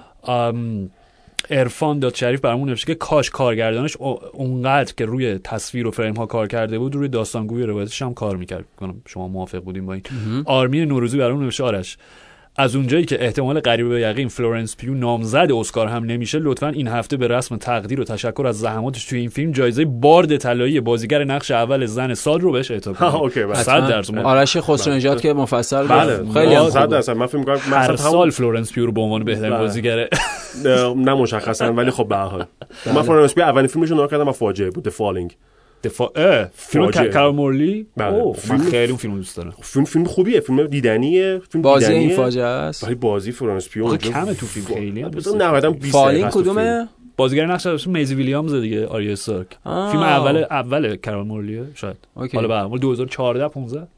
عرفان داد شریف برامون نوشته که کاش کارگردانش اونقدر که روی تصویر و فریم ها کار کرده بود روی داستانگویی روایتش هم کار میکرد. شما موافق بودین با این؟ آرمین نوروزی برامون نوشته آرش از اونجایی که احتمال قریب به یقین فلورنس پیو نامزد اسکار هم نمیشه، لطفاً این هفته به رسم تقدیر و تشکر از زحماتش توی این فیلم جایزه بارد طلایی بازیگر نقش اول زن سال رو بهش اعطا کنید. اوکی، صد درصد. آرش خسرونژاد که مفصل بله خیلی صد درصد. من فکر می‌کنم هر سال فلورنس پیو رو به عنوان بهترین بازیگر نه مشخصاً، ولی خب به هر حال من فلورنس پیو اولین فیلمش رو نگاه کردم و فاجعه بود، The Falling. دفاع فیلم کارل مورلی. من خیلی اون فیلم دوست دارم. فیلم فیلم خوبیه، فیلم دیدنیه، فیلم بازی دیدنیه. این فاجعه است. ولی بازی فلورنس پیو کمه تو فیلم خیلی. نهایتاً بیست فالینگ کدومه؟ بازیگر نقش میزی ویلیامز دیگه، آریا سارک. فیلم اول اول کارل مورلیه شاید. حالا بعد دو هزار و چهارده پانزده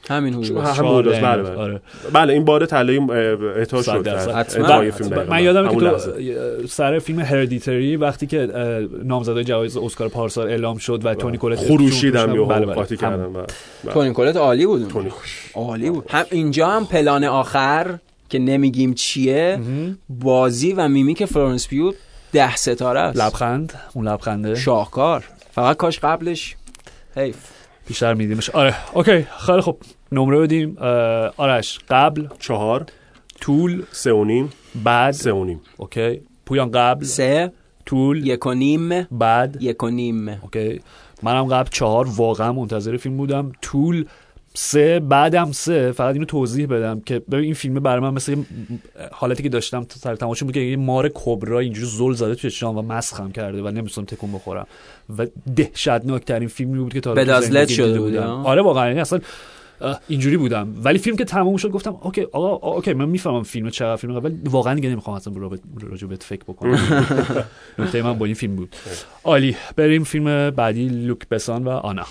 همین حدود هم حدود بله بله. آره. بله این بار طلایی اعطا شد حتما فیلم. من یادمه که تو سر فیلم هردیتری وقتی که نامزدای جوایز اسکار پارسال اعلام شد و تونی کولت خروشیدم یهو قاطی کردم. تونی کولت عالی بود. تونی عالی بود. هم اینجا هم پلان آخر که نمیگیم چیه بازی و میمیک فلورنس پیو ده ستاره است. لبخند اون لبخنده شاهکار. فقط کاش قبلش حیف بیشتر میدیمش. آره اوکی خیلی خوب نمره بدیم. آرش قبل چهار، طول سه و نیم، بعد سه و نیم. اوکی پویان قبل سه، طول یک و نیم، بعد یک و نیم. اوکی منم قبل چهار واقعا منتظر فیلم بودم. طول سه بعدم سه. فقط اینو توضیح بدم که ببین این فیلم برای من مثل حالتی که داشتم سر تماشا بود که یه مار کبرا اینجوری زل زده توی چشام و مسخم کرده و نمی‌تونم تکون بخورم و دهشتناک ترین فیلمی بود که تا حالا زندگی شده بودم. آره واقعا یعنی اصلا اینجوری بودم ولی فیلم که تموم شد گفتم اوکی آقا اوکی من میفهمم فیلم چقدر فیلم ولی واقعا دیگه نمیخوام اصلا راجع بهت فکر بکنم. نکته من با این فیلم بود. عالی بریم فیلم بعدی لوک بسان و آنا.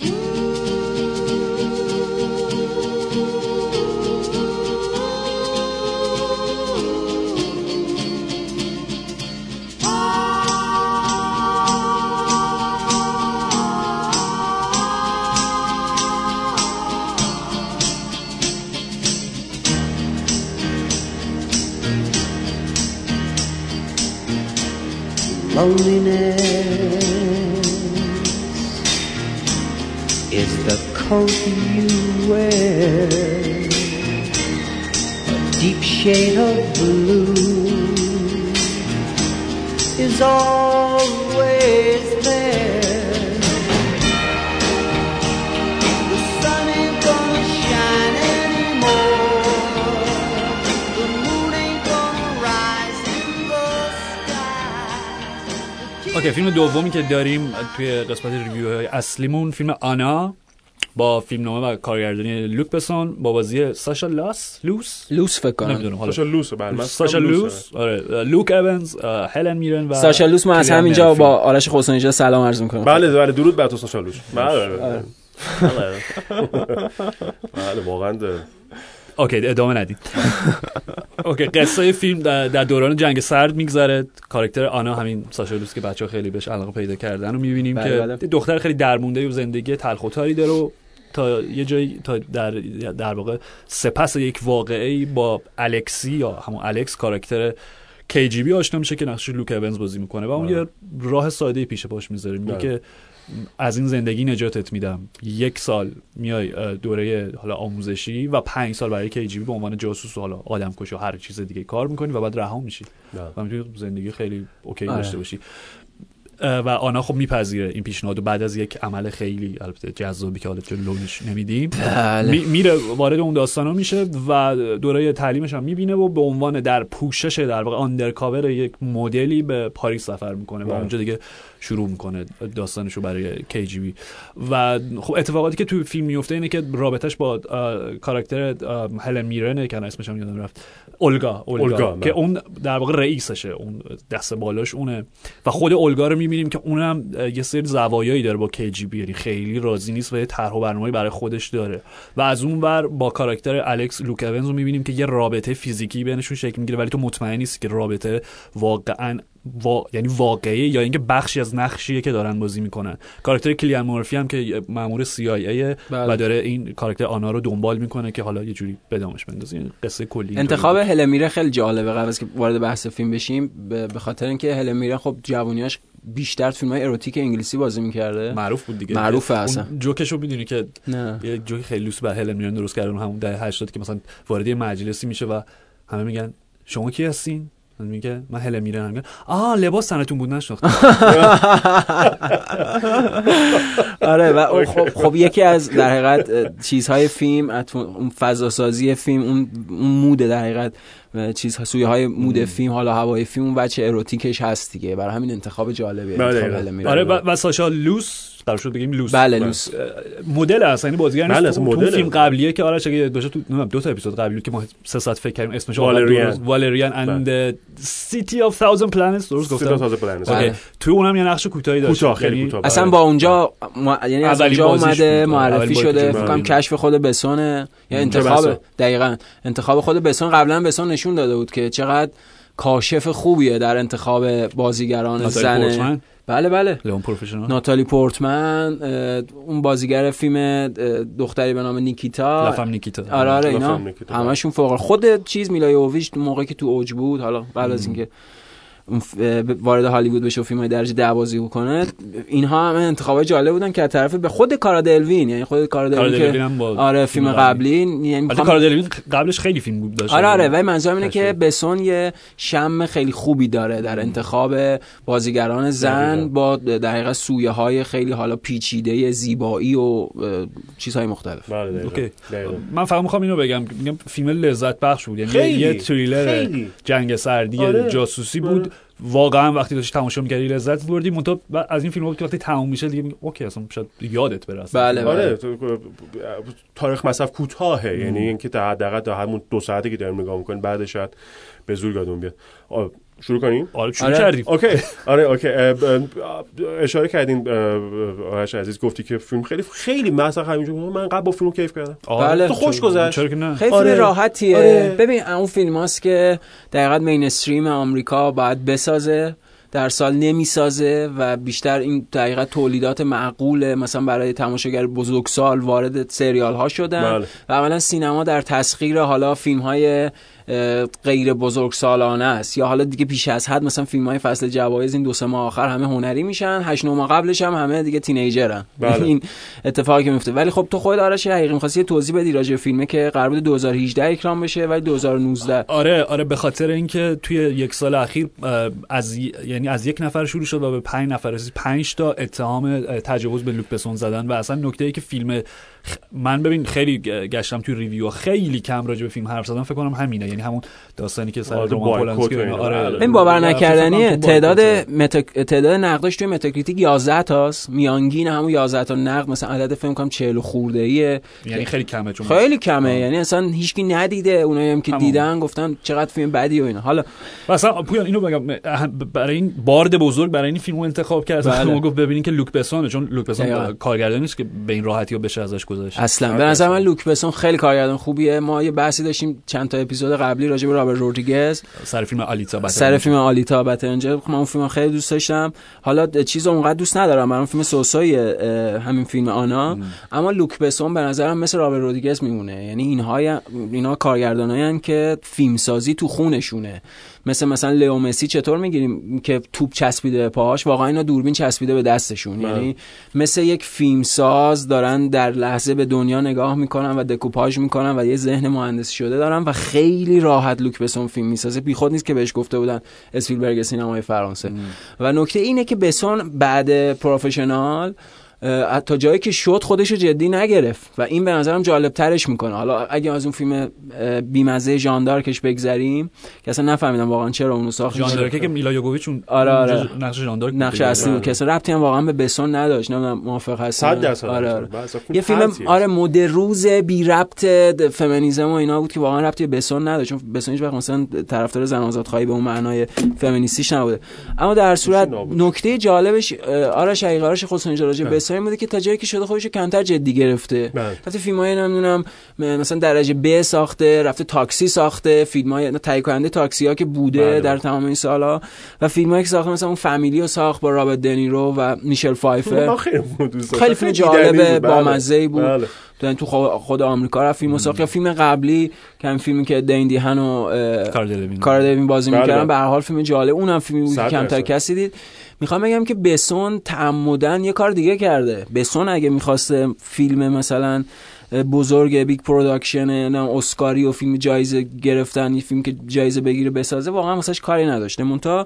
Loneliness is the coat you wear, a deep shade of blue is always there. The sun ain't gonna shine anymore, the moon ain't gonna rise in the sky. اوکی فیلم دومی که داریم توی قسمت ریویوهای اصلیمون فیلم آنا با فیلمنامه و کارگردانی لوک بسون با بازی ساشا لاس لوس لوس فکر کنم نمیدونم حالا ساشا لوس بله ساشا لوس آره لوک ایونز هلن میرن و ساشا لوس ما از همینجا با آرش خسرو نژاد سلام عرض می‌کنم. بله بله درود بر تو ساشا لوس. بله بله بله واقعا اوکی ادامه ندید. اوکی قصه فیلم در, در دوران جنگ سرد میگذره. کاراکتر آنا همین ساشا لوس که بچه‌ها خیلی بهش علاقه پیدا کردن و می‌بینیم که بله. دختر خیلی درمونده و زندگی تلخ و تاری داره و تا یه جایی تا در در واقع سپس یک واقعه‌ای با الکسی یا همون الکس کاراکتر کی جی بی آشنا میشه که نقش لوک ایونز بازی میکنه و اون یه راه ساده پیش پاش میذاره میگه که از این زندگی نجاتت میدم، یک سال میای دوره حالا آموزشی و پنج سال برای کی جی بی به عنوان جاسوس و حالا آدمکش و هر چیز دیگه کار میکنی و بعد رها میشی و میتونی زندگی خیلی اوکی داشته باشی. و آنا خب میپذیره این پیشنهاد و بعد از یک عمل خیلی البته جذابی که حالا جلوش نمیدیم می، میره وارد اون داستانا میشه و دوره تعلیمش هم میبینه و به عنوان در پوشش در واقع آندرکاور یک مدلی به پاریس سفر میکنه و اونجا دیگه شروع میکنه داستانشو برای کی جی بی. و خب اتفاقاتی که تو فیلم میفته اینه که رابطش با کاراکتر هلن میرنه که اسمش هم یادم رفت اولگا اولگا که اون در واقع رئیسشه، اون دست بالاش اونه و خود اولگا رو میبینیم که اونم یه سری زوایایی داره با کی جی بی، یعنی خیلی راضی نیست و یه طرح و برنامه‌ای برای خودش داره. و از اون ور با کاراکتر الکس لوک ایونز رو میبینیم که یه رابطه فیزیکی بینشون شکل میگیره ولی تو مطمئن نیستی که رابطه واقعا وا... یعنی واقعی یا اینکه بخشی از نقشیه که دارن بازی میکنن. کاراکتر کلیان مورفی هم که مأمور سی آی ای و داره این کاراکتر آنا رو دنبال میکنه که حالا یه جوری بدامش بندازه. این قصه کلی انتخاب هلن میرن خیلی جالبه. قبل از که وارد بحث فیلم بشیم به خاطر اینکه هلن میرن خب جوونیاش بیشتر فیلم‌های اروتیک انگلیسی بازی می‌کرده، معروف بود دیگه، معروفه اصلا. جوکشو می‌دونی که نه. یه جوک خیلی لوس بر هلن میرن درست کردن همون دهه هشتاد که مثلا وارد مجلسی میشه و همه میگن شما کی هستین؟ میگه من هلن میرن. میگه آه لباس تنتون بود نشناختم. آره و خب خب یکی از در حقیقت چیزهای فیلم اون فضا سازی فیلم اون اون مود در حقیقت چیزها سویه های مود فیلم حالا هوای فیلم اون بچه اروتیکش هست دیگه، برای همین انتخاب جالبیه. انتخاب آره و, و ساشا لوس قرار شد بگیم لوس. بله لوس مدل اصلا این بازیگر بله نیست. تو فیلم قبلیه که آرش اگه باشه تو نمیدونم دو تا اپیزود قبلی که ما سه ساعت فکر کردیم اسمش والریان والریان اند سیتی اف ثاوزند پلنتس درست گفتم. تو اونم یه نقش کوتاهی داشت خیلی کوتاه. اصلا با اونجا ما... یعنی از اونجا اومده معرفی شده فکر کنم کشف خود بسونه یا انتخاب دقیقاً انتخاب خود بسون. قبلا بسون نشون داده بود که چقدر کاشف خوبیه در انتخاب بازیگران زن. بله بله لیون پروفشنال ناتالی پورتمن، اون بازیگر فیلم دختری به نام نیکیتا، لفم نیکیتا، آره آره اینا همشون فوق. خود چیز میلا یوویچ موقعی که تو اوج بود، حالا قبل از اینکه وارد هالیوود بشه و فیلم‌های درجه ده بازی بکنه، اینها هم انتخابای جالب بودن که از طرف به خود کارا دلوین، یعنی خود کارا دلوین که آره فیلم قبلی، یعنی میخوام کارا دلوین قبلش خیلی فیلم بود داشت. آره آره ولی منظورم اینه که بسون یه شم خیلی خوبی داره در انتخاب بازیگران زن با در حقیقت سویه‌های خیلی حالا پیچیده زیبایی و چیزهای مختلف. اوکی من فقط میخوام اینو بگم، میگم فیلم لذت بخش بود، یعنی یه تریلر جنگ سردی جاسوسی بود. واقعا وقتی داشتی تماشا می‌کردی لذت بردی. منتها از این فیلم‌ها بود که وقتی تموم میشه دیگه اوکی اصلا شاید یادت بره اصلا. بله آره تاریخ مصرف کوتاهه، یعنی اینکه تا حداقل تا همون دو ساعتی که داریم نگاه می‌کنیم بعدش شاید به زور یادمون بیاد. شروع کنیم؟ آره شروع آره. کردیم. اوکی آره اوکی اشاره کردین آرش عزیز، گفتی که فیلم خیلی خیلی مثلا همینجوری من قبل با فیلم کیف کردم. بله تو خوش گذشت. خیلی فیلم آره. راحتیه. آره. ببین اون فیلماست که دقیقاً مینستریم آمریکا باید بسازه، در سال نمیسازه و بیشتر این دقیقاً تولیدات معقول مثلا برای تماشاگر بزرگسال وارد سریال ها شدن. بله. و اولا سینما در تسخیر حالا فیلم های غیر بزرگسالانه است، یا حالا دیگه بیش از حد مثلا فیلم‌های فصل جوایز این دو سه ماه آخر همه هنری میشن، هشت نه ماه قبلش هم همه دیگه تینیجرن. بله. این اتفاقی که میفته. ولی خب تو خود آرش حقیقی می‌خواستی توضیح بدی راجع به فیلمه که قرار بود دو هزار و هجده اکرام بشه ولی دو هزار و نوزده. آره آره به خاطر اینکه توی یک سال اخیر از یعنی از یک نفر شروع شد و به پنج نفر رسید، پنج تا اتهام تجاوز به لوک بسون زدن. و اصلا نکته‌ای که فیلم من ببین خیلی گشتم توی ریویو خیلی کم راجع به فیلم حرف زدم، فکر کنم همینه، یعنی همون داستانی که سر رومان پولانسکی آره این باور نکردنیه. تعداد متک... تعداد نقداش توی متاکریتیک یازده تاست، میانگین همون یازده تا نقد مثلا عدد فیلم کنم چهل خورده ایه، یعنی خیلی کمه چون خیلی کمه آه. یعنی اصلا هیچکی ندیده، اونایی هم که همون. دیدن گفتن چقدر فیلم بدی و اینا. حالا مثلا پویان اینو بگم برای این بارد بزرگ برای این فیلمو انتخاب کرد، اصلا گفت ببینین که لوک بسون، چون لوک بسون کارگردانی نیست که به این راحتی بشه ازش گذشت. اصلا به نظر من لوک بسون خیلی کارگردان خوبیه. ما یه بحثی داشتیم چند تا اپیزود قبلی راجع به رابرت رودریگز سر فیلم آلیتا باتر سر فیلم آلیتا باترنجر. من اون فیلم خیلی دوست داشتم، حالا چیزو اونقدر دوست ندارم، من فیلم سوسوی همین فیلم آنا ام. اما لوک بسون به نظرم مثل رابرت رودریگز میمونه، یعنی اینها اینا کارگردانایین که فیلم سازی تو خونشونه. مثل مثلا لیو مسی چطور میگیریم که توپ چسبیده به پاهاش، واقعا اینا دوربین چسبیده به دستشون. من. یعنی مثل یک فیلمساز دارن در لحظه به دنیا نگاه میکنن و دکوپاژ میکنن و یه ذهن مهندسی شده دارن و خیلی راحت لوک بسون فیلم میسازه. بیخود نیست که بهش گفته بودن اسپیلبرگ سینمای فرانسه. ام. و نکته اینه که بسون بعد پروفشنال تا جایی که شد خودشو جدی نگرفت و این به نظرم جالب ترش میکنه. حالا اگه از اون فیلم بیمزه ژان دارکش بگذریم که اصلا نفهمیدم واقعا چرا اونو ساخت. ژان دارک که میلا یووویچ اون آره آره. نقش ژان دارک نقش اصلی که اصلا ربطی هم واقعا به بسون نداشت. نمیدونم موافق هستی؟ صد درصد. آره آره. یه فیلم آره مد روز بی ربط فمینیسم و اینا بود که واقعا ربطی به بسون نداشت، چون بسون هیچ وقت مثلا طرفدار زن آزادخواهی به اون معنای فمینیستیش نبوده. اما در صورت نکته جالبش آره شقیقاش خودشون اینجا راجع به بسون بوده که تا جایی که شده خودشو کمتر جدی گرفته. رفته فیلمای نمیدونم مثلا درجه ب ساخته، رفته تاکسی ساخته، فیلمای تهیه کننده تاکسی ها که بوده بله. در تمام این سالا و فیلمایی که ساخته مثلا اون فامیلیو ساخت با رابرت دنیرو و میشل فایفر. خیلی فیلم جالب با مزه‌ای بود. بله. تو تو خود آمریکا رفت فیلمو ساخت. یا فیلم قبلی که هم فیلمی که دیندی هن و کار دوین بازی بله. می‌کردن، به هر حال فیلم جالب، اونم فیلمی بود که کمتر کسی دید. میخوام بگم که بسون تعمدن یه کار دیگه کرده. بسون اگه میخواسته فیلم مثلا بزرگ بیگ پروداکشن نه اسکاری و فیلم جایزه گرفتن، یه فیلم که جایزه بگیره بسازه، واقعا واسش کاری نداشته. منتها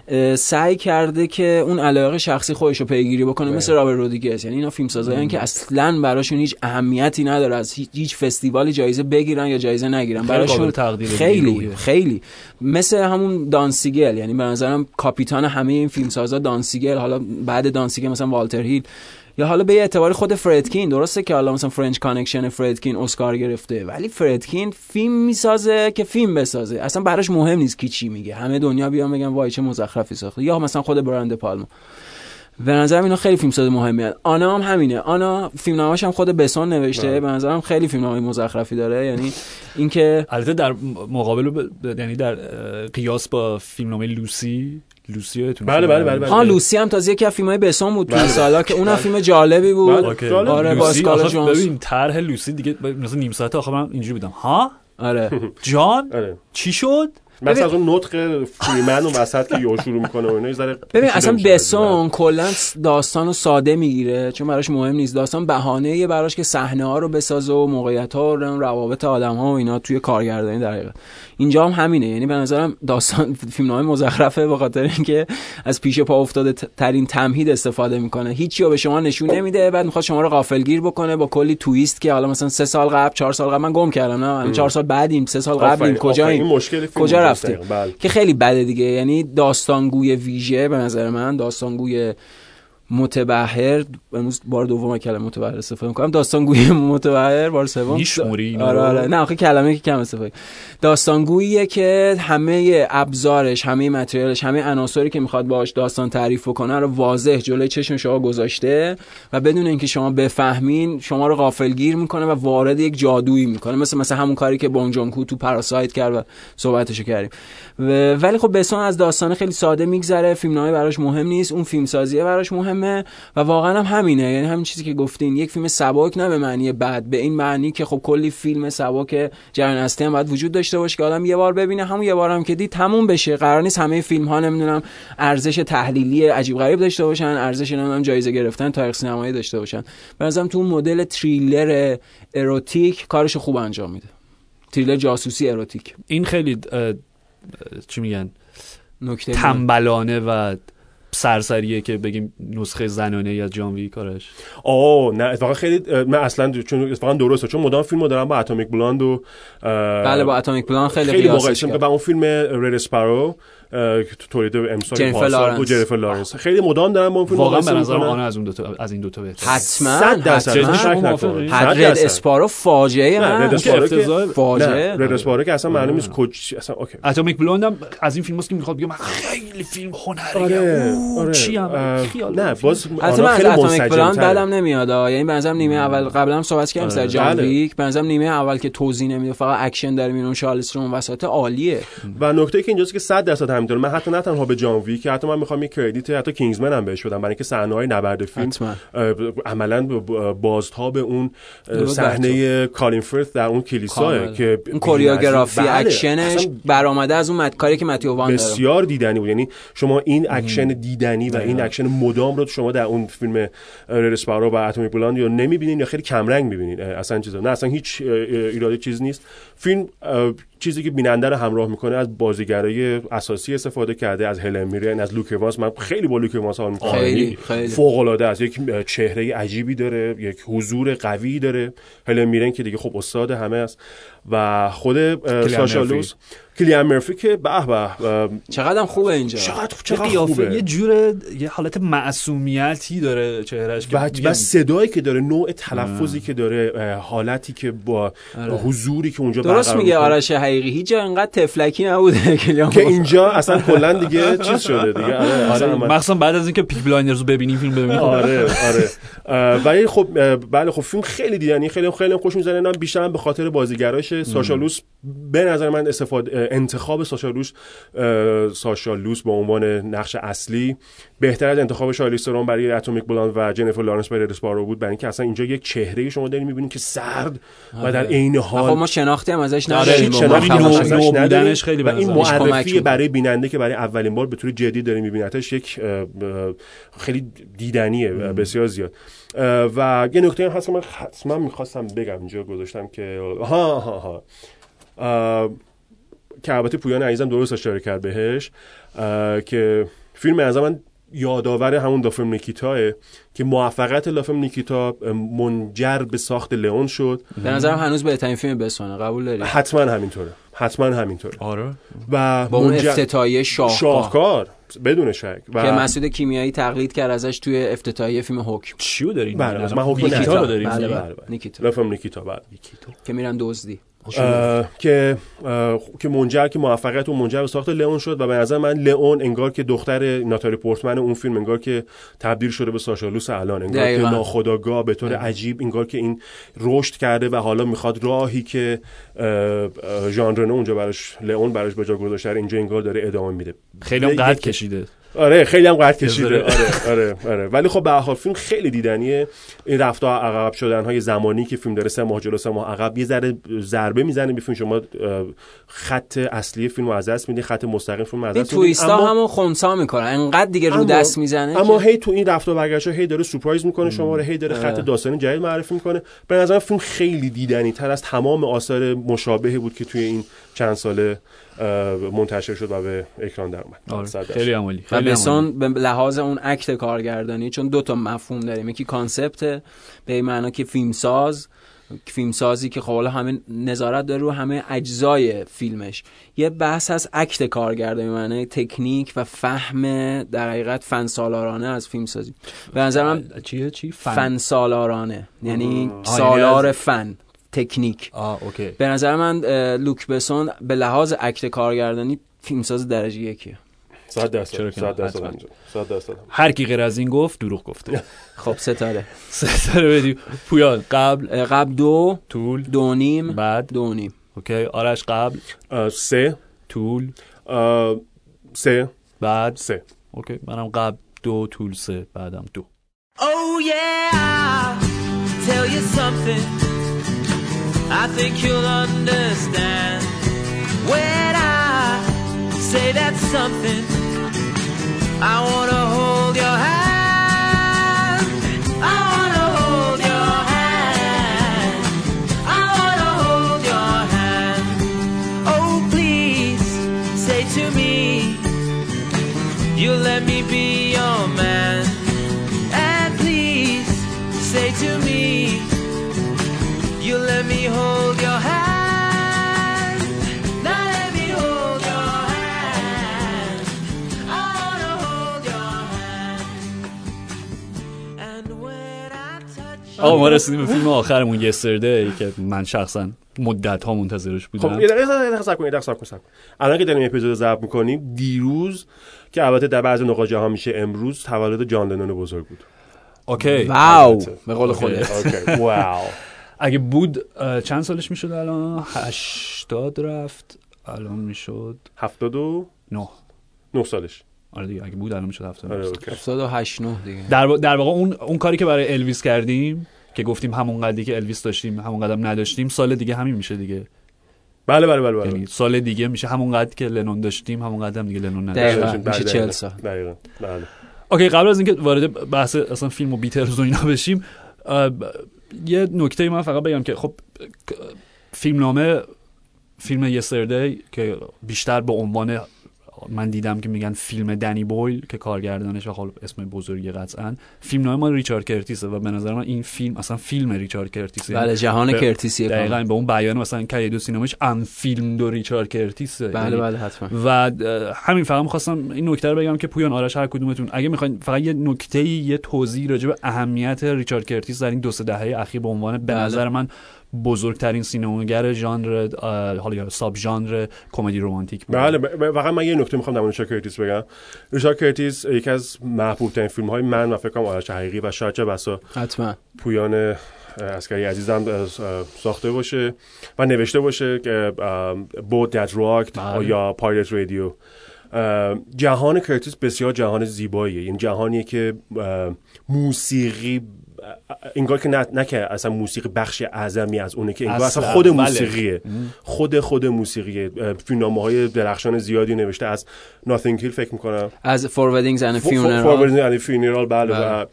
سعی کرده که اون علاقه شخصی خودش رو پیگیری بکنه بله. مثل رابرت رودریگز. یعنی اینا فیلمسازایین که اصلاً براشون هیچ اهمیتی نداره از هیچ, هیچ فستیوالی جایزه بگیرن یا جایزه نگیرن، براشون خیلی خیلی مثل همون دانسیگل. یعنی به نظرم کاپیتان همه این فیلمسازا دانسیگل، حالا بعد دانسیگل مثلا والتر هیل یا حالا به اعتبار خود فردکین، درسته که حالا مثلا فرنچ کانکشن فردکین اسکار گرفته، ولی فردکین فیلم میسازه که فیلم بسازه، اصلا براش مهم نیست کی چی میگه، همه دنیا بیان بگن وای چه مزخرفی ساخته. یا مثلا خود برند پالما، به نظرم اینا خیلی فیلمساز مهمیه. آنا هم همینه، آنا فیلمنامه‌اش هم خود بسون نوشته، به نظرم خیلی فیلمنامه مزخرفی داره. یعنی اینکه البته در مقابل ب... یعنی در قیاس با فیلمنامه لوسی لوسی بله بله بله ها لوسی هم تازه یکی از فیلم‌های بسون بود تو سالا که اونم فیلم جالبی بود. آره با اسکالا جونز. ببین طرح لوسی دیگه مثلا نیم ساعت آخر من اینجوری بودم ها آره جان چی شد؟ مثلا از اون نطق فریمن و وسط که یهو شروع میکنه و اینا یه ذره ببین اصلا بسون کلا داستانو ساده میگیره چون براش مهم نیست، داستان بهانه‌ایه براش که صحنه ها رو بسازه و موقعیت ها و روابط آدم ها و اینا توی کارگردانی. در حقیقت اینجا هم همینه، یعنی به نظرم داستان فیلمنامه مزخرفه به خاطر اینکه از پیش پا افتاده ترین تمهید استفاده میکنه، هیچی رو به شما نشون نمیده، بعد میخواد شما رو غافلگیر بکنه با کلی تویست که حالا مثلا سه سال قبل چهار سال قبل من گم کردم، نه چهار سال بعدیم سه سال قبلیم کجاییم کجا رفتیم که خیلی بده دیگه. یعنی داستانگوی ویژه به نظر من، داستانگوی متبحر، امروز بار دوم کلمه متبحر استفاده می‌کنم، داستانگوی متبحر بار سوم میشموری. آره آره نه آخه کلمه که کم استفاده، داستانگوییه که همه ابزارش، همه متریالش، همه عناصری که میخواد باهاش داستان تعریف کنه رو واضح جلوی چشم شما گذاشته و بدون اینکه شما بفهمین شما رو غافلگیر میکنه و وارد یک جادویی میکنه، مثل مثلا همون کاری که بونگ جون کو تو پاراسایت کرد و صحبتشو کردیم. ولی خب بسون از داستان خیلی ساده میگذره، فیلمنامه براش مهم نیست، اون فیلمسازیه براش مهمه و واقعا هم همینه. یعنی همین چیزی که گفتین، یک فیلم سبک نه به معنی بد، به این معنی که خب کلی فیلم سبک جریان هستی هم باید وجود داشته باشه که آدم یه بار ببینه، همون یه بار هم که دید تموم بشه. قرار نیست همه فیلم ها نمیدونم ارزش تحلیلی عجیب غریب داشته باشن، ارزش نمیدونم جایزه گرفتن تاریخ سینمایی داشته باشن. به نظرم تو اون مدل تریلر اروتیک کارش خوب انجام میده، تریلر جاسوسی اروتیک. این خیلی چی میگن نکته تنبلانه و سرسریه که بگیم نسخه زنانه ای از جان ویک کارش. آه نه اتفاقا خیلی من اصلا چون اتفاقا درسته، چون مدام فیلمو دارم با اتمیک بلاند و بله با اتمیک بلاند خیلی خیلی قیاسش کرد. با اون فیلم رد اسپارو که تولید امسال جنیفر لارنس بود، جنیفر لارنس خیلی مدام دارم با اون فیلم واقعا به نظر من از اون دو تا از این دو تا بهتره حتما. صد درصد رد اسپارو فاجعه نه رد اسپارو فاجعه رد اسپارو که اصلا معلوم نیست کج اصلا اوکی. اتمیک بلاند هم از این فیلماست که میخواد بگه من خیلی فیلم هنریه چی هم خیال نه باز اصلا خیلی اتمیک بلاند بعدم نمیاد. یعنی به نظرم نیمه اول قبلا هم صحبت کردیم سر جان ویک، به نظرم نیمه اول که توضیح نمیده فقط اکشن داره میرون شارلز رون وسط عالیه. و نکته که اینجاست که صد درصد همینطوره. من حتی نه تنها به جان ویک، حتی من میخوام یک کردیت حتی کینگزمن هم بهش بدم، برای اینکه صحنه‌های نبرد فیلم عملاً بازتاب اون صحنه کالین فرث در اون کلیسا که اون کوریوگرافی اکشنش برآمده از اون کاری که متیو وان داره بسیار دیدنی بود. یعنی شما این اکشن دیدنی و این اکشن مدام رو شما در اون فیلم رد اسپارو و اتمیک بلاند یا نمیبینین یا خیلی کم رنگ میبینین. اصلا چیزا نه اصلا هیچ ایرادی چیز نیست. فیلم چیزی که بیننده رو همراه میکنه از بازیگرای اساسی استفاده کرده، از هلن میرن، از لوک ایوانس. من خیلی با لوک ایوانس حال میکنم، خیلی خیلی فوق العاده است. یک چهره عجیبی داره، یک حضور قوی داره. هلن میرن که دیگه خب استاد همه است و خود ساشا لوس، کلیان مرفی که به به چقدرم خوبه اینجا، چقدر چقدر خوبه. یه جوره یه حالت معصومیتی داره چهرهش که و صدایی که داره، نوع تلفظی که داره، حالتی که با حضوری که اونجا برقرار درست میگه آرش حقیقی هیچ جا انقدر تفلکی نبوده که اینجا اصلا کلا دیگه چیز شده دیگه. آره آره مثلا بعد از اینکه پیک بلایندرز رو ببینیم فیلم ببینیم آره آره ولی خب بله خب فیلم خیلی دیدنی، خیلی خیلی خوش میزنه. من بیشتر به خاطر بازیگراش ساشا لوس به نظر من استفاده انتخاب ساشا لوس ساشا لوس به عنوان نقش اصلی بهتر از انتخاب شارلیز ترون برای اتمیک بلاند و جنیفر لارنس برای رد اسپارو بود، برای اینکه اصلا اینجا یک چهره شما دارین می‌بینید که سرد و در عین حال خب ما شناختی هم ازش نداریم. خیلی این معرفی برای بیننده که برای اولین بار به طور جدی داره می‌بینتش یک خیلی دیدنیه بسیار زیاد. و یه نکته هم هست که من حتما می‌خواستم بگم اینجا گذاشتم که ها ها ها که البته پویان عزیزم درست اشاره کرد بهش که فیلم از من یادآور همون دا فیلم نیکیتاه که موفقیت لافیلم نیکیتا منجر به ساخت لئون شد. به نظرم هنوز بهترین فیلم بسونه، قبول داری؟ حتما همینطوره، حتما همینطوره. آره. و با اون افتتاحیه شاهکار شاهکار بدون شک و که مسعود کیمیایی تقلید کرد ازش توی افتتاحیه فیلم حکم. چیو دارین؟ بله من حکم نیکیتا رو داریم. بله بله نیکیتا. لفم نیکیتا بله نیکیتا که میرن دزدی که که منجر که موفقیت اون منجر به ساخت لئون شد و به نظر من لئون انگار که دختر ناتالی پورتمن اون فیلم انگار که تبدیل شده به ساشا لوس الان، انگار دقیقا. که ناخودآگاه به طور دقیقا. عجیب انگار که این رشد کرده و حالا میخواد راهی که ژان رنو اونجا براش لئون براش به جا گذاشته اینجا انگار داره ادامه میده. خیلی هم قد کشیده. آره خیلی هم قد کشیده. آره آره آره ولی خب به هر حال فیلم خیلی دیدنیه. این رفتار عقب شدن های زمانی که فیلم داره سه ماه جلو سه ماه عقب یه ذره ضربه میزنه به فیلم. شما خط اصلی فیلمو از دست میدین، خط مستقیم فیلمو از دست میدین. تویستا اما... همون خنثی میکنه انقدر دیگه رو دست میزنه اما هی تو این رفتار برگشت هی داره سورپرایز میکنه شما رو، هی داره خط داستانی جدید معرفی میکنه. به نظر فیلم خیلی دیدنی تر از تمام آثار مشابهی بود که توی این چند ساله منتشر شد و به اکران در اومد. خیلی عالی. و بسان به لحاظ اون اکت کارگردانی، چون دو تا مفهوم داریم، یکی کانسپت به این معنا که فیلمساز فیلمسازی که خب همه نظارت داره رو همه اجزای فیلمش، یه بحث از اکت کارگردانی به معنای تکنیک و فهم در حقیقت فن سالارانه از فیلمسازی. به نظر من چیه چی فن, فن سالارانه یعنی سالار فن تکنیک. آه اوکی. به نظر من لوک بسون به لحاظ اکت کارگردانی فیلمساز درجه یکیه. صد درصد صد درصد صد درصد. هر کی غیر از این گفت دروغ گفته. خب ستاره ستاره بدیم. پویان قبل قبل دو طول دو نیم بعد دو نیم. اوکی. آرش قبل سه طول سه بعد سه. اوکی. منم قبل دو طول سه بعدم دو. Oh yeah, I'll tell you something I think you'll understand when I say that's something. I wanna hold your hand. I wanna hold your hand. I wanna hold your hand. Oh please say to me you'll let me be your man. And please say to me you let me hold your hand. Now let me hold your hand. I wanna hold your hand. And when I touch آقا ما رسیدیم به فیلم آخرمون یستردی که من شخصا مدت ها منتظرش بودم. خب یه دقیقه صبر کنید، صبر کنید. الان که داریم اپیزود ضبط می‌کنیم، دیروز که البته در بعضی نقاط جهان میشه امروز، تولد جان لنون بزرگ بود. اوکی. واو به قول خودت. اوکی. واو. اگه بود چند سالش میشد الان؟ هشتاد رفت الان میشد هفتاد و نه. نه سالش. آره دیگه اگه بود الان میشد هفتاد و نه. هفتاد و هشت نه دیگه. در در واقع اون اون کاری که برای الویس کردیم که گفتیم همون قدری که الویس داشتیم همون قدم نداشتیم، سال دیگه همین میشه دیگه. بله بله بله بله. یعنی سال دیگه میشه همون قدری که لنون داشتیم همون قدم دیگه لنون نداشتیم. میشه چهل سال. دقیقاً. بله. اوکی. قبل از اینکه وارد بحث اصلا فیلم و بیتلز و اینا بشیم، یه نکته من فقط بگم که خب فیلمنامه فیلم یستردی که بیشتر به عنوان من دیدم که میگن فیلم دنی بویل که کارگردانش و خب اسم بزرگی قطعا، فیلمنامه مال ریچارد کرتیسه و به نظر من این فیلم اصلا فیلم ریچارد کرتیسه. بله جهان کرتیسیه. دقیقاً به اون بیان مثلا کایدو سینماش ام فیلم دو ریچارد کرتیسه. بله بله حتما. و همین فقط می‌خواستم این نکته رو بگم که پویان، آرش، هر کدومتون اگه می‌خواید فقط یه نکته یه توضیح راجع به اهمیت ریچارد کرتیس در این دو سه دهه اخیر به عنوان به نظر من بزرگترین سینماگر ژانر حالا یا ساب ژانر کمدی رمانتیک بود. بله واقعا من یه نکته میخوام در مورد ریچارد کرتیس بگم. ریچارد کرتیس یکی از محبوب ترین فیلم های من و فکر کنم آرش حقیقی و شاید چه بسا حتما پویان عسکری عزیزم ساخته باشه و نوشته باشه که بود دت راکت یا پایرت رادیو. جهان کرتیس بسیار جهان زیباییه. این جهانیه که موسیقی انگار که نه, نه که اصلا موسیقی بخش اعظمی از اونه، که انگار اصلا خود موسیقیه. خود خود موسیقیه. فیلمنامه‌های درخشان زیادی نوشته، از Nothing Hill فکر می‌کنم، از For Weddings and a Funeral. For Weddings and a Funeral بله. و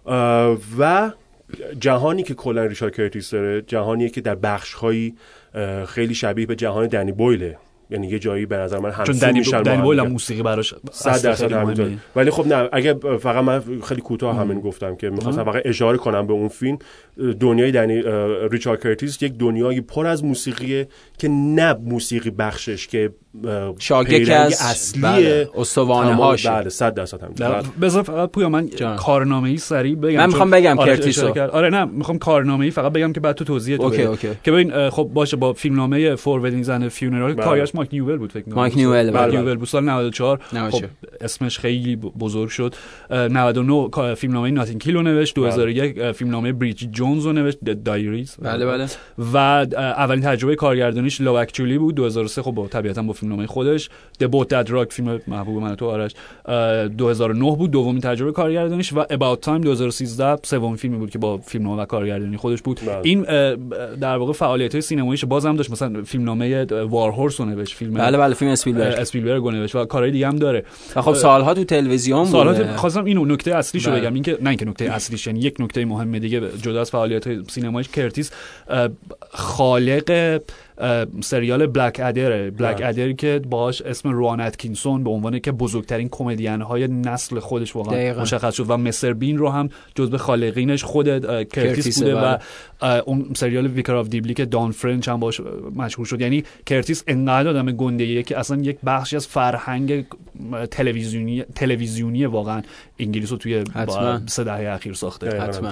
و جهانی که کلا ریچارد کرتیس داره جهانیه که در بخش‌هایی خیلی شبیه به جهان دنی بویله. یعنی یه جایی به نظر من چون همسو میشن. دنی بویل هم موسیقی براش صد درصد همینطور. ولی خب نه، اگه فقط من خیلی کوتاه همین گفتم که می‌خواستم فقط اشاره کنم به اون فیلم. دنیای دنی ریچارد کرتیس یک دنیایی پر از موسیقیه که نه موسیقی بخشش که شاگرد از اصلیه استوانه‌هاش. بله صد درصد همینطور. بذار فقط پویا من کارنامه‌ای سریع بگم. من می‌خوام بگم آره کرتیس. آره نه می‌خوام کارنامه‌ای فقط بگم که بعد تو توضیح تو بده. که ببین خب باشه با فیلمنامه فور ودینگز اند فیونرال کاریاش مایک نیول بود فکر کنم. مایک نیول مایک نیول بود سال نود و چهار. خب اسمش خیلی بزرگ شد. نود و نه فیلمنامه ناتینگ کیل رو نوشت. دو هزار و یک فیلمنامه بریجیت جونز رو نوشت، دایریز. بله بله. و اولین تجربه کارگردانیش لو اکچولی بود دو هزار و سه. خب با طبیعتا با فیلمنامه خودش. The Boat That Rocked فیلم محبوب من تو آرش دو هزار و نه بود دومین تجربه کارگردانیش. و About Time دو هزار و سیزده سومین فیلمی بود که با فیلمنامه و کارگردانی خودش بود. بله. این در واقع فعالیت‌های سینماییش بازم داشت، مثلا فیلمنامه وار هورس رو نوشت، فیلم بله بله فیلم اسپیلبرگ اسپیلبرگ رو نوشت و کارهای دیگه هم داره. و خب سالها تو تلویزیون بود. سالها خواستم اینو نکته اصلیشو بگم، این که نه اینکه نکته اصلیش، یعنی یک نکته مهم دیگه جدا از فعالیت‌های سینماییش، کرتیس خالق سریال بلک ادر بلک ادر که باهاش اسم روان اتکینسون به عنوان که بزرگترین کمدین های نسل خودش واقعا دقیقا مشخص شد و مستر بین رو هم جزو خالقینش خود کرتیس بوده و اون سریال ویکر آف دیبلی که دان فرنچ هم باهاش مشهور شد. یعنی کرتیس انقدر آدم گنده‌ایه که اصلا یک بخشی از فرهنگ تلویزیونی تلویزیونی واقعا انگلیس رو توی سه دهه اخیر ساخته. حتما.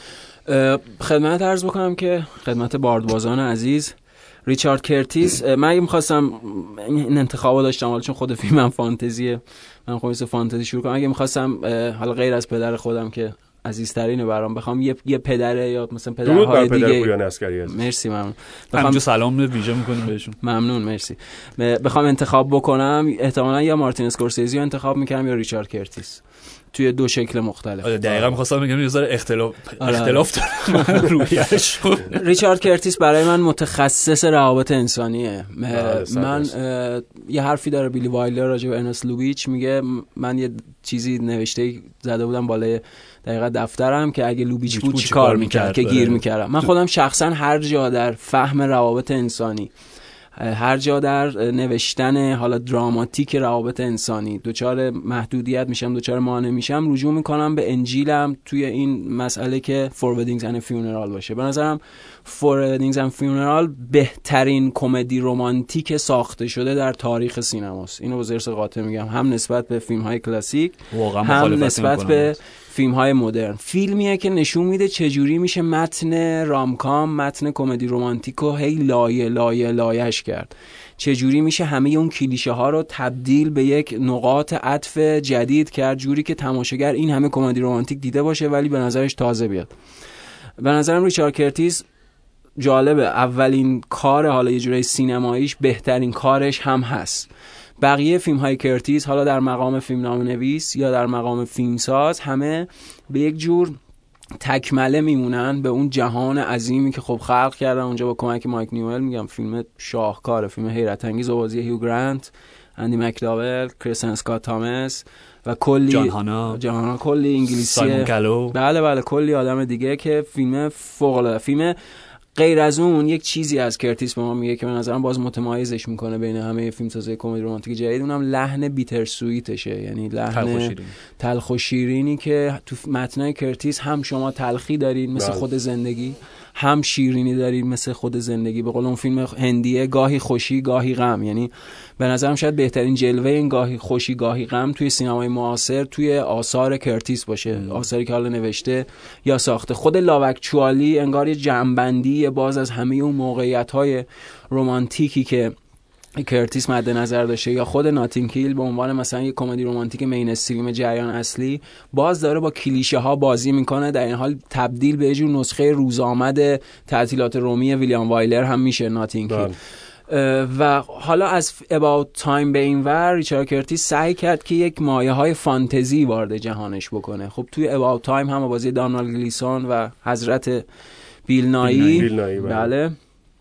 خدمت عرض بکنم که خدمت باردبازان عزیز، ریچارد کرتیس، من اگه می‌خواستم این انتخابو داشتم حالا چون خود فیلمم فانتزیه، من خودم مثل فانتزی شروع کنم، اگه می‌خواستم حالا غیر از پدر خودم که عزیزترینه برام بخوام یه یه پدر یا مثلا پدرهای دیگه پدر عسکری هست. مرسی ممنون. بخوام سلام ویژه می‌کنیم بهشون. ممنون مرسی. بخوام انتخاب بکنم احتمالاً یا مارتین اسکورسیزی رو انتخاب می‌کردم یا ریچارد کرتیس، توی دو شکل مختلف. دقیقاً می‌خواستم بگم یه ذره اختلاف اختلاف داره رویش. ریچارد کرتیس برای من متخصص روابط انسانیه. من یه حرفی داره بیلی وایلر راجع به ارنست لوبیچ، میگه من یه چیزی نوشته زده بودم بالای دقیقاً دفترم که اگه لوبیچ بود چی کار می‌کرد که گیر می‌کردم. من خودم شخصاً هر جا در فهم روابط انسانی، هر جا در نوشتن حالا دراماتیک روابط انسانی دوچار محدودیت میشم، دوچار مانع میشم، رجوع میکنم به انجیلم توی این مسئله که فور ودینگز اند فیونرال باشه. به نظرم فور ودینگز اند فیونرال بهترین کمدی رمانتیک ساخته شده در تاریخ سینماست. اینو با زرس قاطع میگم، هم نسبت به فیلم های کلاسیک هم نسبت به فیلم های مدرن. فیلمیه که نشون میده چجوری میشه متن رامکام، متن کمدی رمانتیکو هی لایه لایه لایه‌اش کرد، چجوری میشه همه اون کلیشه ها رو تبدیل به یک نقاط عطف جدید کرد، جوری که تماشاگر این همه کمدی رمانتیک دیده باشه ولی به نظرش تازه بیاد. به نظرم ریچارد کرتیس جالبه، اولین کار حالا یه جوری سینماییش بهترین کارش هم هست. بقیه فیلم های کرتیس حالا در مقام فیلمنامه نویس یا در مقام فیلمساز همه به یک جور تکمله میمونن به اون جهان عظیمی که خب خلق کردن اونجا با کمک مایک نیول. میگم فیلم شاهکاره، فیلم حیرت انگیز با بازی هیو گرانت، اندی مکداول، کریستن اسکات تامس و کلی جان هانا جان هانا کلی انگلیسی، سایمون کلو، بله بله کلی آدم دیگه که فیلم فوق العاده. فیلم غیر از اون یک چیزی از کرتیس به ما میگه که به نظرم باز متمایزش میکنه بین همه فیلمسازهای کمدی رمانتیک جدید، اونم لحن بیتر سویتشه، یعنی لحن تلخ و شیرینی که تو متنای کرتیس هم شما تلخی دارید مثل خود زندگی، هم شیرینی دارید مثل خود زندگی. به قول اون فیلم هندیه گاهی خوشی گاهی غم، یعنی به نظرم شاید بهترین جلوه این گاهی خوشی گاهی غم توی سینمای معاصر توی آثار کرتیس باشه، آثاری که حالا نوشته یا ساخته. خود لاوکچوالی انگار یه جمع‌بندی باز از همه اون موقعیت‌های رمانتیکی که کرتیس مد نظر داشته، یا خود ناتینگ هیل به عنوان مثلا یک کمدی رمانتیک مین استریم جریان اصلی باز داره با کلیشه ها بازی میکنه، در این حال تبدیل به یه جور نسخه روزآمد تعطیلات رومی ویلیام وایلر هم میشه ناتینگ هیل. و حالا از About Time به این ور ریچارد کرتیس سعی کرد که یک مایه های فانتزی وارد جهانش بکنه. خب توی About Time هم بازی دانالد گلیسون و حضرت بیل نایی، بله،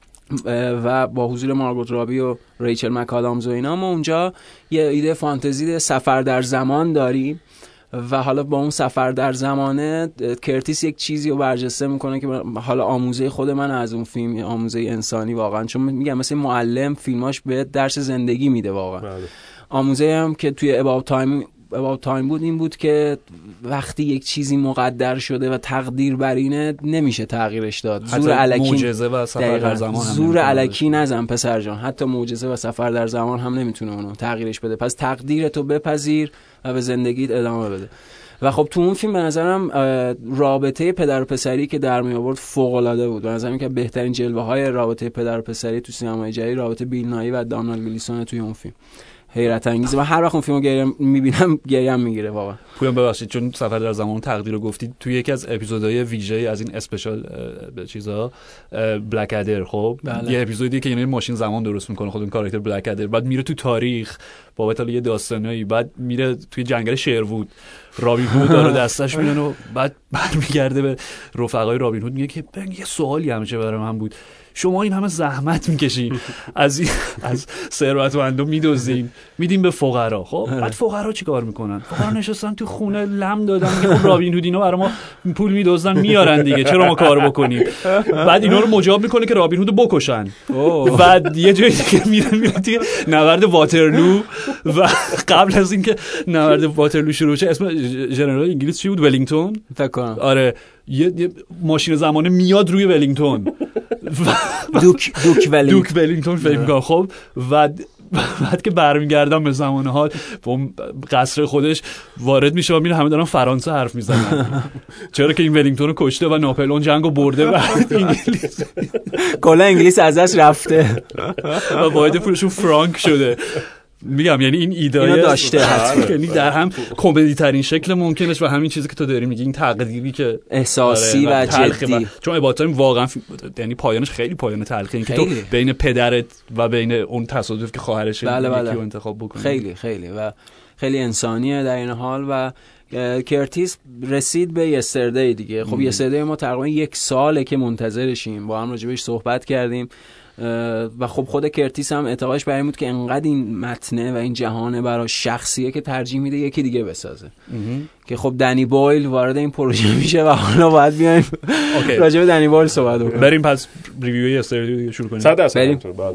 و با حضور مارگوت رابی و ریچل مکادامز و اینا، ما اونجا یه ایده فانتزی سفر در زمان داریم و حالا با اون سفر در زمانه کرتیس یک چیزی رو برجسته میکنه که حالا آموزه خود من از اون فیلم آموزه انسانی واقعا، چون میگم مثل معلم فیلماش به درس زندگی میده واقعا. بله. آموزه هم که توی About Time About Time بود این بود که وقتی یک چیزی مقدر شده و تقدیر بر اینه نمیشه تغییرش داد. زور الکی معجزه و سفر در زمان هم زور الکی نزن پسر جان، حتی معجزه و سفر در زمان هم نمیتونه اونو تغییرش بده. پس تقدیرتو بپذیر و به زندگیت ادامه بده. و خب تو اون فیلم به نظرم رابطه پدر و پسری که در می آورد فوق العاده بود. به نظرم که بهترین جلوه های رابطه پدر و پسری تو سینمای جدید رابطه بیل نایی و دانالد گلیسون توی اون فیلم حیرت انگیزه. و هر وقت اون فیلمو گریم میبینم گریم میگیره واقعا. پویان ببخشید چون سفر در زمان تقدیر رو گفتید، توی یکی از اپیزودهای ویژه از این اسپشیال چیزا بلک ادر، خب بله. یه اپیزودی که یعنی ماشین زمان درست میکنه خود اون کاراکتر بلک ادر، بعد میره تو تاریخ بابت یه داستانایی، بعد میره توی جنگل شیروود رابین هود داره دستش میدن و بعد برمیگرده به رفقای رابین هود میگه که یه سوالی همیشه برای من بود، شما این همه زحمت میکشین از از ثروتمندان میدوزین میدین به فقرا، خب بعد فقرا چیکار میکنن؟ فقرا نشستن تو خونه لم دادن میگه خب رابین هود اینا برای ما پول میدوزن میارن دیگه، چرا ما کار بکنیم؟ بعد اینا رو مجاب میکنه که رابین هودو بکشن. بعد یه جایی دیگه میرن میرن توی نبرد واترلو و قبل از اینکه نبرد واترلو شروع شه اسم ژنرال انگلیس چی بود؟ ولینگتون فکر کنم. آره یه, یه ماشین زمانه میاد روی ولینگتون دوک دوک ولینگتون دوک ولینگتون فکر می‌کنم. خب و بعد که برمیگردم به زمان حال با قصر خودش وارد میشه و میره همه دارن فرانسه حرف میزنن چرا که این ولینگتون رو کشته و ناپلئون جنگو برده و انگلیس کلا انگلیس ازش رفته و واحد پولشون فرانک شده. میگم یعنی این ایده داشته حتما یعنی در هم کمدی ترین شکل ممکنش و همین چیزی که تو داری میگی این تقدیری که احساسی و, و جدی و چون اباطایم واقعا یعنی پایانش خیلی پایان تلخی، این که تو بین پدرت و بین اون تصادف که خواهرش بله یکی بله. رو انتخاب بکنی خیلی خیلی و خیلی انسانیه در این حال. و کرتیس رسید به یستردی دیگه. خب یستردی ما تقریبا یک ساله که منتظرشیم، با هم راجبش صحبت کردیم و خب خود کرتیس هم اعتقادش بر این بود که انقدر این متنه و این جهانه برای شخصیه که ترجیح میده یکی دیگه بسازه که خب دنی بویل وارد این پروژه میشه و حالا باید بیایم راجع به دنی بویل صحبت بکنیم. بریم پس ریویو یستردی شروع کنیم. صد درصد بریم.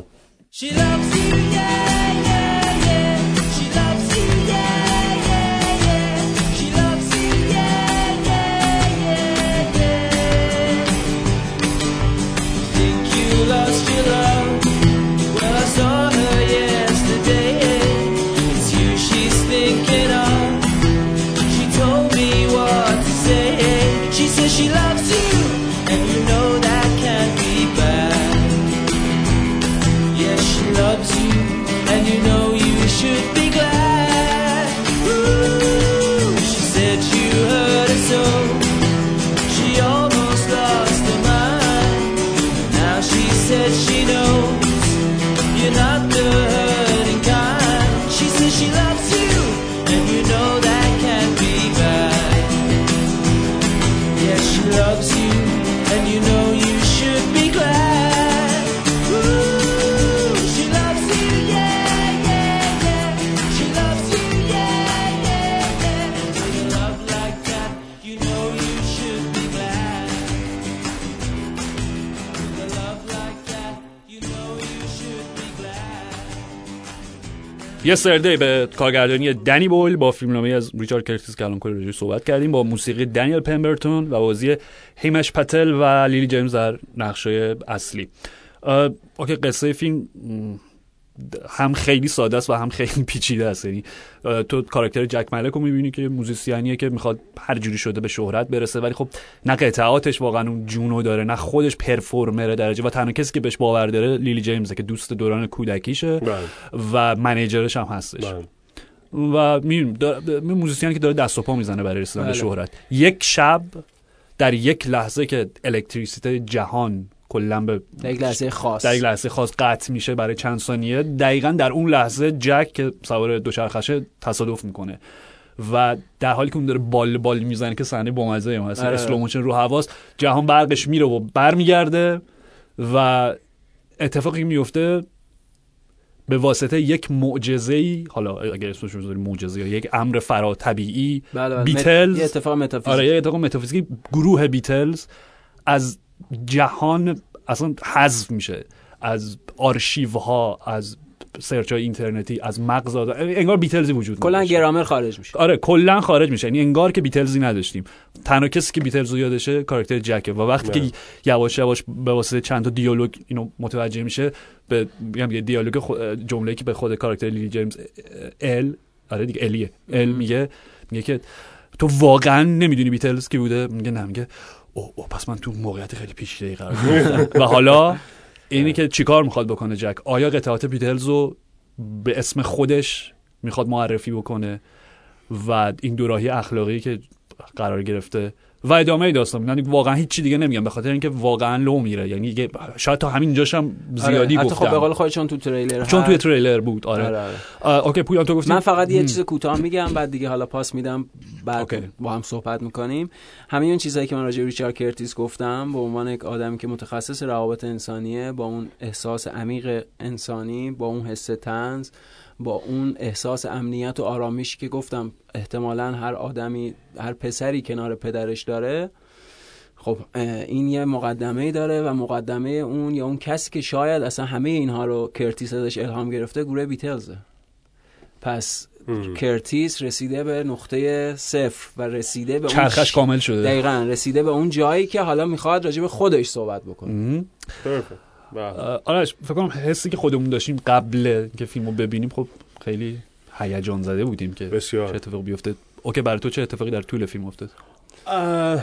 She loves you, and you know that can't be bad. Yes, she loves you, and you know you should be glad. Ooh, she said you hurt her so, she almost lost her mind. Now she said she knows you're not the hurting kind. She says she loves you, and you know that can't be bad. She loves you, and you know you should be glad. Ooh, she loves you, yeah, yeah, yeah. She loves you, yeah, yeah, yeah. With a love like that, you know you should be glad. With a love like that, you know you should be glad. یستردی به کارگردانی دنی بویل با فیلمنامه از ریچارد کرتیس که الان کلی روش صحبت کردیم، با موسیقی دنیل پمبرتون و بازی هیمش پتل و لیلی جیمز در نقشای اصلی. اوکی قصه فیلم هم خیلی ساده است و هم خیلی پیچیده است. یعنی تو کاراکتر جک ملک رو می‌بینی که موزیسیانیه که میخواد هر جوری شده به شهرت برسه، ولی خب نه قطعاتش واقعا اون جونو داره نه خودش پرفورمر درجه و تنها کسی که بهش باور داره لیلی جیمزه که دوست دوران کودکیشه و منیجرش هم هستش و می‌بینیم موزیسیانی که داره دست و پا میزنه برای رسیدن به شهرت. یک شب در یک لحظه که الکتریسیته جهان کلا به در یک لحظه خاص در یک لحظه خاص قطع میشه برای چند ثانیه، دقیقاً در اون لحظه جک که سوار دوچرخشه تصادف میکنه و در حالی که اون داره بال بال میزنه که صحنه بامزه هم هست، اسلو موشن رو حواس، جهان برقش میره و برمیگرده و اتفاقی میفته به واسطه یک معجزه‌ای، حالا اگر اسمش رو بذاریم معجزه یا یک امر فراتبیعی، بله بله. بیتلز، یه اتفاق متافیزیکی، آره یه اتفاق متافیزیکی، گروه بیتلز از جهان اصلا حذف میشه، از آرشیوها، از سرچ‌های اینترنتی، از مغز آدم، انگار بیتلزی وجود نداره. کلا گرامر خارج میشه. آره کلا خارج میشه، یعنی انگار که بیتلزی نداشتیم. تنها کسی که بیتلز رو یادشه کاراکتر جکه و وقتی نه. که یواش یواش به واسطه چند تا دیالوگ اینو متوجه میشه، به میگم یه دیالوگ خو... جمله‌ای که به خود کاراکتر لیلی جیمز ال، آره دیگه الیه، ال میگه میگه که تو واقعا نمیدونی بیتلز کی بوده؟ میگه نه، میگه اوه او پس من تو موقعیت خیلی پیچیده‌ای قرار گرفتم. و حالا اینی که چیکار میخواد بکنه جک؟ آیا قطعات بیتلز رو به اسم خودش میخواد معرفی بکنه و این دوراهی اخلاقی که قرار گرفته و ادامه داستان؟ یعنی واقعا هیچ چی دیگه نمیگم به خاطر اینکه واقعا لو میره، یعنی شاید تا همین جاش هم زیادی آره. گفتم. خب به قول خودت چون تو تریلر چون توی تریلر بود. آره, آره, آره. اوکی پویان تو گفتی. من فقط یه چیز کوتاه میگم بعد دیگه حالا پاس میدم، بعد اوکی. با هم صحبت میکنیم. همین اون چیزایی که من راجع به ریچارد کرتیس گفتم به عنوان یک آدمی که متخصص روابط انسانیه، با اون احساس عمیق انسانی، با اون حس طنز، با اون احساس امنیت و آرامشی که گفتم احتمالاً هر آدمی، هر پسری کنار پدرش داره. خب این یه مقدمه‌ای داره و مقدمه اون یا اون کسی که شاید اصلا همه اینها رو کرتیس ازش الهام گرفته گروه بیتلزه. پس ام. کرتیس رسیده به نقطه صفر و رسیده به چرخش اون ش... کامل شده. دقیقاً رسیده به اون جایی که حالا میخواد راجع به خودش صحبت بکنه. آرش فکر کنم حسی که خودمون داشتیم قبل که فیلمو ببینیم، خب خیلی هیجان زده بودیم که بسیار. چه اتفاقی بیفته. اوکی برای تو چه اتفاقی در طول فیلم افتاد؟ اه...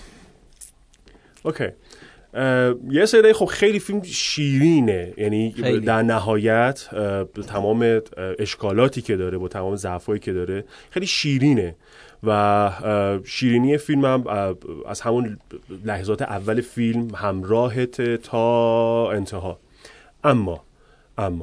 اوکی یه سری خب خیلی فیلم شیرینه، یعنی خیلی. در نهایت تمام اشکالاتی که داره با تمام ضعفایی که داره خیلی شیرینه و شیرینی فیلم هم از همون لحظات اول فیلم همراهت تا انتها. اما اما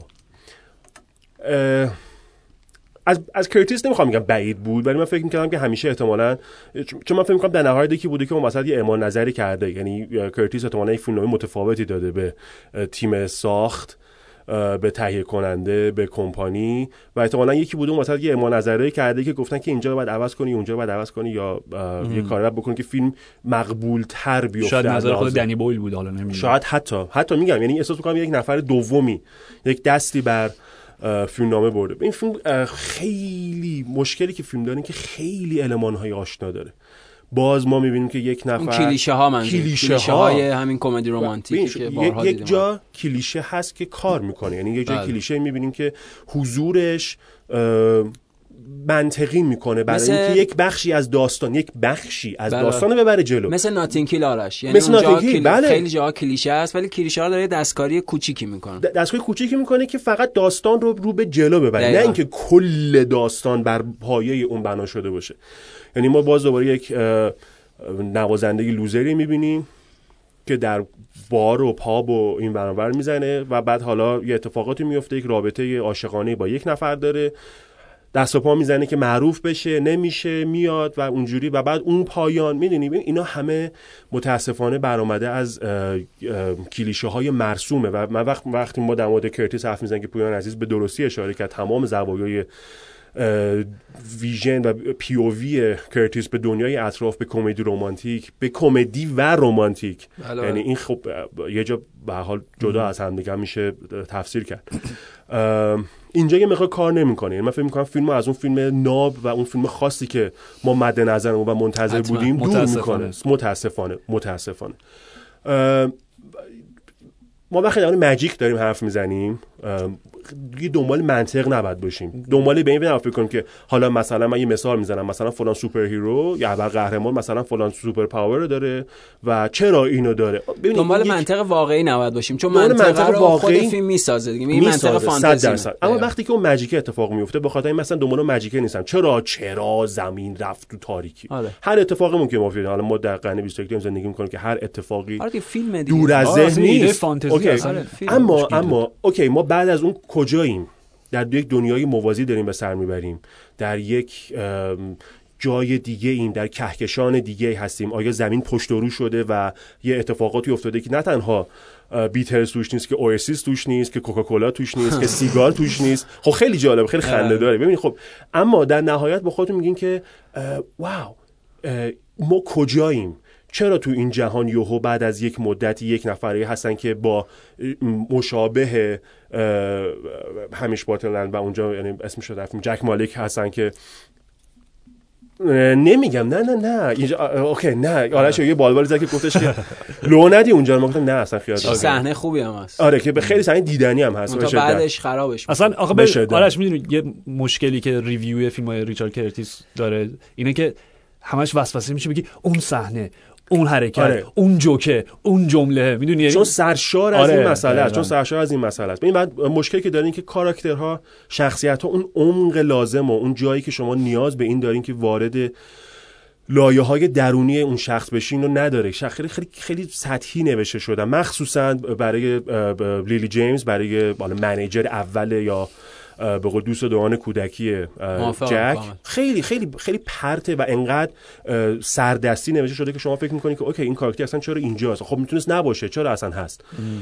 از از کرتیس نمیخوام میگم بعید بود، ولی من فکر میکردم که همیشه احتمالاً، چون من فکر میکنم در نهایت یکی بوده که اون مثلا یه اعمال نظری کرده، یعنی کرتیس احتمالاً یک فیلمنامه متفاوتی داده به تیم ساخت، به تهیه کننده، به کمپانی و احتمالاً یکی بوده اون مثلا یه اعمال نظری کرده که گفتن که اینجا رو باید عوض کنی، اونجا رو باید عوض کنی یا یه کاری باید بکنی که فیلم مقبول تر بیفته. شاید نظر خود دنی بویل بود، حالا نمیدونم. شاید حتی حتی میگم یعنی احساس میکنم یک نفر دومی یک دستی بر فیلم نامه برده. این فیلم خیلی مشکلی که فیلم داره این که خیلی المان‌های آشنا داره. باز ما می‌بینیم که یک نفر کلیشه ها من کلیشه های همین کمدی رمانتیکی که بارها دیدیم، یک جا کلیشه هست که کار میکنه، یعنی یک جا بله. کلیشه می‌بینیم که حضورش منطقی میکنه برای مثل... اینکه یک بخشی از داستان یک بخشی از بله. داستان ببره جلو، مثل ناتین کیل آرش، یعنی مثل اونجا کلی... کلی... بله. خیلی جاها کلیشه است ولی کلیشه ها داره دستکاری کوچیکی میکنه، د... دستکاری کوچیکی میکنه که فقط داستان رو رو به جلو ببره، نه اینکه کل داستان بر پایه اون بنا شده باشه. یعنی ما باز دوباره یک نوازنده لوزری میبینیم که در بار و پاب و این برانور میزنه و بعد حالا یه اتفاقاتی میفته، یک رابطه عاشقانه با یک نفر داره، دست و پا میزنه که معروف بشه، نمیشه، میاد و اونجوری و بعد اون پایان. میدونیم اینا همه متاسفانه برآمده از کلیشه های مرسومه و من وقت وقتی ما در مورد کرتیس حرف میزنیم که پویان عزیز به درستی اشاره کرد، تمام زوایای ویژن و پی او وی کرتیس به دنیای اطراف، به کمدی رمانتیک، به کمدی و رمانتیک، یعنی این خب یه جا به حال جدا از هم دیگه میشه تفسیر کرد. اینجا یه مقدار کار نمیکنه. من فکر میکنم فیلمو از اون فیلم ناب و اون فیلم خاصی که ما مد نظرمون و منتظر بودیم دور میکنه. متاسفانه متاسفانه ما وقتی در مورد ماجیک داریم حرف میزنیم دیگه دنبال منطق نباید باشیم، دنبال به این نباید فکر کنیم که حالا مثلا من یه مثال میزنم، مثلا فلان سوپر هیرو یا ابر قهرمان مثلا فلان سوپر پاور داره و چرا اینو داره. دنبال یک... منطق واقعی نباید باشیم، چون منطق, منطق رو واقعی خود فیلم میسازه دیگه، این منطق فانتزی. اما وقتی که اون ماجیک اتفاق میفته به خاطر این مثلا دنبال ماجیک نیستم، چرا چرا زمین رفت تو تاریکی. آره. هر اتفاقی ممکنه بیفته. حالا ما در قرن بیست و یک زندگی میکنیم که هر اتفاقی آره فیلم دور از ذهن نیست. اما اما اوکی ما بعد از اون کجاییم؟ در یک دنیای موازی داریم به سر میبریم، در یک جای دیگه این در کهکشان دیگه هستیم؟ آیا زمین پشت و رو شده و یه اتفاقاتی افتاده که نه تنها بیتلز توش نیست، که اواسیس توش نیست، که کوکاکولا توش نیست، که سیگار توش نیست. خب خیلی جالب، خیلی خنده داره. ببینید خب اما در نهایت با خودتون میگین که واو ما کجاییم؟ چرا تو این جهان یوهو بعد از یک مدتی یک نفری هستن که با مشابه همیش باتلند و اونجا یعنی اسمش رو رفتیم جک مالک هستن که نمیگم نه نه نه اینجا اوکی نه آرش یه بالبال زد که گفتش که لو ندی اونجا، ما گفتم نه اصلا خیال صحنه خوبی هم هست. آره که به خیلی صحنه دیدنی هم هست تا بعدش خرابش اصلا. آخه آرش میدونی یه مشکلی که ریویو فیلم‌های ریچارد کرتیس داره اینه که همش وسوسه میشه بگی اون صحنه، اون حرکت، آره. اون جوکه، اون جمله، میدونی چون سرشار از آره. این مسئله است، چون سرشار از این مسئله است. ببین بعد مشکلی که دارین که کاراکترها، شخصیت‌ها اون عمق لازم و اون جایی که شما نیاز به این دارین که وارد لایه‌های درونی اون شخص بشین رو نداره. خیلی خیلی خیلی سطحی نوشته شده، مخصوصا برای لیلی جیمز، برای بالا منیجر اول یا به قول دوست دوران کودکی جک، خیلی خیلی خیلی پرته و انقدر سردستی نوشته شده که شما فکر میکنید که اوکی این کاراکتر اصلا چرا اینجاست؟ خب میتونست نباشه، چرا اصلا هست؟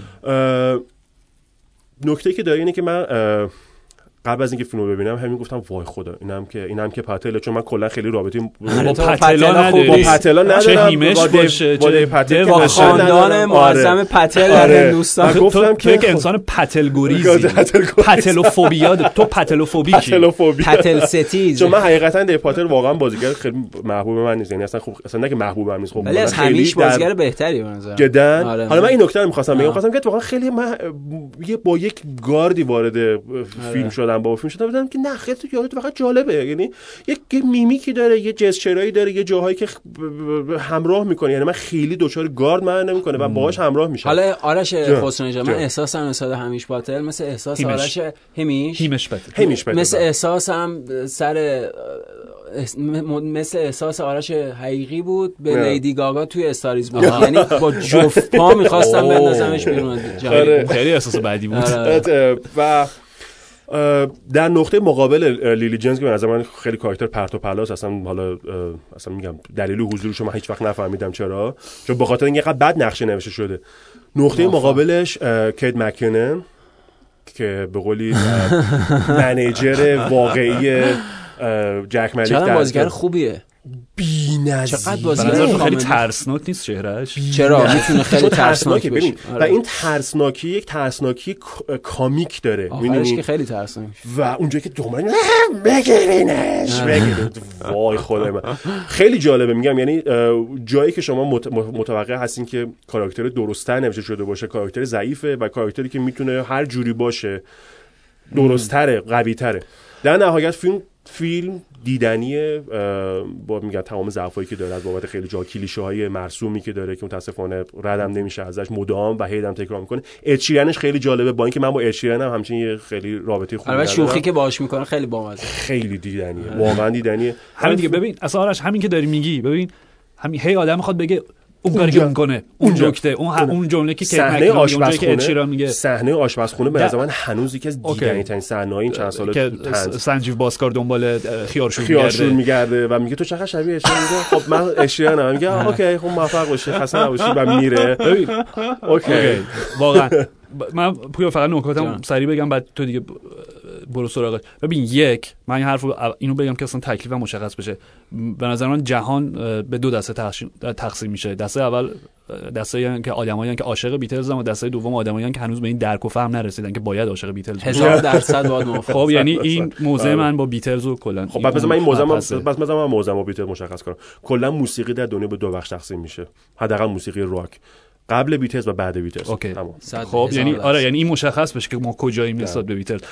نکته که داره اینه که من قبل از اینکه فیلمو ببینم همین گفتم وای خدا اینم که اینم که پتل، چون من کلا خیلی رابطه با پتلا خوب با پتلا ندارم، هیمش باشه چه پتل با خاندان معظم پتل در هندوستان. گفتم که یک انسان پتل گریزی، پتلوفوبیا، تو پتلوفوبیکی، پتل ستیز. چون من حقیقتا دی پاتل واقعا بازیگر خیلی محبوب من نیست، یعنی اصلا خوب اصلا نه که محبوبم نیست، خب ولی از همیشه بازیگر بهتری به نظر جدا. حالا من این نکته رو می‌خواستم بگم، خواستم که واقعا خیلی من با یک گاردی وارد فیلم شدم، با فیلم شدم دیدم که نه خیلی یادت فقط جالبه، یعنی یک میمیکی داره، یه جسچرایی داره، یه جاهایی که همراه میکنه، یعنی من خیلی دوچار گارد من نمیکنه و باهاش همراه میشم. حالا آرش خسروی جان، من احساسم مثل همیش پاتل، مثل احساس هیمش. آرش همیش هیمش پاتل هیمش پاتل مثل احساسم سر مثل احساس آرش حقیقی بود به yeah. لیدی گاگا توی استاریز بود، یعنی با جفت پا می‌خواستم بندازمش بیرون. خیلی احساس بعدی بود. و در نقطه مقابل لیلی جیمز که به نظر من خیلی کاراکتر پرت و پلاس، اصلا حالا اصلا میگم دلیل حضورش من هیچ وقت نفهمیدم چرا، چون به خاطر اینکه بد نقشه نوشته شده. نقطه مقابلش کیت مک‌کنن که به قولی منیجر واقعی جک مالیک، چقدر بازیگر خوبیه، بی‌نظیر. چقدر بازیگر خیلی ترسناک نیست چهرهش؟ چرا میتونه خیلی ترسناک ببین و این ترسناکی یک ترسناکی کامیک داره، می‌بینی که خیلی ترسناک و اونجایی که دنبال بگیرینش بگیرین وای خدای من خیلی جالبه. میگم یعنی جایی که شما متوقع هستین که کاراکتر درست‌تر نوشته شده باشه، کاراکتر ضعیفه و کاراکتری که میتونه هر جوری باشه درست‌تره، قوی‌تره. در نهایت فیلم فیلم دیدنیه با میگم تمام ضعفایی که داره، از بابت خیلی جا کلیشه‌های مرسومی که داره که متاسفانه ردم نمیشه ازش، مدام و هیدم تکرار میکنه. اچیرنش خیلی جالبه، با اینکه من با اچیرنم همچنین یه خیلی رابطه خوبی دارم. البته شوخی که باهاش میکنه خیلی بامزه، خیلی دیدنیه، واقعا دیدنیه. همین دیگه ببین اصلا آرش همین که داری میگی، ببین همین هی آدم میخواد بگه اون کاری که میکنه، اون نکته، اون اون جمله که صحنه آشپزخونه میگه، صحنه آشپزخونه به نظر من هنوز یکی از دیدنی ترین صحنه‌های این چند ساله که سنجیو باسکار دنبال خیارشور خیارشور میگرده و میگه تو چقدر شبیه اشیا، میگه خب من اشیا میگه اوکی خب موفق باشی خسته نباشی و میره. اوکی واقعا من پویا فقط نکاتم سریع بگم بعد تو دیگه برو سراغش. ببین یک من این حرفو اینو بگم که اصلا تکلیفم مشخص بشه. به نظر من جهان به دو دسته تقسیم میشه. دسته اول دسته که آدمایین که عاشق بیتلز و دسته دوم آدمایین که هنوز به این درک و فهم نرسیدن که باید عاشق بیتلز باشن. هزار درصد باید موافقم. خب یعنی این موضع من با بیتلز و کلا خب بعد من این موضع بس مثلا من موضع با بیتلز مشخص کنم. کلا موسیقی در دنیا به دو بخش تقسیم میشه. حداقل موسیقی راک قبل بیتلز و بعد بیتلز. خب یعنی آره یعنی این مشخص بشه که ما کجاییم نسبت به بیتلز.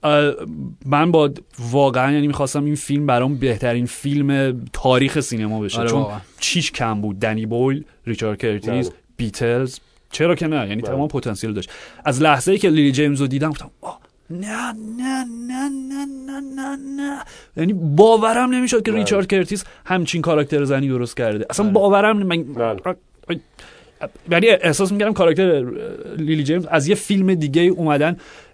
من با واقعا یعنی میخواستم این فیلم برام بهترین فیلم تاریخ سینما بشه. آره چون واقعا. چیش کم بود؟ دنی بویل، ریچارد کرتیس، بیتلز، چرا که نه، یعنی تمام پتانسیل داشت. از لحظه‌ای که لیلی جیمز رو دیدم گفتم نه نه نه نه نه نه نه، یعنی باورم نمیشد که ریچارد کرتیس همچین کاراکتر زنی درست کرده. اصلا نه. باورم من یعنی احساس می‌کردم کاراکتر لیلی جیمز از یه فیلم دیگه اومدن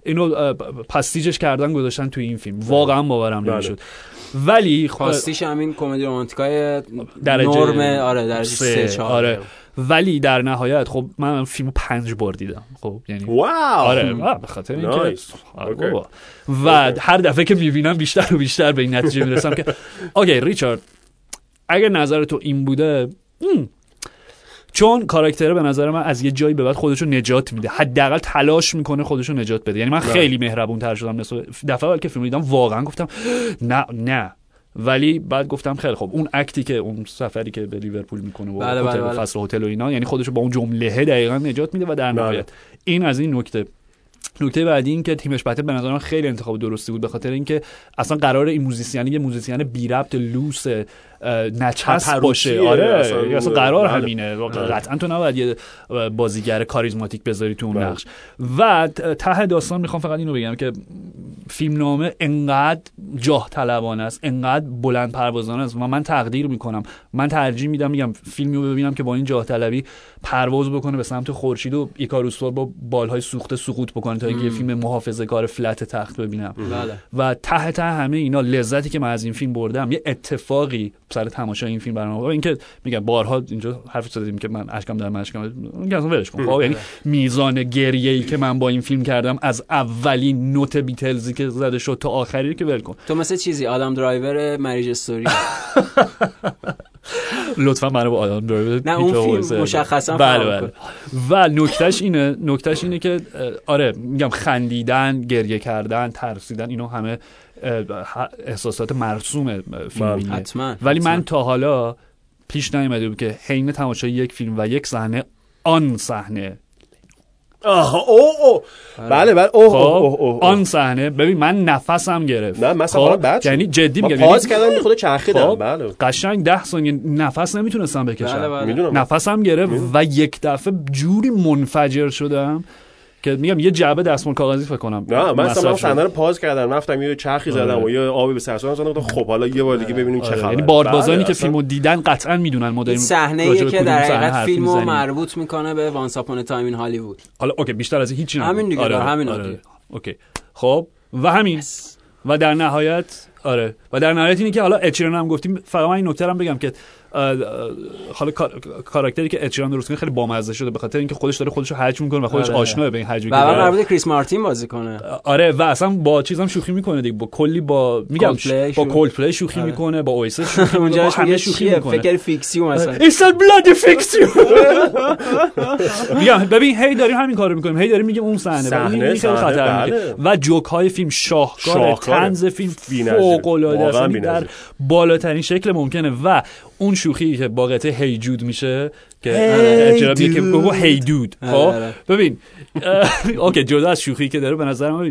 اینو پاستیجش کردن گذاشتن تو این فیلم. واقعا باورم نمیشد. ولی پاستیش همین کمدی رمانتیکای درجه نرم آره درجه سه چهار آره. ولی در نهایت خب من فیلمو پنج بار دیدم. خب یعنی واو آره به خاطر اینکه و هر دفعه که میبینم بیشتر و بیشتر به این نتیجه میرسم که اوکی ریچارد اگر نظر تو این بوده ام. چون کاراکتره به نظر من از یه جایی به بعد خودشو نجات میده، حداقل تلاش میکنه خودشو نجات بده. یعنی من خیلی مهربون تر شدم نسبت دفعه اول که فیلم دیدم، واقعا گفتم نه نه، ولی بعد گفتم خیلی خب اون اکتی که اون سفری که به لیورپول میکنه و بله هتل بله بله. فصل هتل و اینا، یعنی خودشو با اون جمله دقیقاً نجات میده و در نهایت این از این نکته. نکته بعدی این که تیمش بته به نظر من خیلی انتخاب درستی بود، به خاطر اینکه اصلا قرار این موزیسین یه موزیسین بی ربط لوس نچسب باشه. آره اصلا, اصلا قرار بله. همینه قطعا تو نباید یه بازیگر کاریزماتیک بذاری تو اون بله. نقش. و ته داستان میخوام فقط اینو بگم که فیلمنامه انقدر جاه طلبانه است، انقدر بلند پروازانه است و من تقدیر میکنم، من ترجیح میدم میگم فیلمی رو ببینم که با این جاه طلبی پرواز بکنه به سمت خورشید و ایکاروس با بالهای سوخته سقوط بکنه تا اینکه یه فیلم محافظه‌کار فلت تخت ببینم. بله. و ته ته همه اینا لذتی که من از این فیلم بردم یه اتفاقی سر تماشای این فیلم برام. اینکه میگم بارها اینجا حرف زدیم که من اشکم در اشکم، میگم اصلا ولش کن. خب یعنی میزان گریه‌ای که من با این فیلم کردم از اولین نوت بیتلزی که زده شد تا آخری که ول کن. تو مثل چیزی آدم درایور مریج استوری. لطفا منو با آدم درایور نه اون فیلم مشخصا بله بله. و نکتهش اینه نکتهش اینه که آره میگم خندیدن، گریه کردن، ترسیدن، اینا همه احساسات مرسوم فیلمیه. حتما. ولی حتما. من تا حالا پیش نیومده بود که حین تماشای یک فیلم و یک صحنه آن صحنه آها او او بله بله اوه اوه اوه آن صحنه ببین من نفسم گرفت. نه مثلا بعد یعنی جدی میگم پاز کردم خود چرخیدم. بله قشنگ ده ثانیه نفس نمیتونستم بکشم. بله بله. میدونم نفسم گرفت و یک دفعه جوری منفجر شدم که میگم یه جعبه دستمال کاغذی فکر کنم. نه من اصلا صحنه رو پاز کردم، رفتم یه چرخی زدم و یه آبی به سرسام زدم. خب حالا یه بار دیگه ببینیم چه خبره. یعنی باردبازانی که فیلمو دیدن قطعا میدونن ما داریم صحنه‌ای که در حقیقت فیلمو مربوط میکنه به وانس اپون ا تایم این هالیوود. حالا اوکی بیشتر از هیچی نه همین دیگه. آره همین آره. دیگه. اوکی خب و همین و در نهایت آره و در نهایت اینه که حالا اچیران هم گفتیم، فقط من این نکته رو بگم که حالا کاراکتری که اچیران درست کنه خیلی بامزه شده به خاطر اینکه خودش داره خودش رو حجم میکنه و خودش آره. آشناه به این حجمی که و بعد قراره کریس مارتین بازی کنه. آره و اصلا با چیزام شوخی میکنه دیگه، با کلی با میگم با کولپلی شوخی آره. میکنه، با اویسس شوخی میکنه، با همه شوخی میکنه. فکر فیکسیو مثلا ایتس ا بلادی فیکسیو. میگم ببین هی داریم همین کارو میکنیم، هی داریم میگیم اون صحنه و این خیلی خطرناکه و جوک های فیلم شاهکار، طنز فیلم فوق العاده است در بالاترین شکل ممکنه و اون شوخی که با قطعه هی جود میشه که چرا میگه که بابا هی دود. خب ببین اوکی جدا از شوخی که داره به نظر من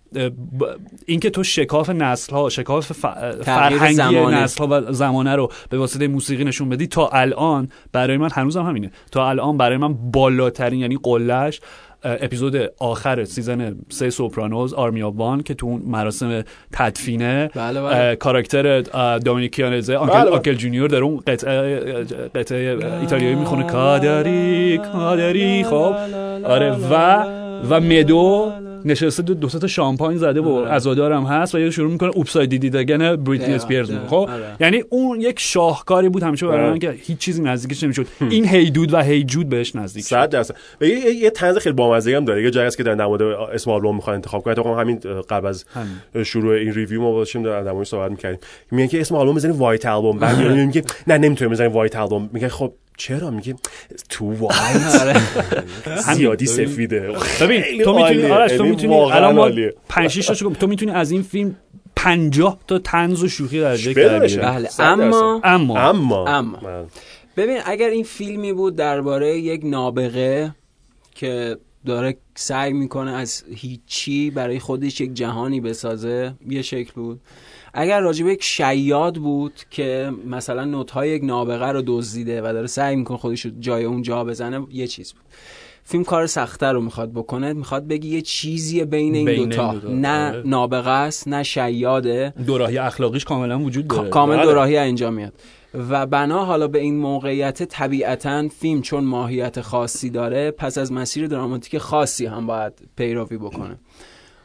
این که تو شکاف نسل ها، شکاف فرهنگی نسل ها و زمانه رو به واسطه موسیقی نشون بدی، تا الان برای من هنوزم هم همینه، تا الان برای من بالاترین یعنی قلهش اپیزود آخر سیزن سه سوپرانوز آرمی آف وان که تو اون مراسم تدفینه بله بله. کاراکتر دومینیک کیانزه آنکل بله آنکل جونیور در اون قطعه قطعه ایتالیایی میخونه کادری کادری. خب آره و و مدو نشسته دو, دو تا شامپاین زده و عزادارم هست و یه شروع میکنه اوپساید دیدید اگن بریتنی اسپیرز. خب یعنی اون یک شاهکاری بود همیشه برای من که هیچ چیزی نزدیکش نمیشد. این هیدود و هیجود بهش نزدیک شد صد درصد. و یه یه طنز خیلی بامزه هم داره. یه جایی است که در نماد اسم آلبوم میخواد انتخاب کنه. تو همین قبل از شروع این ریویو ما داشتیم در نمایش صحبت میکردیم، میگن که اسم آلبوم بزنید وایت آلبوم، بعد میگن که نه نمیتونیم بزنیم وایت آلبوم. میگن خب چرا؟ میگه تو وایت زیادی سفیده. ببین تو میتونی آرش تو میتونی الان ما پنج شش تا تو میتونی از این فیلم پنجاه تا طنز و شوخی درجه کردی. بله اما اما اما اما ببین اگر این فیلمی بود درباره یک نابغه که داره سعی میکنه از هیچی برای خودش یک جهانی بسازه یه شکل بود. اگر راجب یک شیاد بود که مثلا نوت‌های یک نابغه رو دزدیده و داره سعی میکنه خودش رو جای اون جا بزنه یه چیز بود. فیلم کار سخت‌تر رو میخواد بکنه، میخواد بگی یه چیزیه بین این بین دوتا، دو نه نابغه است نه شیاده. دوراهی اخلاقیش کاملا وجود داره، کامل دوراهی اینجا میاد و بنا حالا به این موقعیت طبیعتاً فیلم چون ماهیت خاصی داره پس از مسیر دراماتیک خاصی هم باید پیروی بکنه.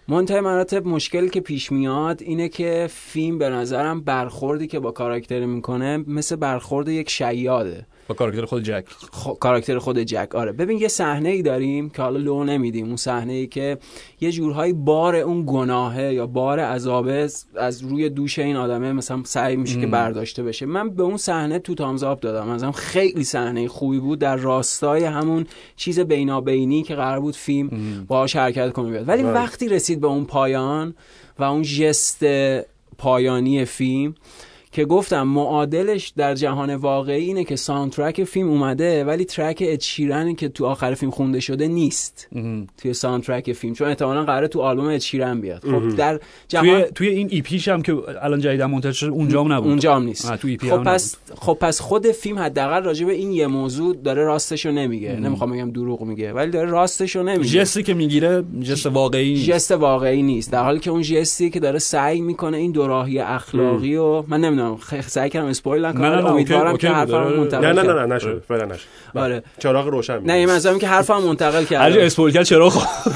منتهی مراتب مشکلی که پیش میاد اینه که فیلم به نظرم برخوردی که با کاراکتر میکنه مثل برخورد یک شیاده با کاراکتر خود جک. خ... کاراکتر خود جک. آره ببین یه صحنه ای داریم که حالا لو نمیدیم، اون صحنه ای که یه جورهای بار اون گناهه یا بار عذابه از روی دوش این آدمه مثلا سعی میشه ام. که برداشته بشه. من به اون صحنه تو تامز آپ دادم، مثلا خیلی صحنه خوبی بود در راستای همون چیز بینابینی که قرار بود فیلم باهاش حرکت کنه بیاد. ولی وقتی رسید به اون پایان و اون ژست پایانی فیلم که گفتم معادلش در جهان واقعی اینه که ساوندترک فیلم اومده ولی ترک اچیرن که تو آخر فیلم خونده شده نیست ام. توی ساوندترک فیلم، چون احتمالاً قراره تو آلبوم اچیرن بیاد. خب در جهان توی توی این ایپیش هم که الان جدیدا منتشر شده اونجا هم نبود، اونجا هم نیست. تو ایپی خب هم پس نبود. خب پس خود فیلم حداقل راجع به این یه موضوع داره راستشو نمیگه. ام. نمیخوام بگم دروغ میگه ولی داره راستشو نمیگه. جستی که میگیره جست واقعی نیست. جست واقعی نیست، در حالی که اون جستی که داره سعی میکنه این دوراهی اخلاقی و من نمیدونم سعی اسپویل نکنم، امیدوارم که حرفم منتقل نه نه نه نه نشد فعلا نشد. آره چراغ روشن نه این مثلا که حرفم منتقل کرد هر اسپویل کرد چراغ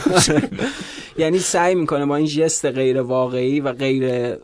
یعنی سعی میکنه با این ژست غیر واقعی و غیر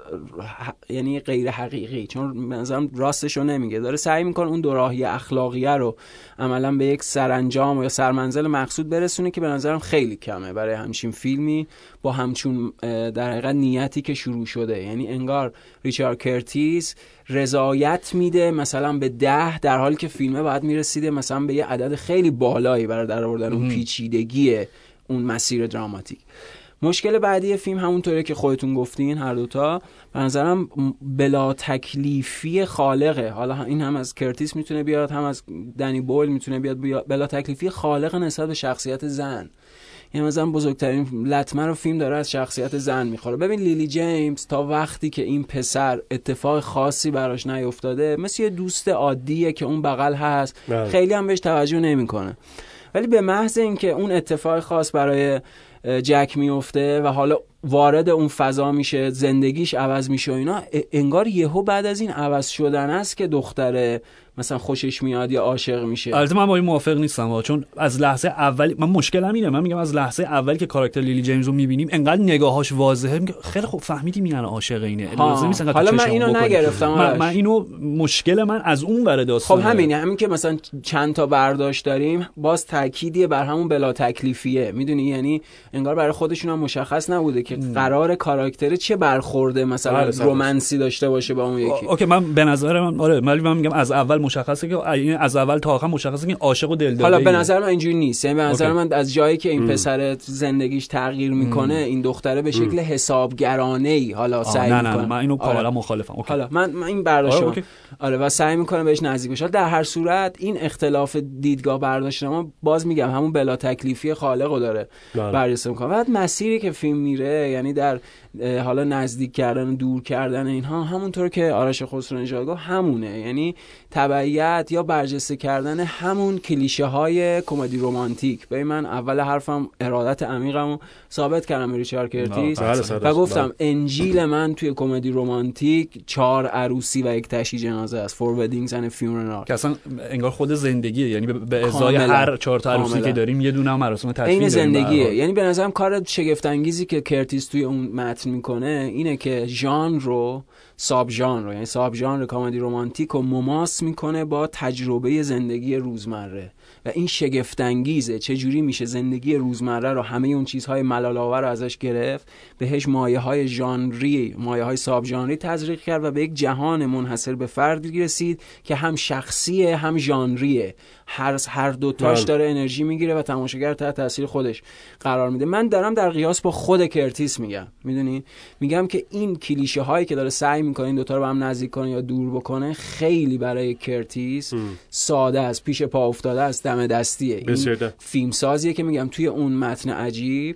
یعنی غیر حقیقی، چون مثلا راستشو نمیگه، داره سعی میکنه اون دوراهی اخلاقیه رو عملا به یک سرانجام یا سرمنزل مقصود برسونه که به نظرم خیلی کمه برای همچین فیلمی با همچون در حقیقت نیتی که شروع شده. یعنی انگار ریچارد کرتیس رضایت میده مثلا به ده، در حالی که فیلمه باید میرسیده مثلا به یه عدد خیلی بالایی برای در آوردن اون پیچیدگی اون مسیر دراماتیک. مشکل بعدی فیلم همونطوری که خودتون گفتین هر دوتا به نظرم بلا تکلیفی خالقه. حالا این هم از کرتیس میتونه بیاد هم از دنی بویل میتونه بیاد. بلا تکلیفی خالق نسبت به شخصیت زن، یعنی مثلا بزرگترین لطمه رو فیلم داره از شخصیت زن میخوره. ببین لیلی جیمز تا وقتی که این پسر اتفاق خاصی براش نیفتاده مثل یه دوست عادیه که اون بغل هست نه. خیلی هم بهش توجه نمیکنه، ولی به محض اینکه اون اتفاق خاص برای جک میفته و حالا وارد اون فضا میشه زندگیش عوض میشه و اینا، انگار یهو بعد از این عوض شدن است که دختره مثلا خوشش میاد یا عاشق میشه. البته من با این موافق نیستم، چون از لحظه اول من مشکلم اینه، من میگم از لحظه اول که کاراکتر لیلی جیمز رو میبینیم انقدر نگاهاش واضحه، میگه خیلی خوب فهمیدیم این عاشق اینه، لازم نیست انقدر حالا من اینو نگرفتم. من, من اینو مشکل من از اون ور داستانه. خب همینه، همین که مثلا چند تا برداشت داریم باز تاکیدیه بر همون بلا تکلیفیه، میدونی، یعنی انگار برای خودشون هم مشخص نبوده که م. قرار کاراکتر چه برخورده مثلا رمانسی داشته باشه با اون یکی. اوکی من به نظر من آره ولی من میگم از اول مشخصه که از اول تا آخر مشخصه که عاشق و دلداده. حالا به نظر من اینجوری نیست، یعنی به نظر اوکی. من از جایی که این پسر زندگیش تغییر میکنه ام. این دختره به شکل حسابگرانه‌ای حالا سعی نه میکنه. نه من اینو کاملا آره. مخالفم. اوکی. حالا من, من این برداشت آره, آره و سعی میکنه بهش نزدیک بشه. در هر صورت این اختلاف دیدگاه برداشت ما باز میگم همون بلا تکلیفی خالقو داره بررسی میکنه. بعد مسیری که فیلم میره یعنی در حالا نزدیک کردن دور کردن اینها همونطور که آرش خسرو گفت همونه، یعنی تبعیت یا برجسته کردن همون کلیشه های کمدی رمانتیک. ببین من اول حرفم ارادت عمیقمو ثابت کردم به ریچارد کرتیس و گفتم انجیل من توی کمدی رمانتیک چهار عروسی و یک تشییع جنازه است، فور ودینگز اند فیونرال، که اصلا انگار خود زندگیه، یعنی به ازای هر چهار تا عروسی که داریم یه دونه مراسم تدفین این زندگیه. یعنی به نظرم کار شگفت انگیزی که کرتیس توی اون متن میکنه اینه که ژانر رو ساب ژانر یعنی ساب ژانر کمدی رمانتیک رو مماس میکنه با تجربه زندگی روزمره و این شگفت انگیزه چه جوری میشه زندگی روزمره رو همه اون چیزهای ملال‌آور رو ازش گرفت، بهش مایه‌های ژانری مایه‌های ساب ژانری تزریق کرد و به یک جهان منحصر به فردی رسید که هم شخصیه هم ژانریه، هر هر دو تاش داره انرژی میگیره و تماشاگر تحت تاثیر خودش قرار میده. من دارم در قیاس با خود کرتیس میگم، میدونی میگم که این کلیشه هایی که داره سعی میکنه این دو تا رو به هم نزدیک کنه یا دور بکنه خیلی برای کرتیس ام. ساده است، پیش پا افتاده است، دم دستیه. این فیلم سازیه که میگم توی اون متن عجیب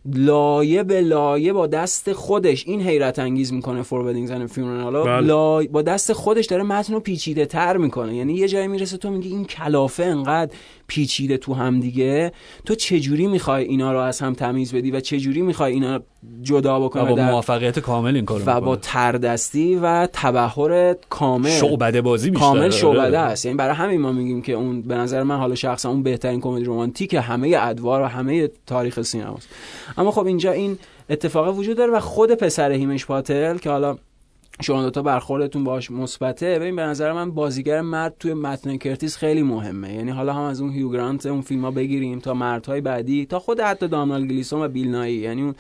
لایه به لایه با دست خودش این حیرت انگیز میکنه فور ودینگز اند فیونرال لایه با دست خودش داره متن رو پیچیده تر میکنه. یعنی یه جایی میرسه تو میگی این کلافه انقدر پیچیده تو هم دیگه، تو چجوری میخوای اینا رو از هم تمیز بدی و چجوری میخوای اینا جدا بکنی و با در... موفقیت کامل این کارو و با تردستی و تبحر کامل شعبده بازی بیشتر کامل شعبده است. یعنی برای همین ما میگیم که اون به نظر من حالا شخصا اون بهترین کمدی رمانتیک همه ادوار و همه تاریخ سینماست. اما خب اینجا این اتفاق وجود داره و خود پسر هیمش پاتل که حالا شما دوتا برخوردتون باش مثبته، ببین به نظر من بازیگر مرد توی متن کرتیس خیلی مهمه. یعنی حالا هم از اون هیو گرانت اون فیلم ها بگیریم تا مردهای بعدی تا خود حتی دامنال گلیسون و بیل نایی، یعنی اون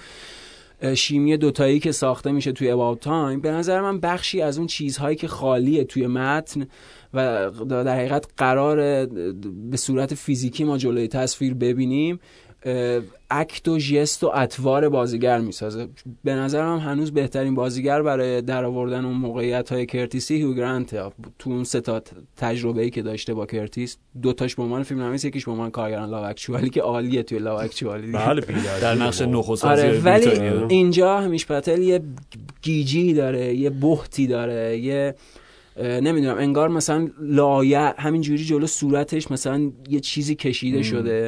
شیمی دوتایی که ساخته میشه توی About Time، به نظر من بخشی از اون چیزهایی که خالیه توی متن و در حقیقت قرار به صورت فیزیکی ما جلوی تصویر ببینیم، اکت و ژست و اطوار بازیگر میسازه. به نظرم هنوز بهترین بازیگر برای درآوردن اون موقعیت‌های کرتیسی هیو گرانت. تو اون سه تا تجربه‌ای که داشته با کرتیس، دو تاش به عنوان فیلمنویس، یکیش به عنوان کارگردان لاو اکچوالی که عالیه توی لاو اکچوالی. بله در نقش نخست آره، وزیر ولی بریتانیا. اینجا همیش پاتل یه گیجی داره، یه بهتی داره، یه نمیدونم انگار مثلا لایه همینجوری جلو صورتش مثلا یه چیزی کشیده ام. شده.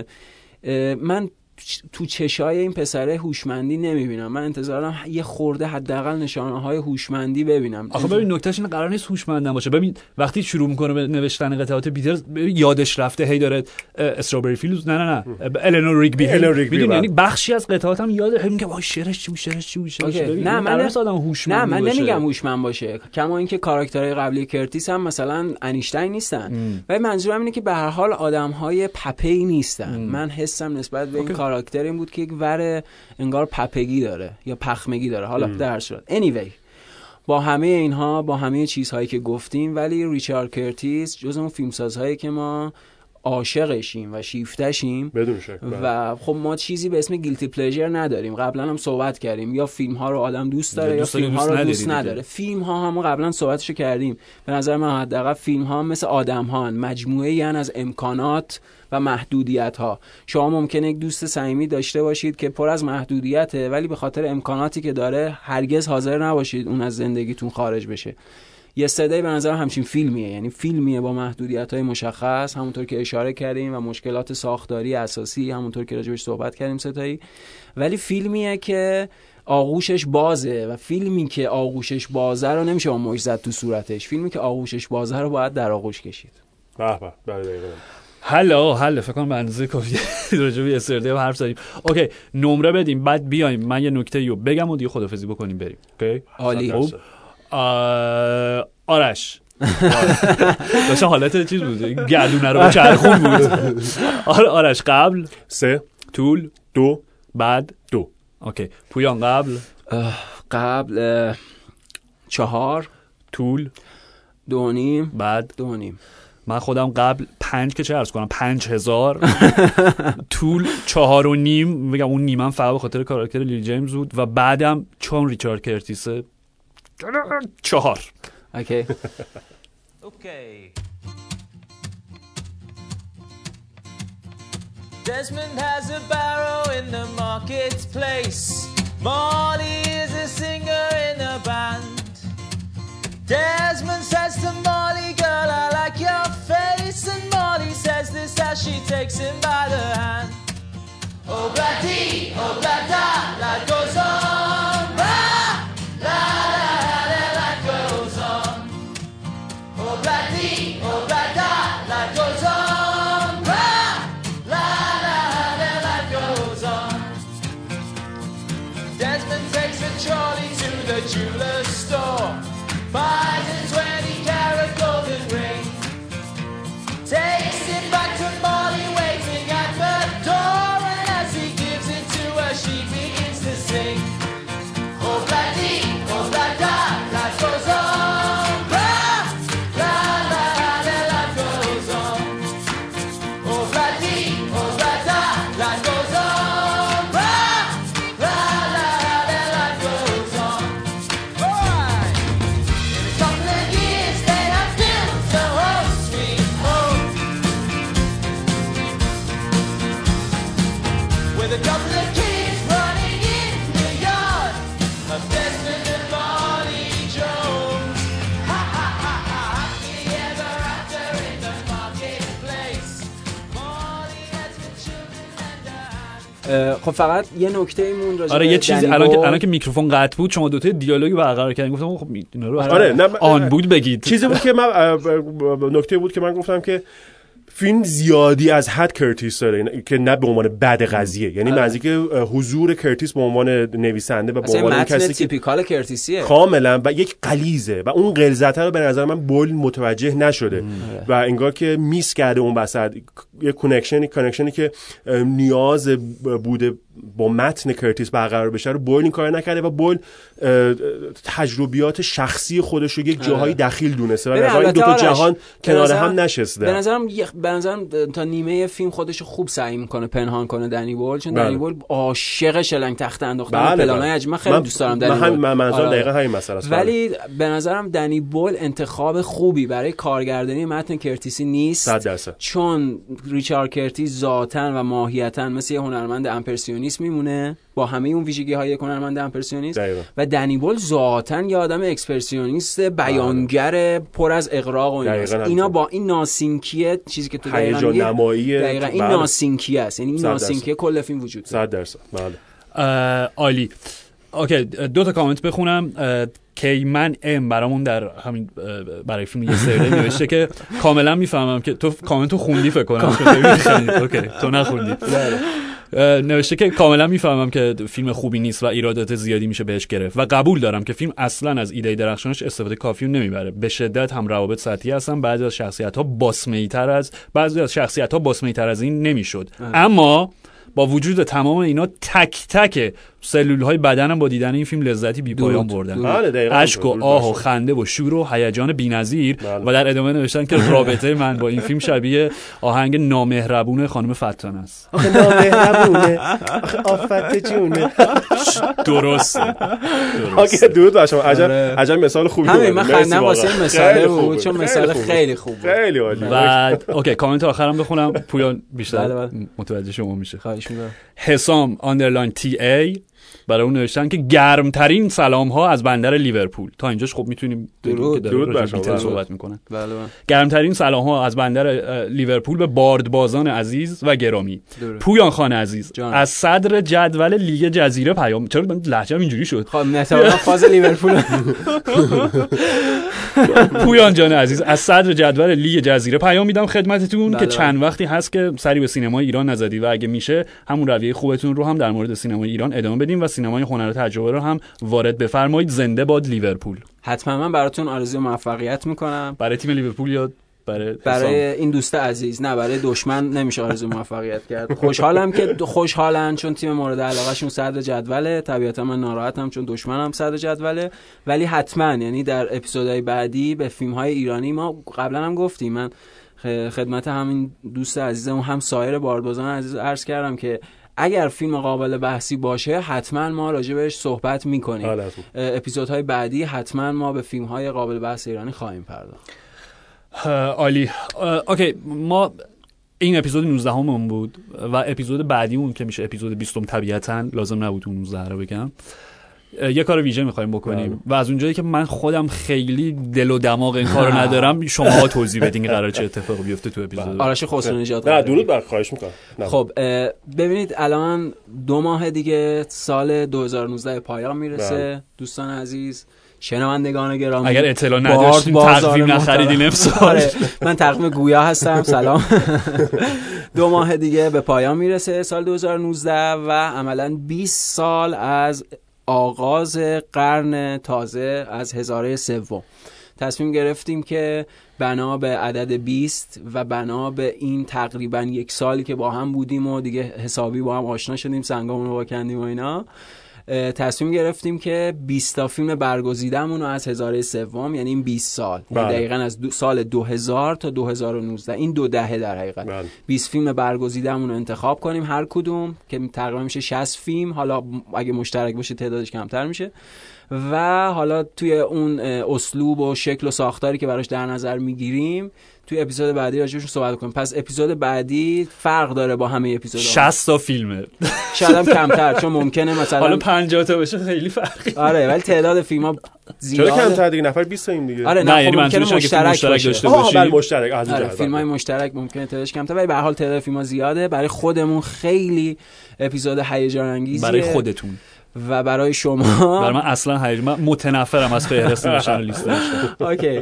من تو چشای این پسره هوشمندی نمیبینم. من انتظارم یه خورده حداقل نشانه‌های هوشمندی ببینم. آخه ببین نکتهش اینه قرار نیست هوشمند باشه. ببین وقتی شروع میکنه به نوشتن قطعات بیتلز یادش رفته هی داره استرابری فیلدز نه نه نه الینور ریگبی میدونی، یعنی بخشی از قطعات هم یاد هی میگه وای شعرش چی بود شعرش چی بود شعرش. نه من آدم هوشمند نه من نمیگم هوشمند باشه، کما اینکه کاراکترهای قبلی کرتیس هم مثلا انیشتین نیستن. ولی منظورم اینه که به هر حال آدم‌های پپه‌ای نیستن. من حسم نسبت به این کاراکتر این بود که یک ور انگار پپگی داره یا پخمگی داره. حالا در هر صورت anyway با همه اینها، با همه چیزهایی که گفتیم، ولی ریچارد کرتیس جز اون فیلمسازهایی که ما عاشقشیم و شیفتشیم بدون شک و خب ما چیزی به اسم گیلتی پلژر نداریم. قبلا هم صحبت کردیم، یا فیلم ها رو آدم دوست داره یا فیلم ها رو دوست نداره. فیلم ها هم قبلا صحبتشو کردیم. به نظر من حداقل فیلم ها مثل آدم ها مجموعه یعنی از امکانات و محدودیت ها. شما ممکنه یک دوست صمیمی داشته باشید که پر از محدودیته، ولی به خاطر امکاناتی که داره هرگز حاضر نباشید اون از زندگیتون خارج بشه. یه صدای به نظر همچین فیلمیه، یعنی فیلمیه با محدودیت‌های مشخص، همونطور که اشاره کردیم، و مشکلات ساختاری اساسی همونطور که راجبش صحبت کردیم ستایی، ولی فیلمیه که آغوشش بازه و فیلمی که آغوشش بازه رو نمیشه با مشت زد تو صورتش. فیلمی که آغوشش بازه رو باید در آغوش کشید. به به بله دقیقاً. حالا حالا فکر کنم به اندازه کافیه راجع به استردی حرف زدیم. اوکی نمره بدیم بعد بیایم من یه نکته رو بگم و دیگه خدافظی بکنیم بریم. اوکی عالی. آرش داشته حالت چیز بود گلونه رو به چرخون بود. آره آرش قبل سه، طول دو، بعد دو. اوکی پویان قبل قبل چهار، طول دو نیم، بعد دو نیم. من خودم قبل پنج که چه عرض کنم پنج هزار، طول چهار و نیم، میگم اون نیمم فقط به خاطر کاراکتر لیلی جیمز بود و بعدم چون ریچارد کرتیسه چهار. اوکی Okay. Desmond has a barrow in the marketplace. Molly is a singer in a band. Desmond says to Molly, girl, I like your face. And Molly says this as she takes him by the hand. Oh, blah-dee, oh, blah-da, life goes on. Blah, la, la, la, life goes on. Oh, blah-dee, oh, blah-da, life goes on. Blah, la, la, la, life goes on. Desmond takes a trolley to the jeweler's store. Buys a twenty carat golden ring. Takes it back to Molly waiting at the door. And as he gives it to her, she begins to sing. Oh, blah-dee, oh, blah-da, life goes on. Blah, la, la, la, life goes on. Oh, blah-dee, oh, blah-da, life goes on. Blah, la, la, la, life goes on. All right. In a couple of years, they have built the whole sweet home. With a couple of kids running in the yard of Desmond and Molly Jones. Ha ha ha ha, happy ever after in the marketplace. Molly has the children and her hand. خب فقط یه نکته ایمون راجع آره به یه چیزی دنی الان که بول. الان که میکروفون قطع بود شما دوتا دیالوگی برقرار کردین گفتم خب اینا رو آره نه آن بود بگید. چیزی بود که من نکته بود که من گفتم که فیلم زیادی از حد کرتیس داره که نه به عنوان بد قضیه، یعنی نزدیک حضور کرتیس به عنوان نویسنده و به عنوان کسی که تیپیکال کرتیسیه کاملا و یک غلیظه و اون غلظت رو به نظر من بول متوجه نشده و انگار که میس کرده اون وسط یک کانکشنی کانکشنی که نیاز بوده با متن کرتیس برقرار بشه رو بول این کار نکرده و بول تجربیات شخصی خودش رو یک جاهایی دخیل دونسته و نظر این دو تا جهان کنار هم نشسته. به نظرم به نظرم تا نیمه فیلم خودش خوب سعی میکنه پنهان کنه دنی بول، چون دنی بول عاشق شلنگ تخته انداختن و پلانای عجیب. من خیلی دوست دارم دنی بول. من منظورم دقیقاً همین مسئله است. ولی به نظرم دنی بول انتخاب خوبی برای کارگردانی متن کرتیسی نیست. صد درصد. چون ریچارد کرتیس ذاتاً و ماهیتاً مثل یه هنرمند امپرسیونیست میمونه با همه اون ویژگی‌های یک هنرمند امپرسیونیست و دنی بول ذاتاً یه آدم اکسپرسیونیست بیانگر پر از اغراق و اینا. اینا با این ناسینکیه چیزی که تو هیجان نمایی دقیقاً این ناسینکیه است، یعنی این ناسینکیه کل فیلم وجود داره. صد درصد. بله. عالی. اوکی دو تا کامنت بخونم. کیمن ام برامون در همین برای فیلم یه سری نوشته که کاملا میفهمم که تو کامنتو خوندی فکر کنم. اوکی تو نخوندی. نوشته که کاملا میفهمم که فیلم خوبی نیست و ایرادات زیادی میشه بهش گرفت و قبول دارم که فیلم اصلا از ایده درخشانش استفاده کافی نمیبره. به شدت هم روابط سطحی هستن، بعضی از شخصیت‌ها باسمه‌ای‌تر از بعضی از شخصیت‌ها باسمه‌ای‌تر از این نمیشد. اما با وجود تمام اینا تک تک سلول‌های بدنم با دیدن این فیلم لذتی بی‌پایان بردن. اشک و آه و خنده و شور و هیجان بی‌نظیر و در ادامه نوشتن که رابطه من با این فیلم شبیه آهنگ نامهربون خانم فتان است. آخه نامهربونه، آخه آفت جونه. درست. آخه درود بر شما. عجب عجب مثال خوبی بود. همین من خندم واسه مثال بود چون مثال خیلی خوب بود. خیلی عالی. و اوکی کامنت آخرم بخونم پویان بیشتر متوجه شما میشه. خواهش می‌کنم. حسام آندرلاین تی ای برای اون نوشتن که گرمترین سلام ها از بندر لیورپول. تا اینجاش خب میتونیم درود درود بر شما صحبت میکنن. بله. گرمترین سلام ها از بندر لیورپول به باردبازان عزیز و گرامی. پویان خان عزیز جان. از صدر جدول لیگ جزیره پیام. چرا لهجه‌م اینجوری شد؟ خب مثلا فاز لیورپول. پویان جان عزیز از صدر جدول لیگ جزیره پیام میدم خدمتتون بله. که چند وقتی هست که سری به سینمای ایران نزدی و اگه میشه همون رویه خوبتون رو هم در مورد سینمای ایران ادامه بدیم و سینمای هنر و تجربه رو هم وارد بفرمایید. زنده باد لیورپول. حتما من براتون آرزوی موفقیت میکنم. برای تیم لیورپول یا برای برای این دوست عزیز؟ نه برای دشمن نمیشه آرزوی موفقیت کرد. خوشحالم که خوشحالن چون تیم مورد علاقهشون صدر جدوله. طبیعتا من ناراحتم چون دشمنم صدر جدوله، ولی حتما یعنی در اپیزودهای بعدی به فیلم‌های ایرانی ما قبلا هم گفتیم، من خدمت همین دوست عزیزم هم سایر باردبازان عزیز عرض کردم که اگر فیلم قابل بحثی باشه حتما ما راجع بهش صحبت میکنیم. اپیزودهای بعدی حتما ما به فیلم‌های قابل بحث ایرانی خواهیم پرداخت. عالی. اوکی ما این اپیزود نوزده همون بود و اپیزود بعدیمون که میشه اپیزود بیستم طبیعتاً لازم نبود اون نوزده رو بگم. یه کار ویژه می‌خوایم بکنیم بله. و از اونجایی که من خودم خیلی دل و دماغ این کارو ندارم شماها توضیح بدین که قراره چه اتفاقی بیفته تو اپیزود. آرش خسرو نژاد. نه درود بر خواهش می‌کنم. خب ببینید الان دو ماه دیگه سال دو هزار و نوزده پایان میرسه بله. دوستان عزیز، شنوندگان گرامی، اگر اطلاع نداشتین تقویم نخریدین امسال. من تقویم گویا هستم. سلام. دو ماه دیگه به پایان میرسه سال دو هزار و نوزده و عملاً بیست سال از آغاز قرن تازه از هزاره سوم تصمیم گرفتیم که بنا به عدد بیست و بنا به این تقریبا یک سالی که با هم بودیم و دیگه حسابی با هم آشنا شدیم، سنگامون رو واکندیم و اینا، تصمیم گرفتیم که بیست تا فیلم برگزیدمون رو از هزاره سوم، یعنی این بیست سال یعنی دقیقاً از دو سال دو هزار تا دو هزار و نوزده، این دو دهه در حقیقت بله. بیست فیلم برگزیدمون رو انتخاب کنیم هر کدوم که تقریبا میشه شصت فیلم، حالا اگه مشترک باشه تعدادش کمتر میشه و حالا توی اون اسلوب و شکل و ساختاری که براش در نظر میگیریم توی اپیزود بعدی راجعش صحبت کنیم. پس اپیزود بعدی فرق داره با همه اپیزودها. شصت تا فیلمه. شاید هم کمتر چون ممکنه مثلا حالا پنجاه تا بشه خیلی فرقی. آره ولی تعداد فیلم‌ها زیاده. چرا کمتر دیگه؟ نفر بیست تاییم دیگه. آره نه یعنی ممکنه مشترک, مشترک داشته باشیم. آها مشترک از آره فیلم‌های مشترک ممکنه تعدادش کمتر ولی به هر حال تعداد فیلم‌ها زیاده. برای خودمون خیلی اپیزود هیجان انگیزیه. برای خودتون و برای شما برای من اصلا هیجان، من متنفرم از فهرست نوشتن لیست داشته. اوکی.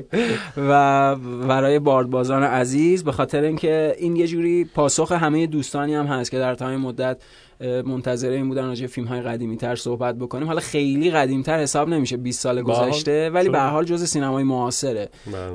و برای باردبازان عزیز، به خاطر اینکه این یه جوری پاسخ همه دوستانی هم هست که در تمام مدت منتظر این بودن راجع به فیلم‌های قدیمی‌تر صحبت بکنیم. حالا خیلی قدیمی‌تر حساب نمیشه، بیست سال گذشته، ولی به هر حال جزء سینمای معاصره.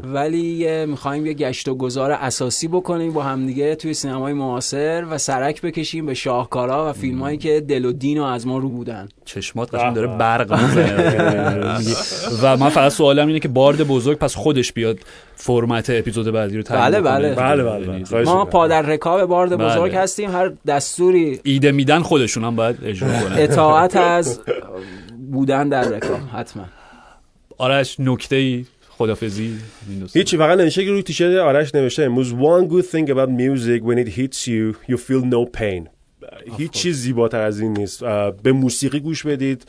ولی می‌خوایم یه گشت و گذار اساسی بکنیم با هم دیگه توی سینمای معاصر و سرک بکشیم به شاهکارها و فیلم‌هایی که دل و دین و از ما رو بودن. چشمات قشنگ داره برق می‌زنه. و من فقط سوالم اینه که بارد بزرگ پس خودش بیاد فرمت اپیزود بعدی رو تعیین بله بله بله بله. ما پادر رکاب بارد بزرگ بله. هستیم. هر دستوری ایده میدن خودشون هم باید اجرا کنن. اطاعت از بودن در رکاب حتما. آرش نکته‌ای خدافظی؟ هیچی، فقط نوشته که روی تیشرت آرش نوشته امروز one good thing about music when it hits you you feel no pain. هیچ چیز زیباتر از این نیست. به موسیقی گوش بدید،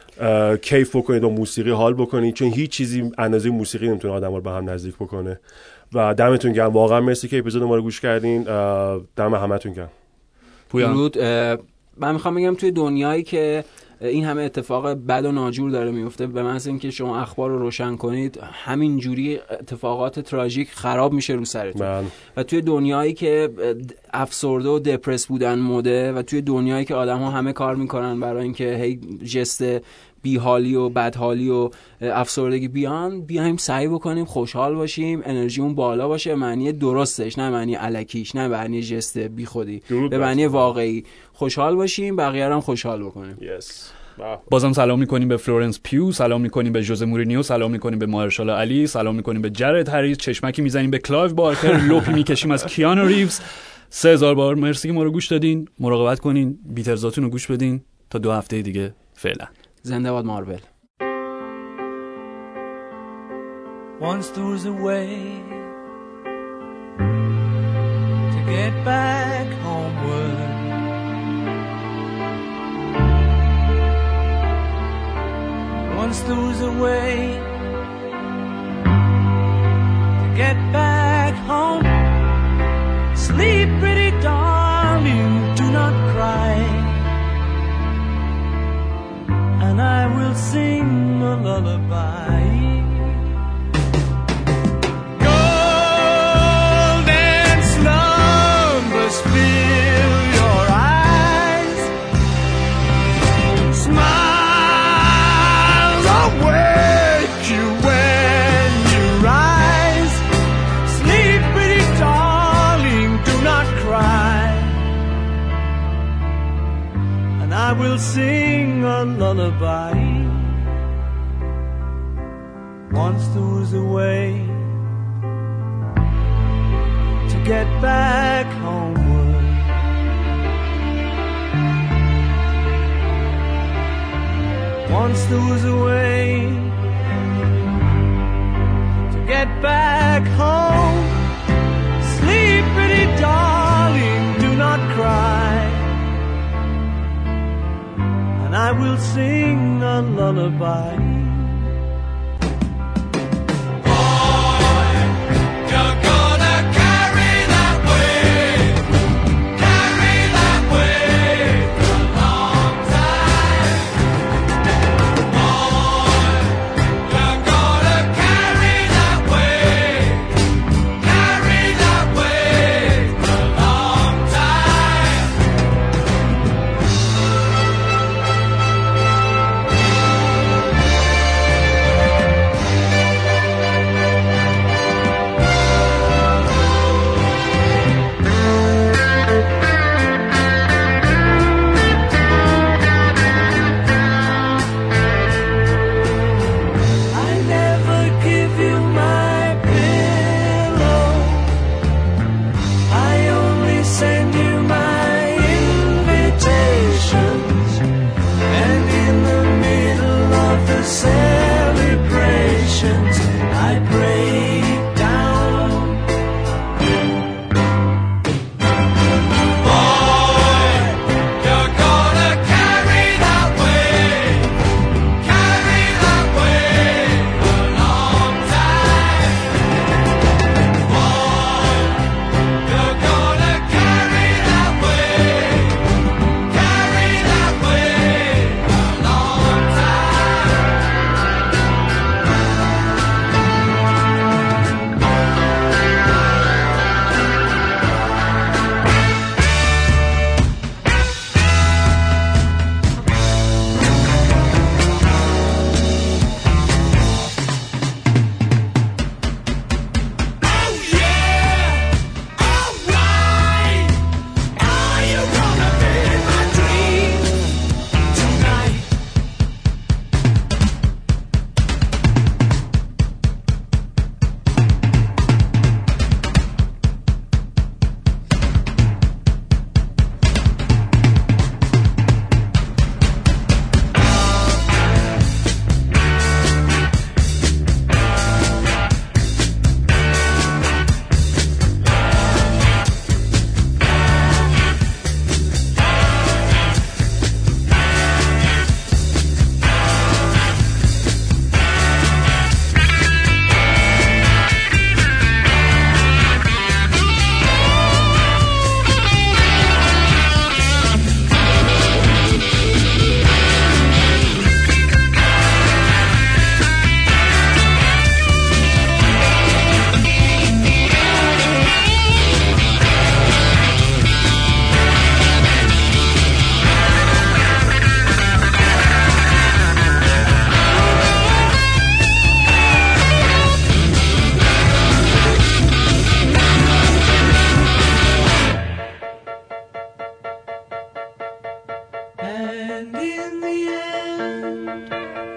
کیف بکنید، با موسیقی حال بکنید، چون هیچ چیزی اندازه موسیقی نمیتونه آدم رو به هم نزدیک بکنه. و دمتون گرم، واقعا مرسی که اپیزود ما رو گوش کردین. دم همتون گرم. درود. من میخوام بگم توی دنیایی که این همه اتفاق بد و ناجور داره میفته، به محض اینکه شما اخبار رو روشن کنید همین جوری اتفاقات تراژیک خراب میشه رو سرتون. من. و توی دنیایی که افسرده و دپرس بودن مده و توی دنیایی که آدم ها همه کار میکنن برای اینکه هی جست بیحالی و بدحالی و افسردگی بیان، بیایم سعی بکنیم خوشحال باشیم، انرژیمون بالا باشه، معنی درستش، نه معنی الکیش، نه معنی جست بیخودی، به معنی واقعی خوشحال باشیم، بقیه هم خوشحال بکنیم. yes. بازم سلام میکنیم به فلورنس پیو، سلام میکنیم به ژوزه مورینیو، سلام میکنیم به مارشال علی، سلام میکنیم به جرد هریس، چشمکی میزنیم به کلایو بارکر، لوپی میکشیم از کیانو ریوز. سه هزار بار مرسی که ما رو گوش دادین. مراقبت کنین، بیترزاتون رو گوش بدین. تا دو هفته دیگه فعلا. زنده باد مارول. Once there was a way to get back homeward. Once there was a way to get back home. Sleep, pretty darling, do not cry. And I will sing a lullaby. Golden slumbers fill your eyes. Smiles awake you when you rise. Sleep, pretty darling, do not cry. And I will sing a lullaby. Once there was a way to get back homeward. Once there was a way to get back home. Sleep, pretty darling, do not cry. And I will sing a lullaby. the end.